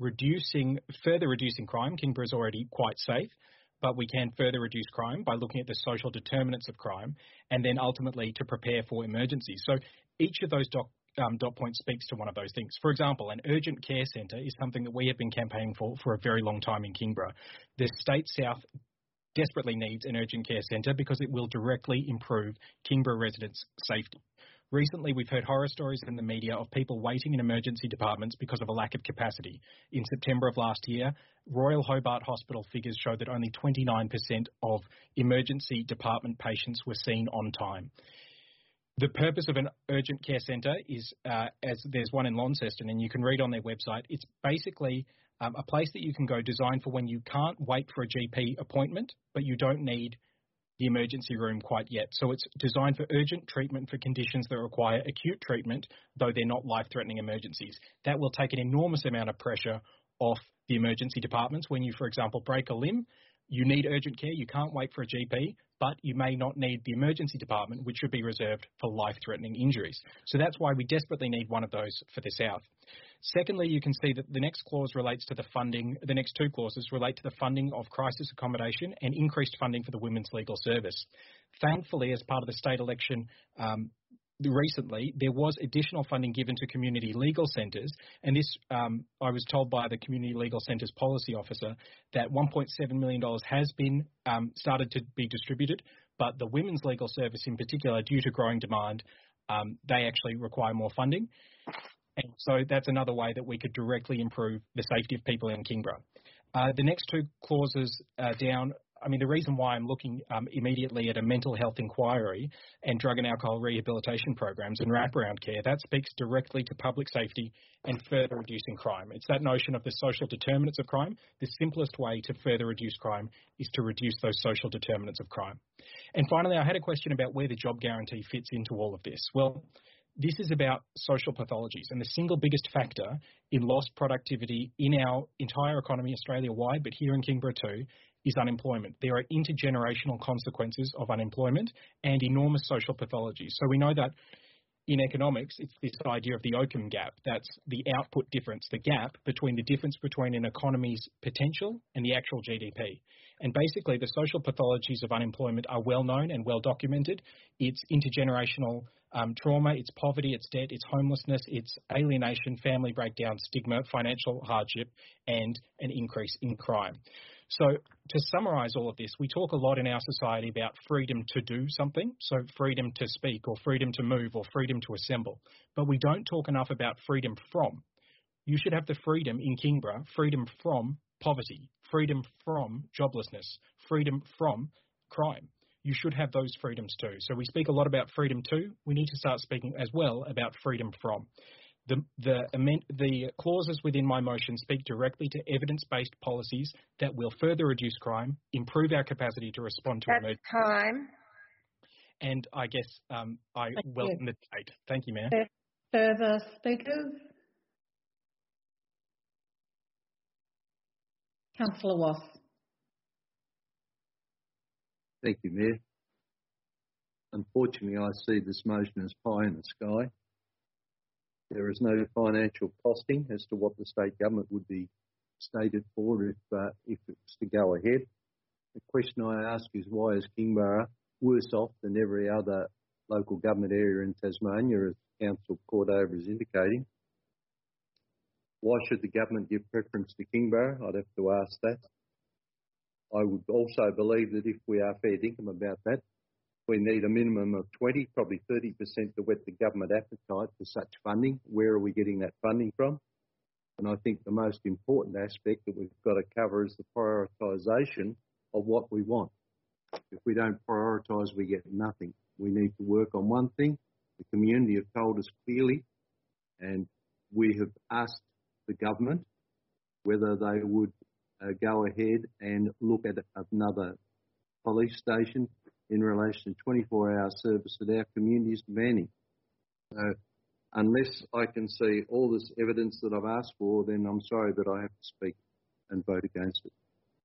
further reducing crime. Kingborough is already quite safe, but we can further reduce crime by looking at the social determinants of crime, and then ultimately to prepare for emergencies. So each of those dot point speaks to one of those things. For example, an urgent care centre is something that we have been campaigning for a very long time in Kingborough. The State South desperately needs an urgent care centre because it will directly improve Kingborough residents' safety. Recently, we've heard horror stories in the media of people waiting in emergency departments because of a lack of capacity. In September of last year, Royal Hobart Hospital figures showed that only 29% of emergency department patients were seen on time. The purpose of an urgent care centre is, as there's one in Launceston, and you can read on their website, it's basically a place that you can go designed for when you can't wait for a GP appointment, but you don't need the emergency room quite yet. So it's designed for urgent treatment for conditions that require acute treatment, though they're not life-threatening emergencies. That will take an enormous amount of pressure off the emergency departments. When you, for example, break a limb, you need urgent care, you can't wait for a GP, but you may not need the emergency department, which should be reserved for life-threatening injuries. So that's why we desperately need one of those for the South. Secondly, you can see that the next clause relates to the funding, the next two clauses relate to the funding of crisis accommodation and increased funding for the Women's Legal Service. Thankfully, as part of the state election recently, there was additional funding given to community legal centres, and this, I was told by the Community Legal Centres Policy Officer that $1.7 million has been started to be distributed, but the Women's Legal Service in particular, due to growing demand, they actually require more funding. And so that's another way that we could directly improve the safety of people in Kingborough. The next two clauses down, I mean, the reason why I'm looking immediately at a mental health inquiry and drug and alcohol rehabilitation programs and wraparound care, that speaks directly to public safety and further reducing crime. It's that notion of the social determinants of crime. The simplest way to further reduce crime is to reduce those social determinants of crime. And finally, I had a question about where the job guarantee fits into all of this. Well, this is about social pathologies, and the single biggest factor in lost productivity in our entire economy, Australia-wide, but here in Kingborough too, is unemployment. There are intergenerational consequences of unemployment and enormous social pathologies. So we know that in economics, it's this idea of the Occam gap. That's the output difference, the gap between the difference between an economy's potential and the actual GDP. And basically, the social pathologies of unemployment are well known and well documented. It's intergenerational trauma, it's poverty, it's debt, it's homelessness, it's alienation, family breakdown, stigma, financial hardship, and an increase in crime. So to summarise all of this, we talk a lot in our society about freedom to do something, so freedom to speak or freedom to move or freedom to assemble, but we don't talk enough about freedom from. You should have the freedom in Kingborough, freedom from poverty, freedom from joblessness, freedom from crime. You should have those freedoms too. So we speak a lot about freedom to. We need to start speaking as well about freedom from. The clauses within my motion speak directly to evidence-based policies that will further reduce crime, improve our capacity to respond to emergencies. Time. And I guess I welcome the debate. Thank you, Mayor. Further speakers? Councillor Wass. Thank you, Mayor. Unfortunately, I see this motion as pie in the sky. There is no financial costing as to what the state government would be stated for if it's to go ahead. The question I ask is, why is Kingborough worse off than every other local government area in Tasmania, as Councillor Cordover is indicating? Why should the government give preference to Kingborough? I'd have to ask that. I would also believe that if we are fair dinkum about that, we need a minimum of 20, probably 30% to whet the government appetite for such funding. Where are we getting that funding from? And I think the most important aspect that we've got to cover is the prioritisation of what we want. If we don't prioritise, we get nothing. We need to work on one thing. The community have told us clearly, and we have asked the government whether they would go ahead and look at another police station in relation to 24-hour service that our community is demanding. So unless I can see all this evidence that I've asked for, then I'm sorry, but I have to speak and vote against it.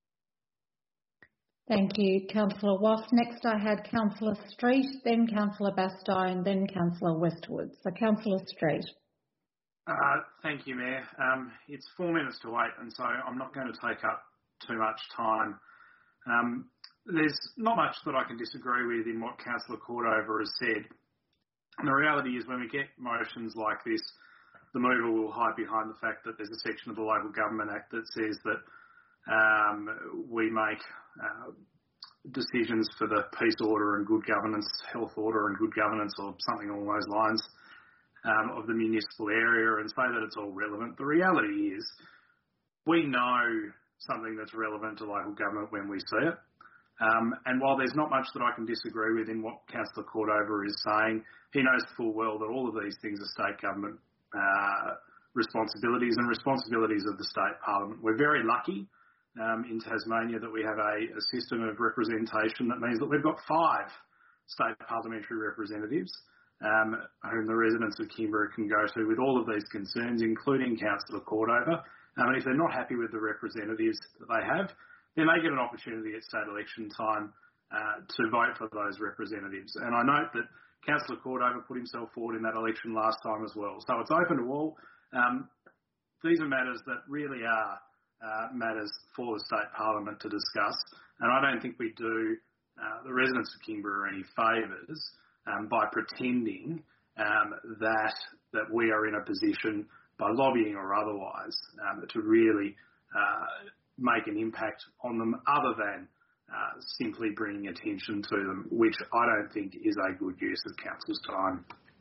Thank you, Councillor Wass. Next I had Councillor Street, then Councillor Bastow, then Councillor Westwood. So Councillor Street. Thank you, Mayor. It's 4 minutes to 8, and so I'm not going to take up too much time. There's not much that I can disagree with in what Councillor Cordover has said. And the reality is when we get motions like this, the mover will hide behind the fact that there's a section of the Local Government Act that says that we make decisions for the peace order and good governance, health order and good governance, or something along those lines, of the municipal area, and say that it's all relevant. The reality is we know something that's relevant to local government when we see it. And while there's not much that I can disagree with in what Councillor Cordover is saying, he knows full well that all of these things are state government responsibilities and responsibilities of the state parliament. We're very lucky in Tasmania that we have a system of representation that means that we've got 5 state parliamentary representatives whom the residents of Kingborough can go to with all of these concerns, including Councillor Cordover. And if they're not happy with the representatives that they have, then they get an opportunity at state election time to vote for those representatives. And I note that Councillor Cordover put himself forward in that election last time as well. So it's open to all. These are matters that really are matters for the state parliament to discuss. And I don't think we do the residents of Kingborough any favours by pretending that we are in a position, by lobbying or otherwise, to really make an impact on them other than simply bringing attention to them, which I don't think is a good use of council's time.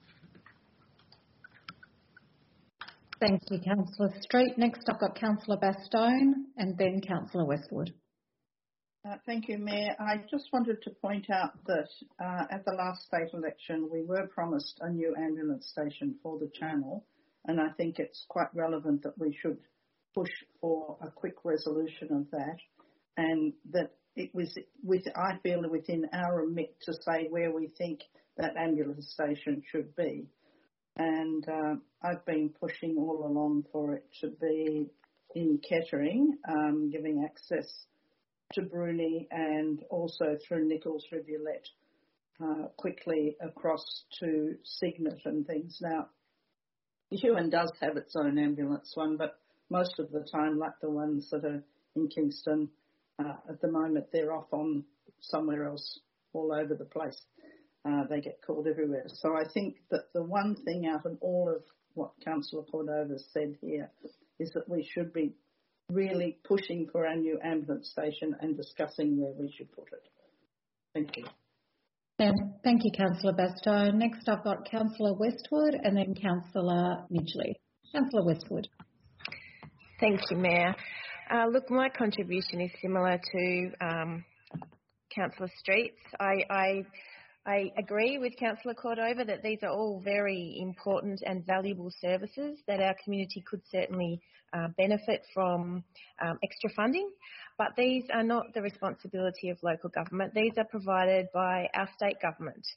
Thank you, Councillor Street. Next I've got Councillor Bastow and then Councillor Westwood. Thank you, Mayor. I just wanted to point out that at the last state election we were promised a new ambulance station for the Channel, and I think it's quite relevant that we should push for a quick resolution of that, and that it was, I feel, within our remit to say where we think that ambulance station should be. And I've been pushing all along for it to be in Kettering, giving access to Bruny and also through Nichols Rivulet quickly across to Cygnet and things. Now, Huon does have its own ambulance one, but most of the time, like the ones that are in Kingston, at the moment they're off on somewhere else all over the place. They get called everywhere. So I think that the one thing out of all of what Councillor Cordover said here is that we should be really pushing for our new ambulance station and discussing where we should put it. Thank you. Thank you, Councillor Bastow. Next I've got Councillor Westwood and then Councillor Midgley. Councillor Westwood. Thank you, Mayor. Look, my contribution is similar to Councillor Street's. I agree with Councillor Cordover that these are all very important and valuable services that our community could certainly benefit from extra funding, but these are not the responsibility of local government. These are provided by our state government.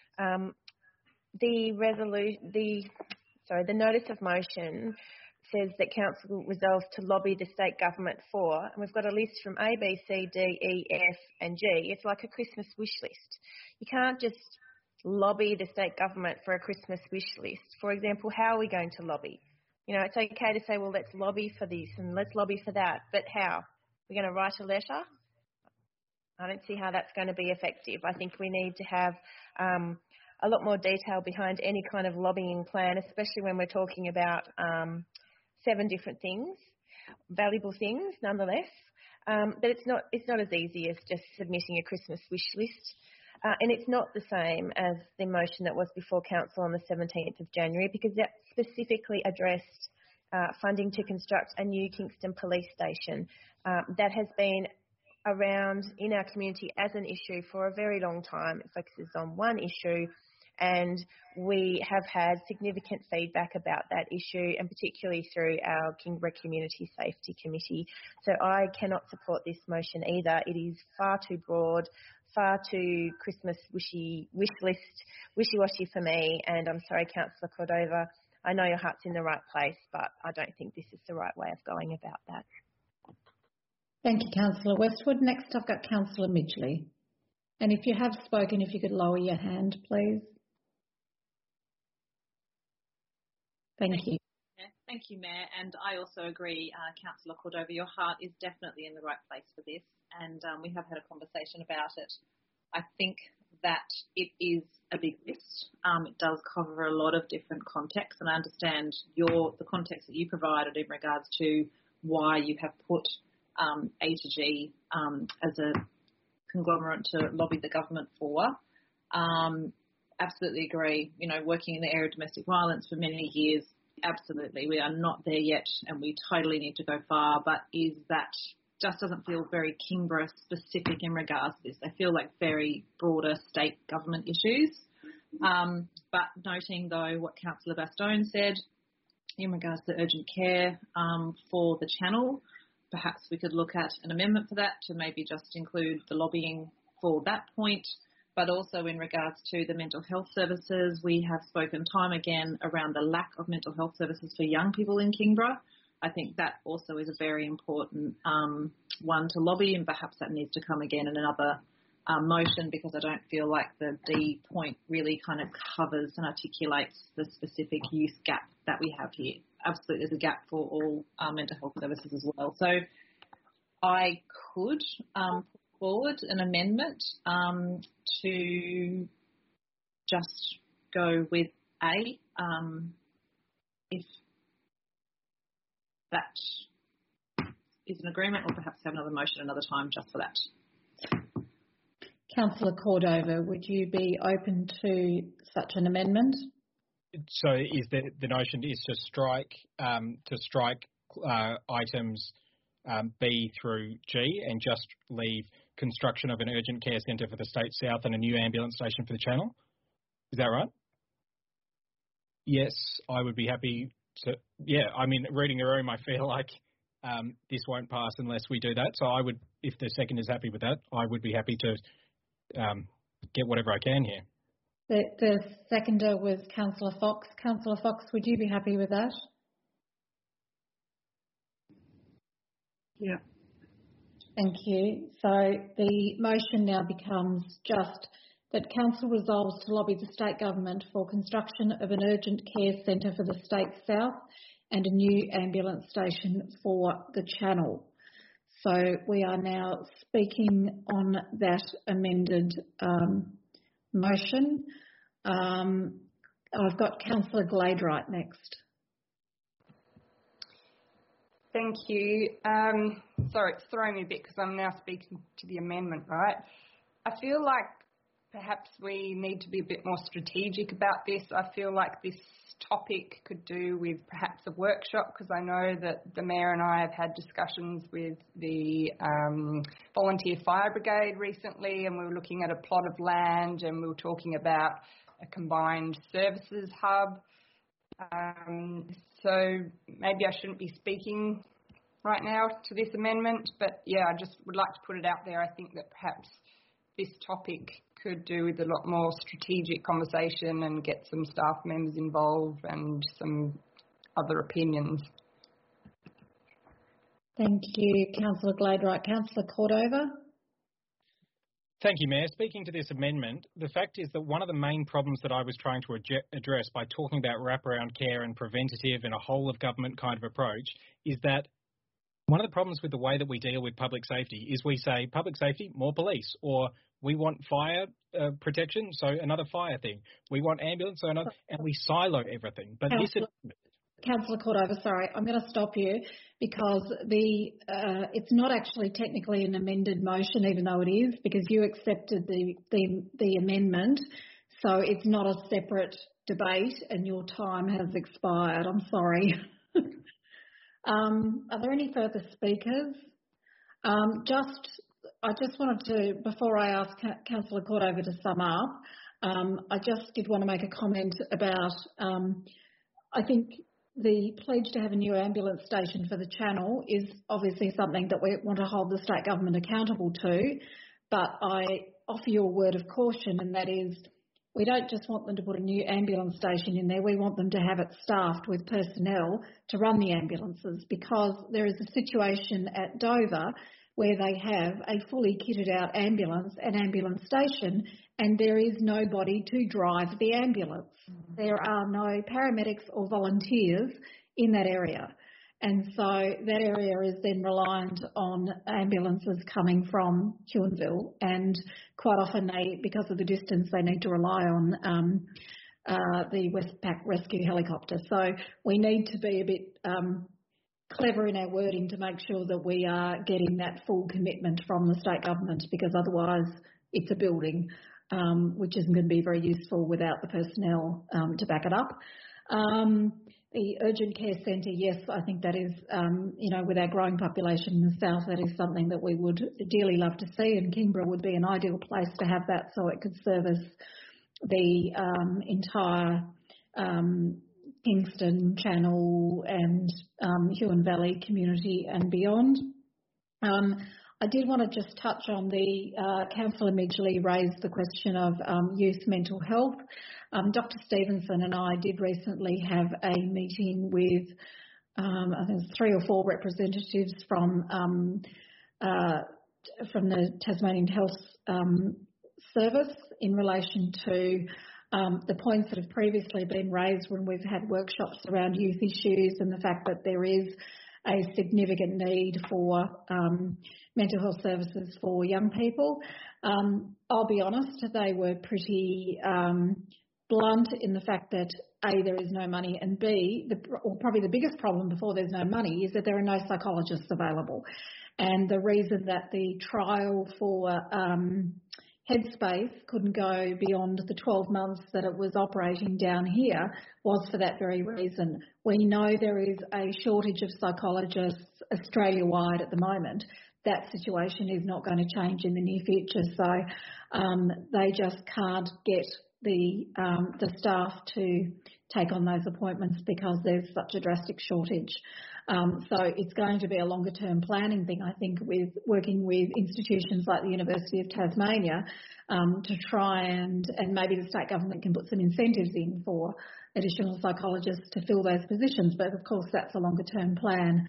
The notice of motion says that council resolves to lobby the state government for, and we've got a list from A, B, C, D, E, F and G. It's like a Christmas wish list. You can't just lobby the state government for a Christmas wish list. For example, how are we going to lobby? You know, it's okay to say, well, let's lobby for this and let's lobby for that, but how? We're going to write a letter? I don't see how that's going to be effective. I think we need to have a lot more detail behind any kind of lobbying plan, especially when we're talking about 7 different things, valuable things nonetheless. But it's not as easy as just submitting a Christmas wish list. And it's not the same as the motion that was before Council on the 17th of January, because that specifically addressed funding to construct a new Kingston police station that has been around in our community as an issue for a very long time. It focuses on one issue, and we have had significant feedback about that issue, and particularly through our Kingborough Community Safety Committee. So I cannot support this motion either. It is far too broad, far too Christmas wishy-washy for me, and I'm sorry, Councillor Cordova, I know your heart's in the right place, but I don't think this is the right way of going about that. Thank you, Councillor Westwood. Next, I've got Councillor Midgley. And if you have spoken, if you could lower your hand, please. Thank you. Yeah, thank you, Mayor. And I also agree, Councillor Cordova, your heart is definitely in the right place for this. And we have had a conversation about it. I think that it is a big list. It does cover a lot of different contexts, and I understand the context that you provided in regards to why you have put A2G as a conglomerate to lobby the government for. Absolutely agree. You know, working in the area of domestic violence for many years, absolutely. We are not there yet, and we totally need to go far, but that just doesn't feel very Kingborough specific in regards to this. They feel like very broader state government issues. But noting, though, what Councillor Bastone said in regards to urgent care for the channel, perhaps we could look at an amendment for that to maybe just include the lobbying for that point. But also in regards to the mental health services, we have spoken time again around the lack of mental health services for young people in Kingborough. I think that also is a very important one to lobby, and perhaps that needs to come again in another motion, because I don't feel like the D point really kind of covers and articulates the specific youth gap that we have here. Absolutely, there's a gap for all mental health services as well. So I could put forward an amendment to just go with A, if that is an agreement, or perhaps have another motion another time just for that. Councillor Cordova, would you be open to such an amendment? So is the notion is to strike items B through G and just leave construction of an urgent care centre for the State South and a new ambulance station for the Channel? Is that right? Yes, I would be happy to. Yeah, I mean, reading the room, I feel like this won't pass unless we do that. So I would, if the second is happy with that, I would be happy to get whatever I can here. The seconder was Councillor Fox. Councillor Fox, would you be happy with that? Yeah. Thank you. So the motion now becomes just that Council resolves to lobby the State Government for construction of an urgent care centre for the State South and a new ambulance station for the Channel. So we are now speaking on that amended motion. I've got Councillor Gladright next. Thank you. Sorry, it's throwing me a bit because I'm now speaking to the amendment, right? I feel like perhaps we need to be a bit more strategic about this. I feel like this topic could do with perhaps a workshop, because I know that the Mayor and I have had discussions with the Volunteer Fire Brigade recently, and we were looking at a plot of land and we were talking about a combined services hub. So maybe I shouldn't be speaking right now to this amendment, but yeah, I just would like to put it out there. I think that perhaps this topic could do with a lot more strategic conversation and get some staff members involved and some other opinions. Thank you, Councillor Gladright. Councillor Cordova. Thank you, Mayor. Speaking to this amendment, the fact is that one of the main problems that I was trying to address by talking about wraparound care and preventative and a whole of government kind of approach is that one of the problems with the way that we deal with public safety is we say public safety, more police, or we want fire protection, so another fire thing. We want ambulance, so another, and we silo everything. But Councillor Cordova, sorry, I'm going to stop you because it's not actually technically an amended motion, even though it is, because you accepted the amendment. So it's not a separate debate, and your time has expired. I'm sorry. Are there any further speakers? I just wanted to, before I ask Councillor Cordova to sum up, I just did want to make a comment about, I think the pledge to have a new ambulance station for the Channel is obviously something that we want to hold the state government accountable to, but I offer you a word of caution, and that is we don't just want them to put a new ambulance station in there, we want them to have it staffed with personnel to run the ambulances, because there is a situation at Dover where they have a fully kitted out ambulance and ambulance station, and there is nobody to drive the ambulance. There are no paramedics or volunteers in that area. And so that area is then reliant on ambulances coming from Huonville, and quite often because of the distance, they need to rely on the Westpac rescue helicopter. So we need to be a bit clever in our wording to make sure that we are getting that full commitment from the state government, because otherwise it's a building which isn't going to be very useful without the personnel to back it up. The urgent care centre, yes, I think that is, with our growing population in the south, that is something that we would dearly love to see, and Kingborough would be an ideal place to have that so it could service the entire Kingston, Channel and Huon Valley community and beyond. I did want to just touch on the Councillor Midgley raised the question of youth mental health. Dr. Stevenson and I did recently have a meeting with I think 3 or 4 representatives from the Tasmanian Health Service in relation to the points that have previously been raised when we've had workshops around youth issues, and the fact that there is a significant need for mental health services for young people. I'll be honest, they were pretty blunt in the fact that A, there is no money, and B, probably the biggest problem before there's no money is that there are no psychologists available. And the reason that the trial for Headspace couldn't go beyond the 12 months that it was operating down here was for that very reason. We know there is a shortage of psychologists Australia-wide at the moment. That situation is not going to change in the near future, so they just can't get the staff to take on those appointments because there's such a drastic shortage. So it's going to be a longer term planning thing, I think, with working with institutions like the University of Tasmania to try and maybe the state government can put some incentives in for additional psychologists to fill those positions. But of course, that's a longer term plan.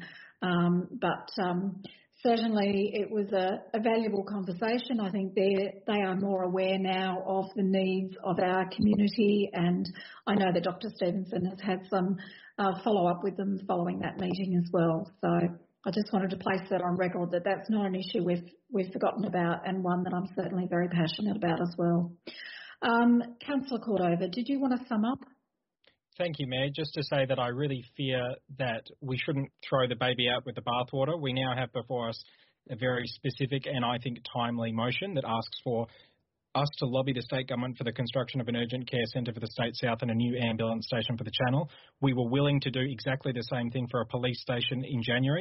Certainly it was a valuable conversation. I think they are more aware now of the needs of our community, and I know that Dr. Stevenson has had some follow-up with them following that meeting as well. So I just wanted to place that on record that that's not an issue we've forgotten about, and one that I'm certainly very passionate about as well. Councillor Cordova, did you want to sum up? Thank you, Mayor. Just to say that I really fear that we shouldn't throw the baby out with the bathwater. We now have before us a very specific and I think timely motion that asks for us to lobby the state government for the construction of an urgent care centre for the State South and a new ambulance station for the Channel. We were willing to do exactly the same thing for a police station in January.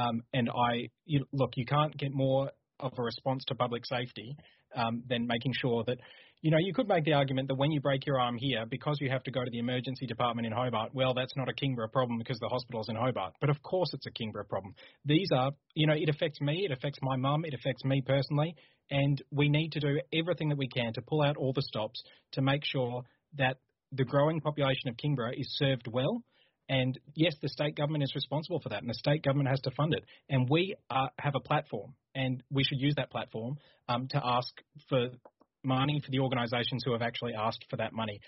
Look, you can't get more of a response to public safety than making sure that, you could make the argument that when you break your arm here, because you have to go to the emergency department in Hobart, well, that's not a Kingborough problem because the hospital's in Hobart. But of course it's a Kingborough problem. These are, it affects me, it affects my mum, it affects me personally, and we need to do everything that we can to pull out all the stops to make sure that the growing population of Kingborough is served well. And yes, the state government is responsible for that, and the state government has to fund it. And we have a platform, and we should use that platform to ask for money for the organisations who have actually asked for that money.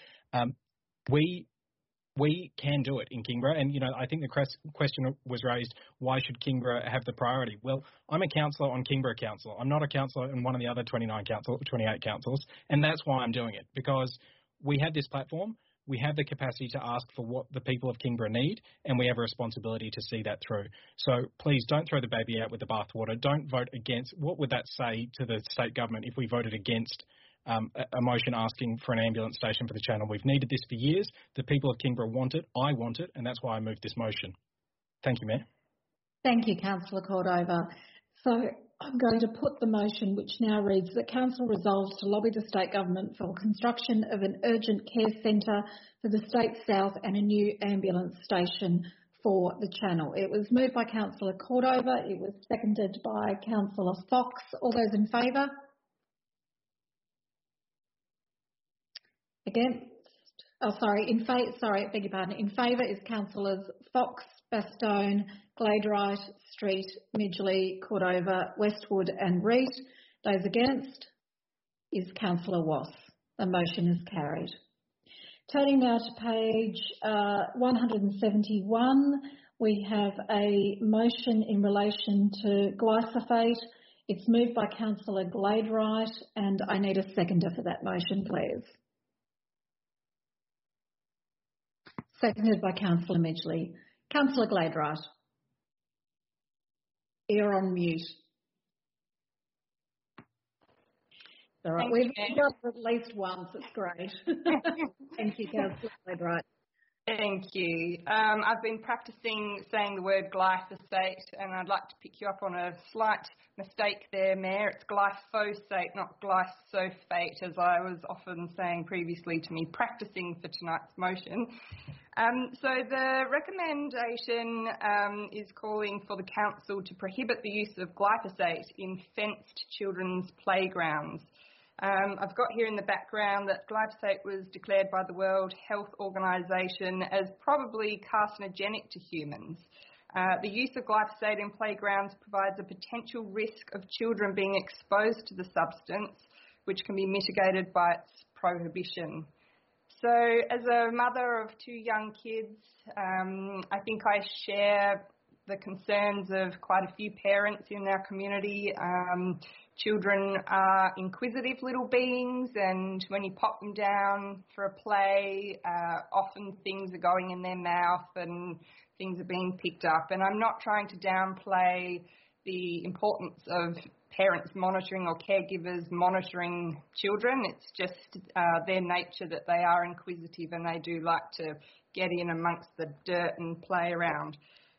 We can do it in Kingborough, and I think the question was raised: why should Kingborough have the priority? Well, I'm a councillor on Kingborough Council. I'm not a councillor in one of the other 28 councils, and that's why I'm doing it, because we have this platform. We have the capacity to ask for what the people of Kingborough need, and we have a responsibility to see that through. So please don't throw the baby out with the bathwater. Don't vote against. What would that say to the state government if we voted against a motion asking for an ambulance station for the Channel? We've needed this for years. The people of Kingborough want it. I want it, and that's why I moved this motion. Thank you, Mayor. Thank you, Councillor Cordova. So I'm going to put the motion, which now reads that Council resolves to lobby the State Government for construction of an urgent care centre for the State South and a new ambulance station for the Channel. It was moved by Councillor Cordova. It was seconded by Councillor Fox. All those in favour? Against? Oh, sorry. Beg your pardon. In favour is Councillors Fox, Bastone, Gladeright, Street, Midgley, Cordova, Westwood and Reid. Those against is Councillor Wass. The motion is carried. Turning now to page 171, we have a motion in relation to glyphosate. It's moved by Councillor Gladeright and I need a seconder for that motion, please. Seconded by Councillor Midgley. Councillor Gladeright. You're on mute. All right, we've got at least once. It's great. Thank you, Councillor Gladeright. Thank you. I've been practicing saying the word glyphosate, and I'd like to pick you up on a slight mistake there, Mayor. It's glyphosate, not glyphosate, as I was often saying previously to me, practicing for tonight's motion. So the recommendation is calling for the Council to prohibit the use of glyphosate in fenced children's playgrounds. I've got here in the background that glyphosate was declared by the World Health Organization as probably carcinogenic to humans. The use of glyphosate in playgrounds provides a potential risk of children being exposed to the substance, which can be mitigated by its prohibition. So as a mother of two young kids, I think I share the concerns of quite a few parents in our community. Children are inquisitive little beings, and when you pop them down for a play, often things are going in their mouth and things are being picked up. And I'm not trying to downplay the importance of parents monitoring or caregivers monitoring children. It's just their nature that they are inquisitive and they do like to get in amongst the dirt and play around.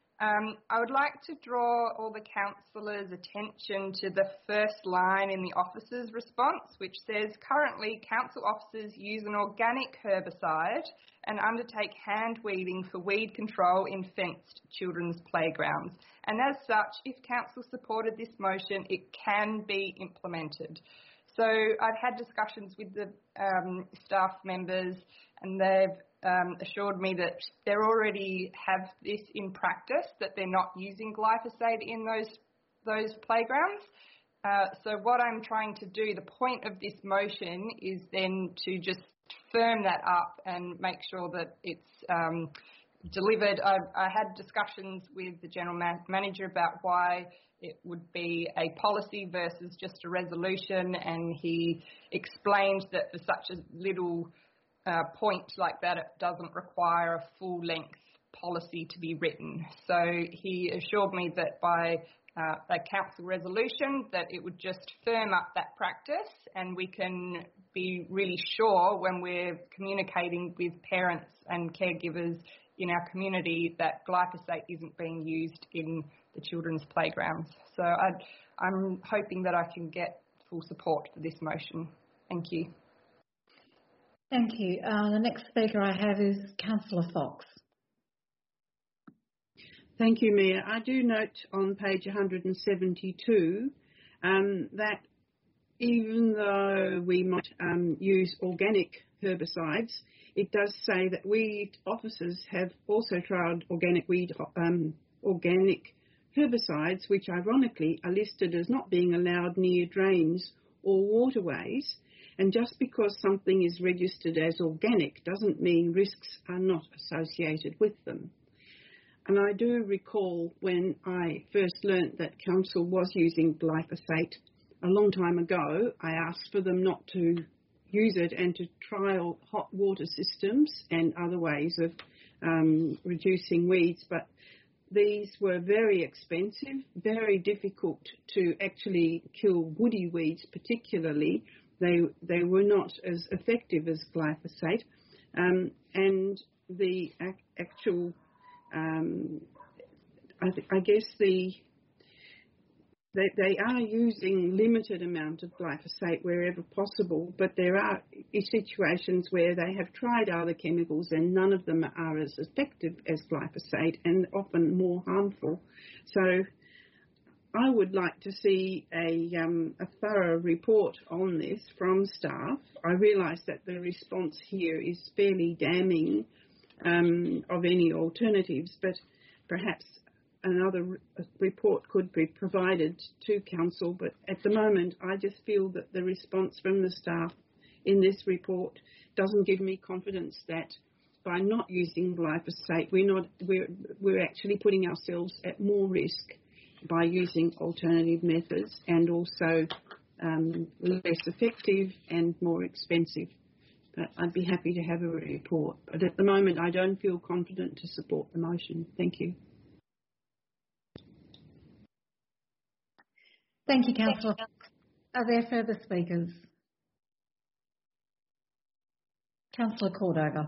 I would like to draw all the councillors' attention to the first line in the officer's response, which says, currently council officers use an organic herbicide and undertake hand weeding for weed control in fenced children's playgrounds. And as such, if council supported this motion, it can be implemented. So I've had discussions with the staff members, and they've assured me that they already have this in practice, that they're not using glyphosate in those playgrounds. So what I'm trying to do, the point of this motion is then to just firm that up and make sure that it's delivered. I had discussions with the General Manager about why it would be a policy versus just a resolution, and he explained that for such a little point like that, it doesn't require a full-length policy to be written. So he assured me that by a council resolution that it would just firm up that practice, and we can be really sure when we're communicating with parents and caregivers in our community that glyphosate isn't being used in the children's playgrounds. So I'm hoping that I can get full support for this motion. Thank you. Thank you. The next speaker I have is Councillor Fox. Thank you, Mayor. I do note on page 172 that even though we might use organic herbicides, it does say that weed officers have also trialled organic herbicides, which ironically are listed as not being allowed near drains or waterways. And just because something is registered as organic doesn't mean risks are not associated with them. And I do recall when I first learnt that Council was using glyphosate a long time ago, I asked for them not to use it and to trial hot water systems and other ways of reducing weeds. But these were very expensive, very difficult to actually kill woody weeds particularly. They were not as effective as glyphosate, and the actual, I guess the they are using limited amount of glyphosate wherever possible, but there are situations where they have tried other chemicals and none of them are as effective as glyphosate and often more harmful. So I would like to see a thorough report on this from staff. I realise that the response here is fairly damning of any alternatives, but perhaps another report could be provided to Council. But at the moment, I just feel that the response from the staff in this report doesn't give me confidence that by not using glyphosate, we're actually putting ourselves at more risk by using alternative methods and also less effective and more expensive. But I'd be happy to have a report. But at the moment, I don't feel confident to support the motion. Thank you. Thank you, Councillor. Are there further speakers? Councillor Cordover.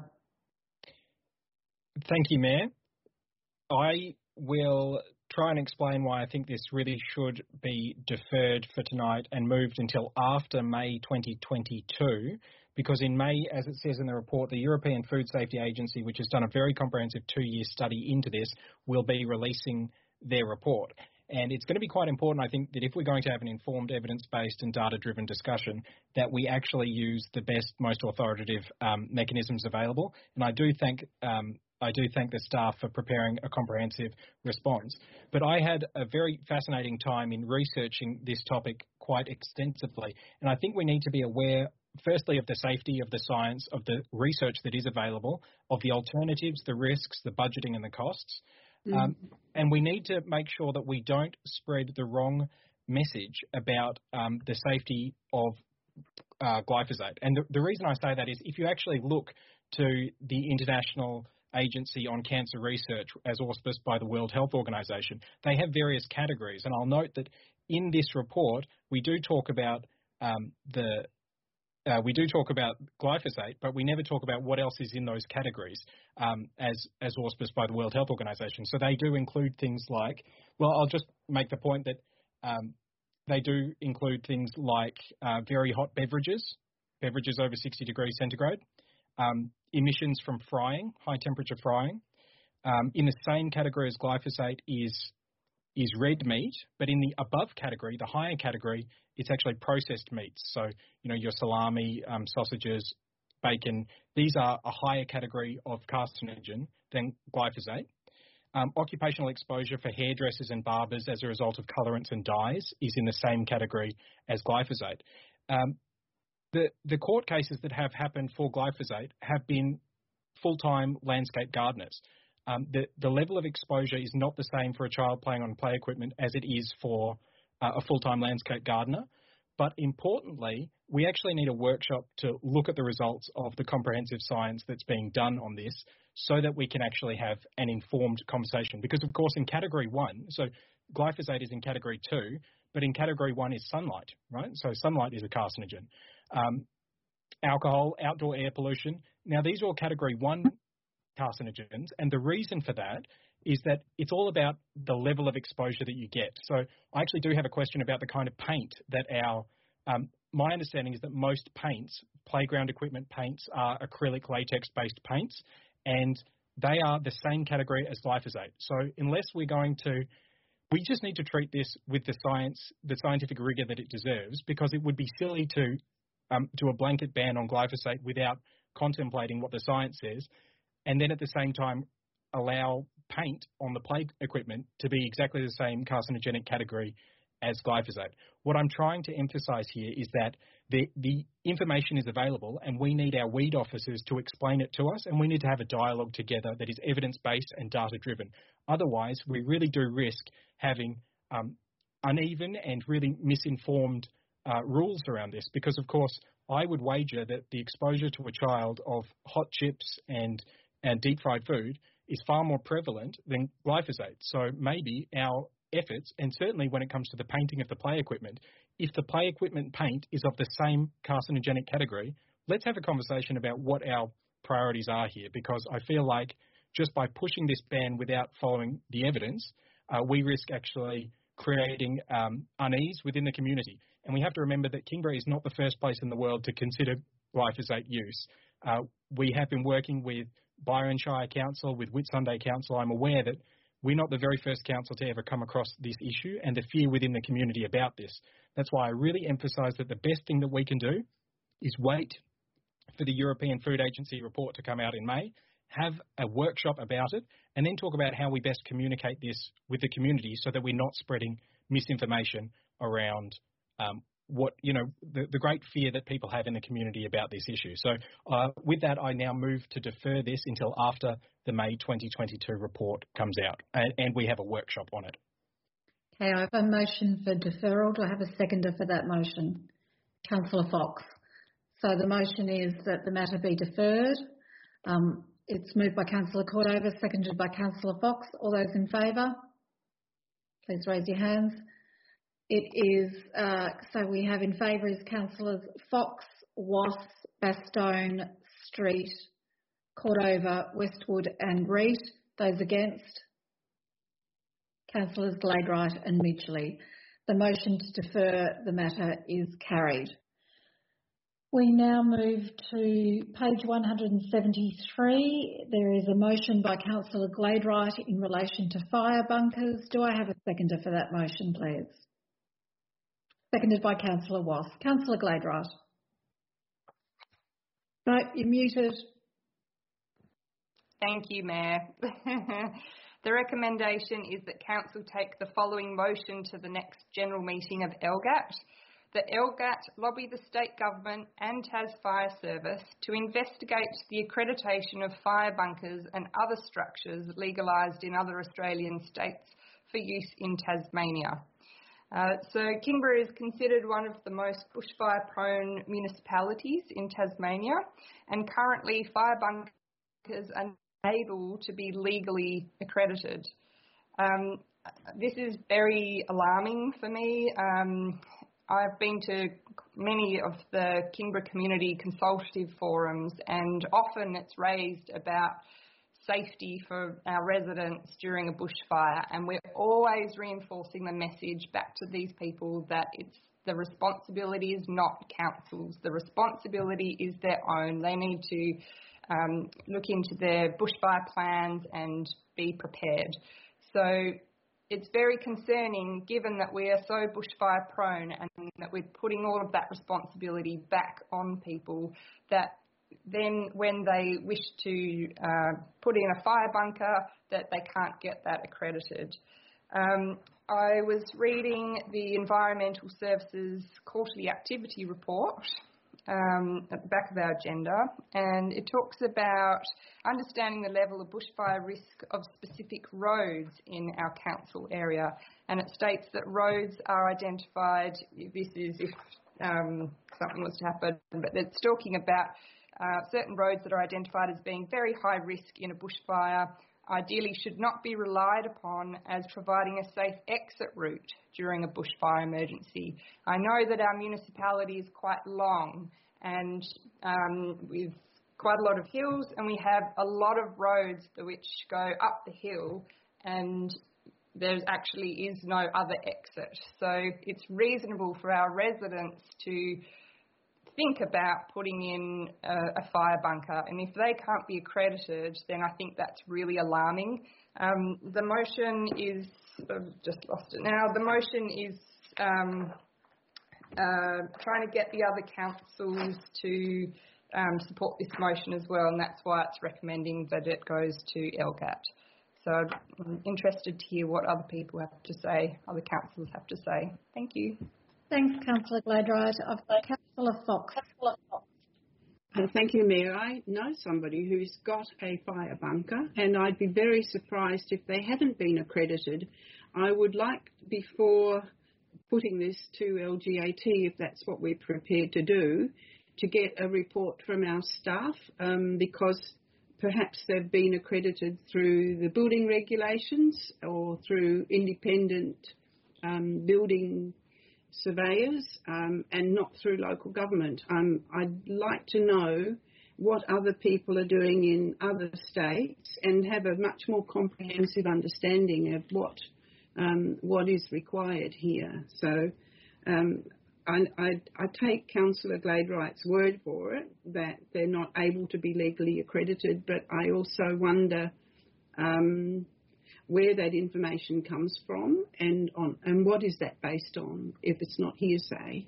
Thank you, Mayor. I will try and explain why I think this really should be deferred for tonight and moved until after May 2022, because in May, as it says in the report, the European Food Safety Agency, which has done a very comprehensive 2-year study into this, will be releasing their report. And it's going to be quite important, I think, that if we're going to have an informed, evidence-based and data-driven discussion, that we actually use the best, most authoritative mechanisms available. And I do thank the staff for preparing a comprehensive response. But I had a very fascinating time in researching this topic quite extensively. And I think we need to be aware, firstly, of the safety of the science, of the research that is available, of the alternatives, the risks, the budgeting and the costs. And we need to make sure that we don't spread the wrong message about the safety of glyphosate. And the reason I say that is if you actually look to the International Agency on Cancer Research, as auspiced by the World Health Organization, they have various categories. And I'll note that in this report, we do talk about glyphosate, but we never talk about what else is in those categories as auspiced by the World Health Organization. So they do include things like, well, I'll just make the point that they do include things like very hot beverages over 60 degrees centigrade, emissions from frying, high temperature frying. In the same category as glyphosate is red meat, but in the above category, the higher category, it's actually processed meats. So, your salami, sausages, bacon, these are a higher category of carcinogen than glyphosate. Occupational exposure for hairdressers and barbers as a result of colorants and dyes is in the same category as glyphosate. The court cases that have happened for glyphosate have been full-time landscape gardeners. The level of exposure is not the same for a child playing on play equipment as it is for a full-time landscape gardener. But importantly, we actually need a workshop to look at the results of the comprehensive science that's being done on this so that we can actually have an informed conversation. Because, of course, in Category 1, so glyphosate is in Category 2, but in Category 1 is sunlight, right? So sunlight is a carcinogen. Alcohol, outdoor air pollution. Now, these are all Category 1 carcinogens, and the reason for that is that it's all about the level of exposure that you get. So I actually do have a question about the kind of paint that my understanding is that most paints, playground equipment paints, are acrylic latex-based paints, and they are the same category as glyphosate. So unless we just need to treat this with the scientific rigor that it deserves, because it would be silly to do a blanket ban on glyphosate without contemplating what the science says, and then at the same time allow paint on the play equipment to be exactly the same carcinogenic category as glyphosate. What I'm trying to emphasise here is that the information is available and we need our weed officers to explain it to us, and we need to have a dialogue together that is evidence-based and data-driven. Otherwise, we really do risk having uneven and really misinformed rules around this, because, of course, I would wager that the exposure to a child of hot chips and deep-fried food is far more prevalent than glyphosate. So maybe our efforts, and certainly when it comes to the painting of the play equipment, if the play equipment paint is of the same carcinogenic category, let's have a conversation about what our priorities are here, because I feel like just by pushing this ban without following the evidence, we risk actually creating unease within the community. And we have to remember that Kingborough is not the first place in the world to consider glyphosate use. We have been working with Byron Shire Council, with Whitsunday Council. I'm aware that we're not the very first council to ever come across this issue and the fear within the community about this. That's why I really emphasise that the best thing that we can do is wait for the European Food Agency report to come out in May, have a workshop about it, and then talk about how we best communicate this with the community so that we're not spreading misinformation around the great fear that people have in the community about this issue. So with that, I now move to defer this until after the May 2022 report comes out, and we have a workshop on it. Okay, I have a motion for deferral. Do I have a seconder for that motion? Councillor Fox. So the motion is that the matter be deferred. It's moved by Councillor Cordova, seconded by Councillor Fox. All those in favour, please raise your hands. It is, so we have in favour is Councillors Fox, Wass, Bastone, Street, Cordova, Westwood and Reid. Those against? Councillors Gladwright and Midgley. The motion to defer the matter is carried. We now move to page 173. There is a motion by Councillor Gladwright in relation to fire bunkers. Do I have a seconder for that motion, please? Seconded by Councillor Wass. Councillor Gladwright. No, you're muted. Thank you, Mayor. The recommendation is that Council take the following motion to the next general meeting of LGAT, that LGAT lobby the state government and Tas Fire Service to investigate the accreditation of fire bunkers and other structures legalised in other Australian states for use in Tasmania. So Kingborough is considered one of the most bushfire-prone municipalities in Tasmania, and currently fire bunkers are able to be legally accredited. This is very alarming for me. I've been to many of the Kingborough community consultative forums, and often it's raised about safety for our residents during a bushfire, and we're always reinforcing the message back to these people that the responsibility is not councils. The responsibility is their own. They need to look into their bushfire plans and be prepared. So it's very concerning, given that we are so bushfire prone and that we're putting all of that responsibility back on people, that then when they wish to put in a fire bunker, that they can't get that accredited. I was reading the Environmental Services Quarterly Activity Report at the back of our agenda, and it talks about understanding the level of bushfire risk of specific roads in our council area, and it states that roads are identified, this is if something was to happen, but it's talking about certain roads that are identified as being very high risk in a bushfire, ideally should not be relied upon as providing a safe exit route during a bushfire emergency. I know that our municipality is quite long and with quite a lot of hills, and we have a lot of roads which go up the hill, and there actually is no other exit. So it's reasonable for our residents to think about putting in a fire bunker, and if they can't be accredited, then I think that's really alarming. The motion is, I've just lost it now, the motion is trying to get the other councils to support this motion as well, and that's why it's recommending that it goes to LGAT. So I'm interested to hear what other people have to say, other councillors have to say. Thank you. Thanks, Councillor Gladwright. I've got Councillor Fox. Thank you, Mayor. I know somebody who's got a fire bunker, and I'd be very surprised if they hadn't been accredited. I would like, before putting this to LGAT, if that's what we're prepared to do, to get a report from our staff, because perhaps they've been accredited through the building regulations or through independent building surveyors and not through local government. I'd like to know what other people are doing in other states and have a much more comprehensive understanding of what what is required here. So I take Councillor Gladewright's word for it that they're not able to be legally accredited, but I also wonder where that information comes from and what is that based on if it's not hearsay.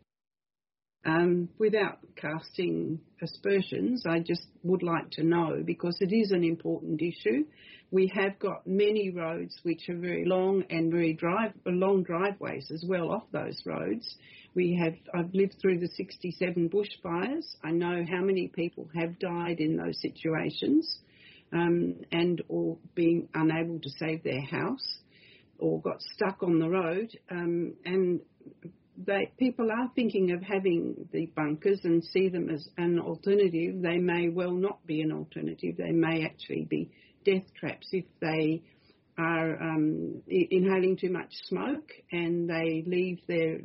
Without casting aspersions, I just would like to know, because it is an important issue. We have got many roads which are very long and long driveways as well off those roads. I've lived through the 67 bushfires. I know how many people have died in those situations, or being unable to save their house or got stuck on the road, and people are thinking of having the bunkers and see them as an alternative. They may well not be an alternative. They may actually be death traps if they are inhaling too much smoke and they leave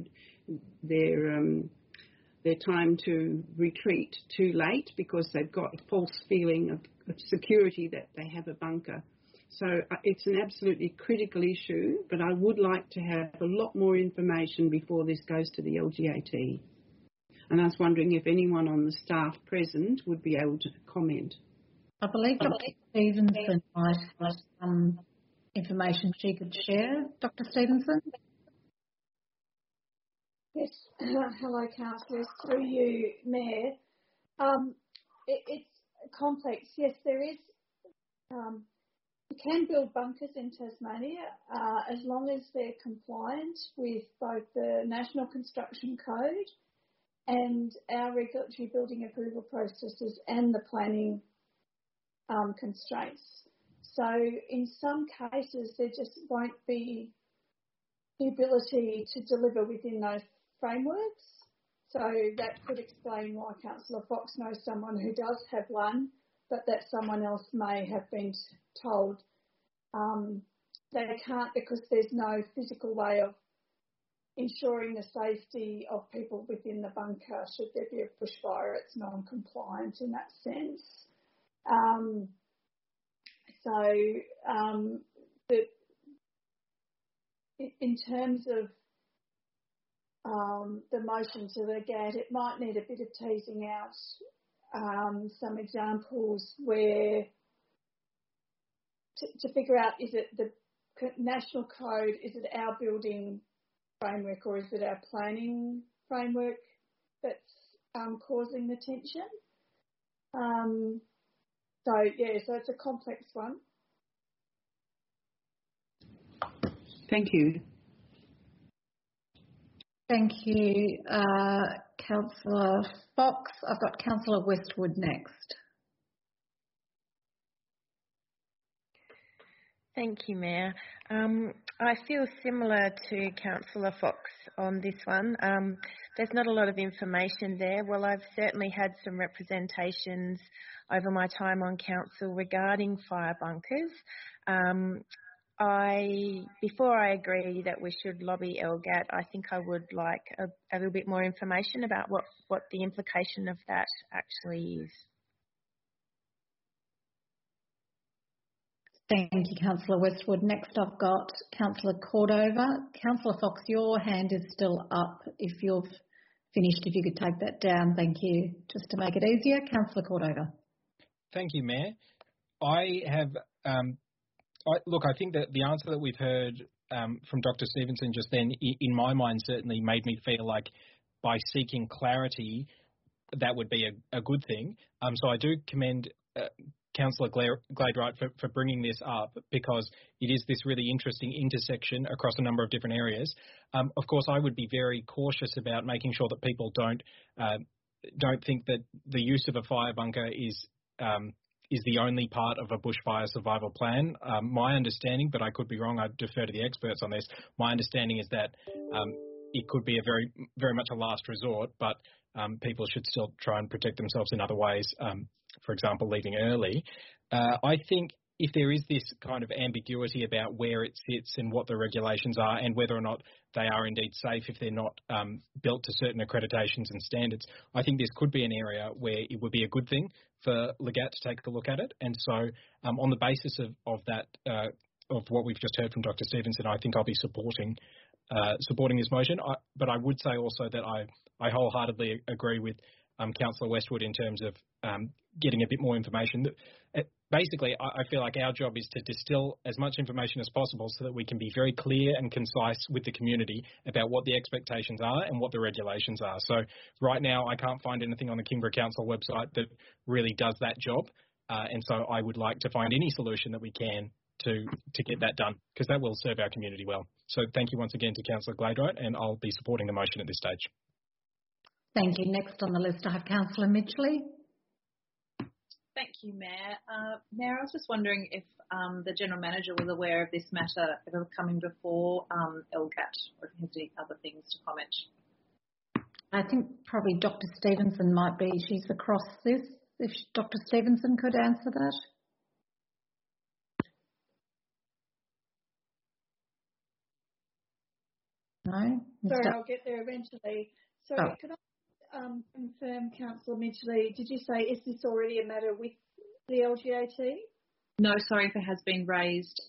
their time to retreat too late because they've got a false feeling of security that they have a bunker. So it's an absolutely critical issue, but I would like to have a lot more information before this goes to the LGAT. And I was wondering if anyone on the staff present would be able to comment. I believe Dr. Stevenson might have some information she could share. Dr. Stevenson? Yes. Hello, councillors. Through you, Mayor. It's complex. Yes, there is. You can build bunkers in Tasmania as long as they're compliant with both the National Construction Code and our regulatory building approval processes and the planning constraints. So in some cases there just won't be the ability to deliver within those frameworks. So that could explain why Councillor Fox knows someone who does have one, but that someone else may have been told they can't because there's no physical way of ensuring the safety of people within the bunker. Should there be a bushfire, it's non-compliant in that sense. In terms of the motion to the GAT, it might need a bit of teasing out some examples where to figure out, is it the national code, is it our building framework or is it our planning framework that's causing the tension? So it's a complex one. Thank you. Thank you, Councillor Fox. I've got Councillor Westwood next. Thank you, Mayor. I feel similar to Councillor Fox on this one. There's not a lot of information there. Well, I've certainly had some representations over my time on council regarding fire bunkers. Before I agree that we should lobby LGAT, I think I would like a little bit more information about what the implication of that actually is. Thank you, Councillor Westwood. Next I've got Councillor Cordova. Councillor Fox, your hand is still up. If you've finished, if you could take that down, thank you. Just to make it easier, Councillor Cordova. Thank you, Mayor. I think that the answer that we've heard from Dr. Stevenson just then, in my mind, certainly made me feel like by seeking clarity, that would be a good thing. So I do commend Councillor Gladewright for bringing this up, because it is this really interesting intersection across a number of different areas. Of course, I would be very cautious about making sure that people don't think that the use of a fire bunker is the only part of a bushfire survival plan. My understanding, but I could be wrong, I'd defer to the experts on this. My understanding is that it could be a very, very much a last resort, but people should still try and protect themselves in other ways, for example, leaving early. I think if there is this kind of ambiguity about where it sits and what the regulations are and whether or not they are indeed safe if they're not built to certain accreditations and standards, I think this could be an area where it would be a good thing for LGAT to take a look at it. And so on the basis of that of what we've just heard from Dr. Stevenson, I think I'll be supporting this motion. But I would say also that I wholeheartedly agree with Councillor Westwood in terms of getting a bit more information. Basically, I feel like our job is to distill as much information as possible so that we can be very clear and concise with the community about what the expectations are and what the regulations are. So right now, I can't find anything on the Kingborough Council website that really does that job. And so I would like to find any solution that we can to get that done, because that will serve our community well. So thank you once again to Councillor Gladwright, and I'll be supporting the motion at this stage. Thank you. Next on the list, I have Councillor Midgley. Thank you, Mayor. Mayor, I was just wondering if the General Manager was aware of this matter ever coming before LGAT, or if he has any other things to comment. I think probably Dr. Stevenson might be. She's across this. If Dr. Stevenson could answer that. No? Sorry, I'll get there eventually. Sorry, could I confirm, Councillor Midgley, did you say, is this already a matter with the LGAT? No, sorry if it has been raised.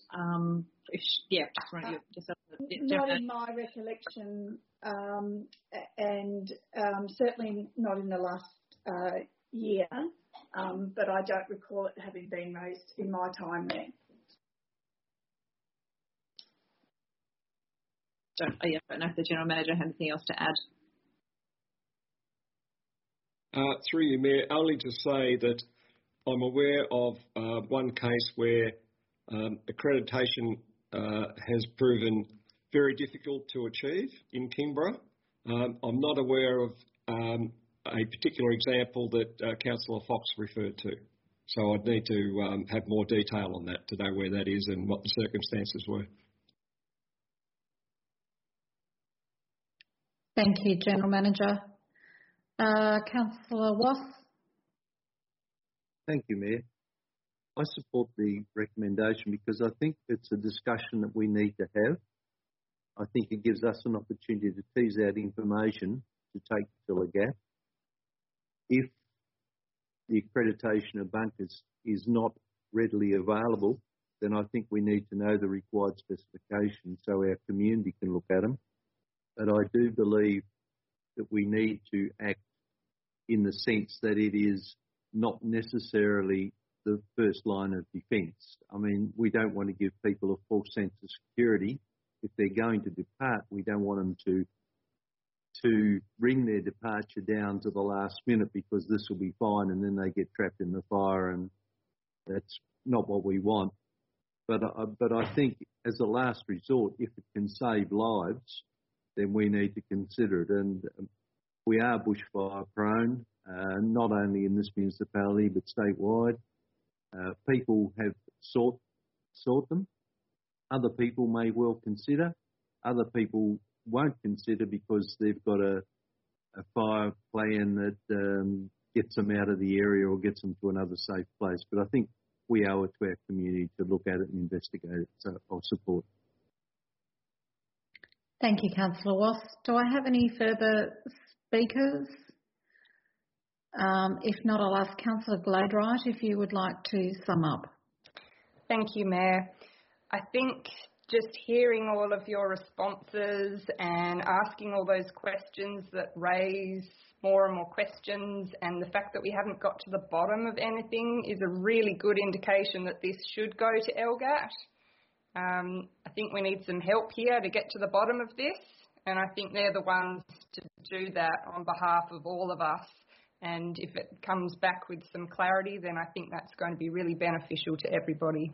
Not in my recollection, and certainly not in the last year, but I don't recall it having been raised in my time there. I don't know if the General Manager has anything else to add. Through you, Mayor, only to say that I'm aware of one case where accreditation has proven very difficult to achieve in Kingborough. I'm not aware of a particular example that Councillor Fox referred to. So I'd need to have more detail on that to know where that is and what the circumstances were. Thank you, General Manager. Councillor Wass. Thank you, Mayor. I support the recommendation because I think it's a discussion that we need to have. I think it gives us an opportunity to tease out information to take to LGAT. If the accreditation of bunkers is not readily available, then I think we need to know the required specifications so our community can look at them. But I do believe that we need to act in the sense that it is not necessarily the first line of defence. I mean, we don't want to give people a false sense of security. If they're going to depart, we don't want them to bring their departure down to the last minute because this will be fine and then they get trapped in the fire, and that's not what we want. But I think as a last resort, if it can save lives, then we need to consider it. And we are bushfire prone, not only in this municipality but statewide. People have sought them. Other people may well consider. Other people won't consider because they've got a fire plan that gets them out of the area or gets them to another safe place. But I think we owe it to our community to look at it and investigate it. So I'll support. Thank you, Councillor Wass. Do I have any further speakers? If not, I'll ask Councillor Gladwright if you would like to sum up. Thank you, Mayor. I think just hearing all of your responses and asking all those questions that raise more and more questions, and the fact that we haven't got to the bottom of anything is a really good indication that this should go to LGAT. I think we need some help here to get to the bottom of this, and I think they're the ones to do that on behalf of all of us. And if it comes back with some clarity, then I think that's going to be really beneficial to everybody.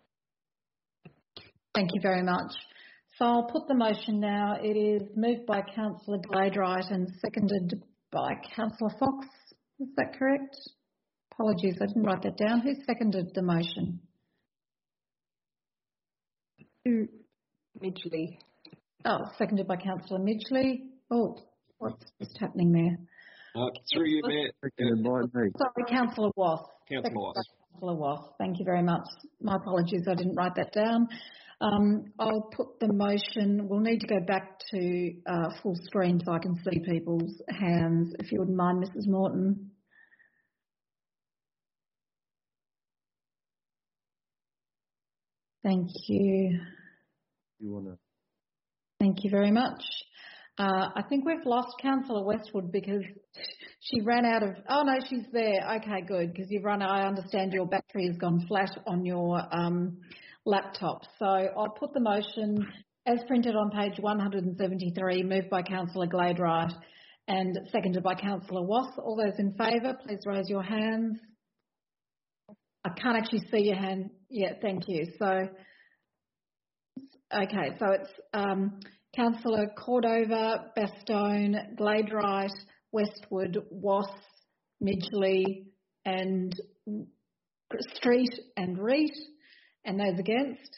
Thank you very much. So I'll put the motion now. It is moved by Councillor Gladwright and seconded by Councillor Fox. Is that correct? Apologies, I didn't write that down. Who seconded the motion? Midgley. Oh, seconded by Councillor Midgley. Oh, what's just happening there? Through you, Mayor. Sorry, Councillor Wass. Councillor Wass. Councillor Wass. Thank you very much. My apologies, I didn't write that down. I'll put the motion. We'll need to go back to full screen so I can see people's hands. If you wouldn't mind, Mrs. Morton. Thank you. You want to? Thank you very much. I think we've lost Councillor Westwood because she ran out of... Oh, no, she's there. Okay, good, because I understand your battery has gone flat on your laptop. So I'll put the motion as printed on page 173, moved by Councillor Gladwright and seconded by Councillor Wass. All those in favour, please raise your hands. I can't actually see your hand. Yeah, thank you. So, okay, so it's Councillor Cordova, Bastone, Gladwright, Westwood, Wass, Midgley and Street and Reid. And those against?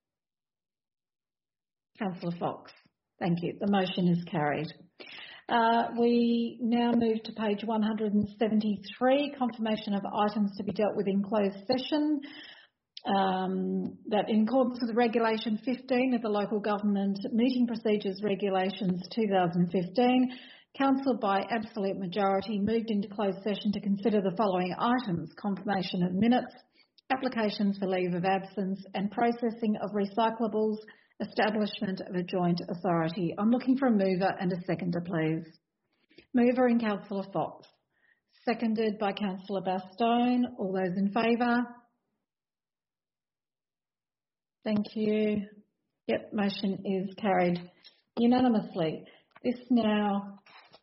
Councillor Fox. Thank you. The motion is carried. We now move to page 173, confirmation of items to be dealt with in closed session. That in accordance with Regulation 15 of the Local Government Meeting Procedures Regulations 2015, Council by absolute majority moved into closed session to consider the following items: confirmation of minutes, applications for leave of absence and processing of recyclables, establishment of a joint authority. I'm looking for a mover and a seconder, please. Mover in Councillor Fox. Seconded by Councillor Bastone. All those in favour? Thank you. Yep, motion is carried unanimously. This now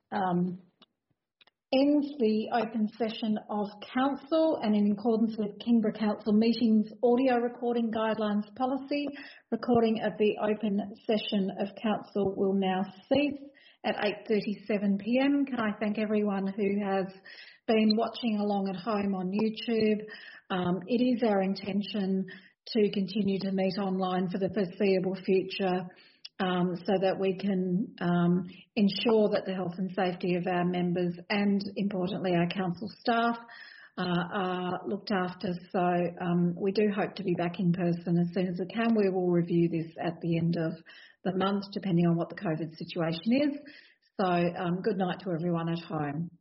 ends the open session of Council, and in accordance with Kingborough Council Meetings Audio Recording Guidelines Policy, recording of the open session of Council will now cease at 8:37 p.m. Can I thank everyone who has been watching along at home on YouTube. It is our intention to continue to meet online for the foreseeable future, so that we can ensure that the health and safety of our members and, importantly, our council staff are looked after. So we do hope to be back in person as soon as we can. We will review this at the end of the month, depending on what the COVID situation is. So good night to everyone at home.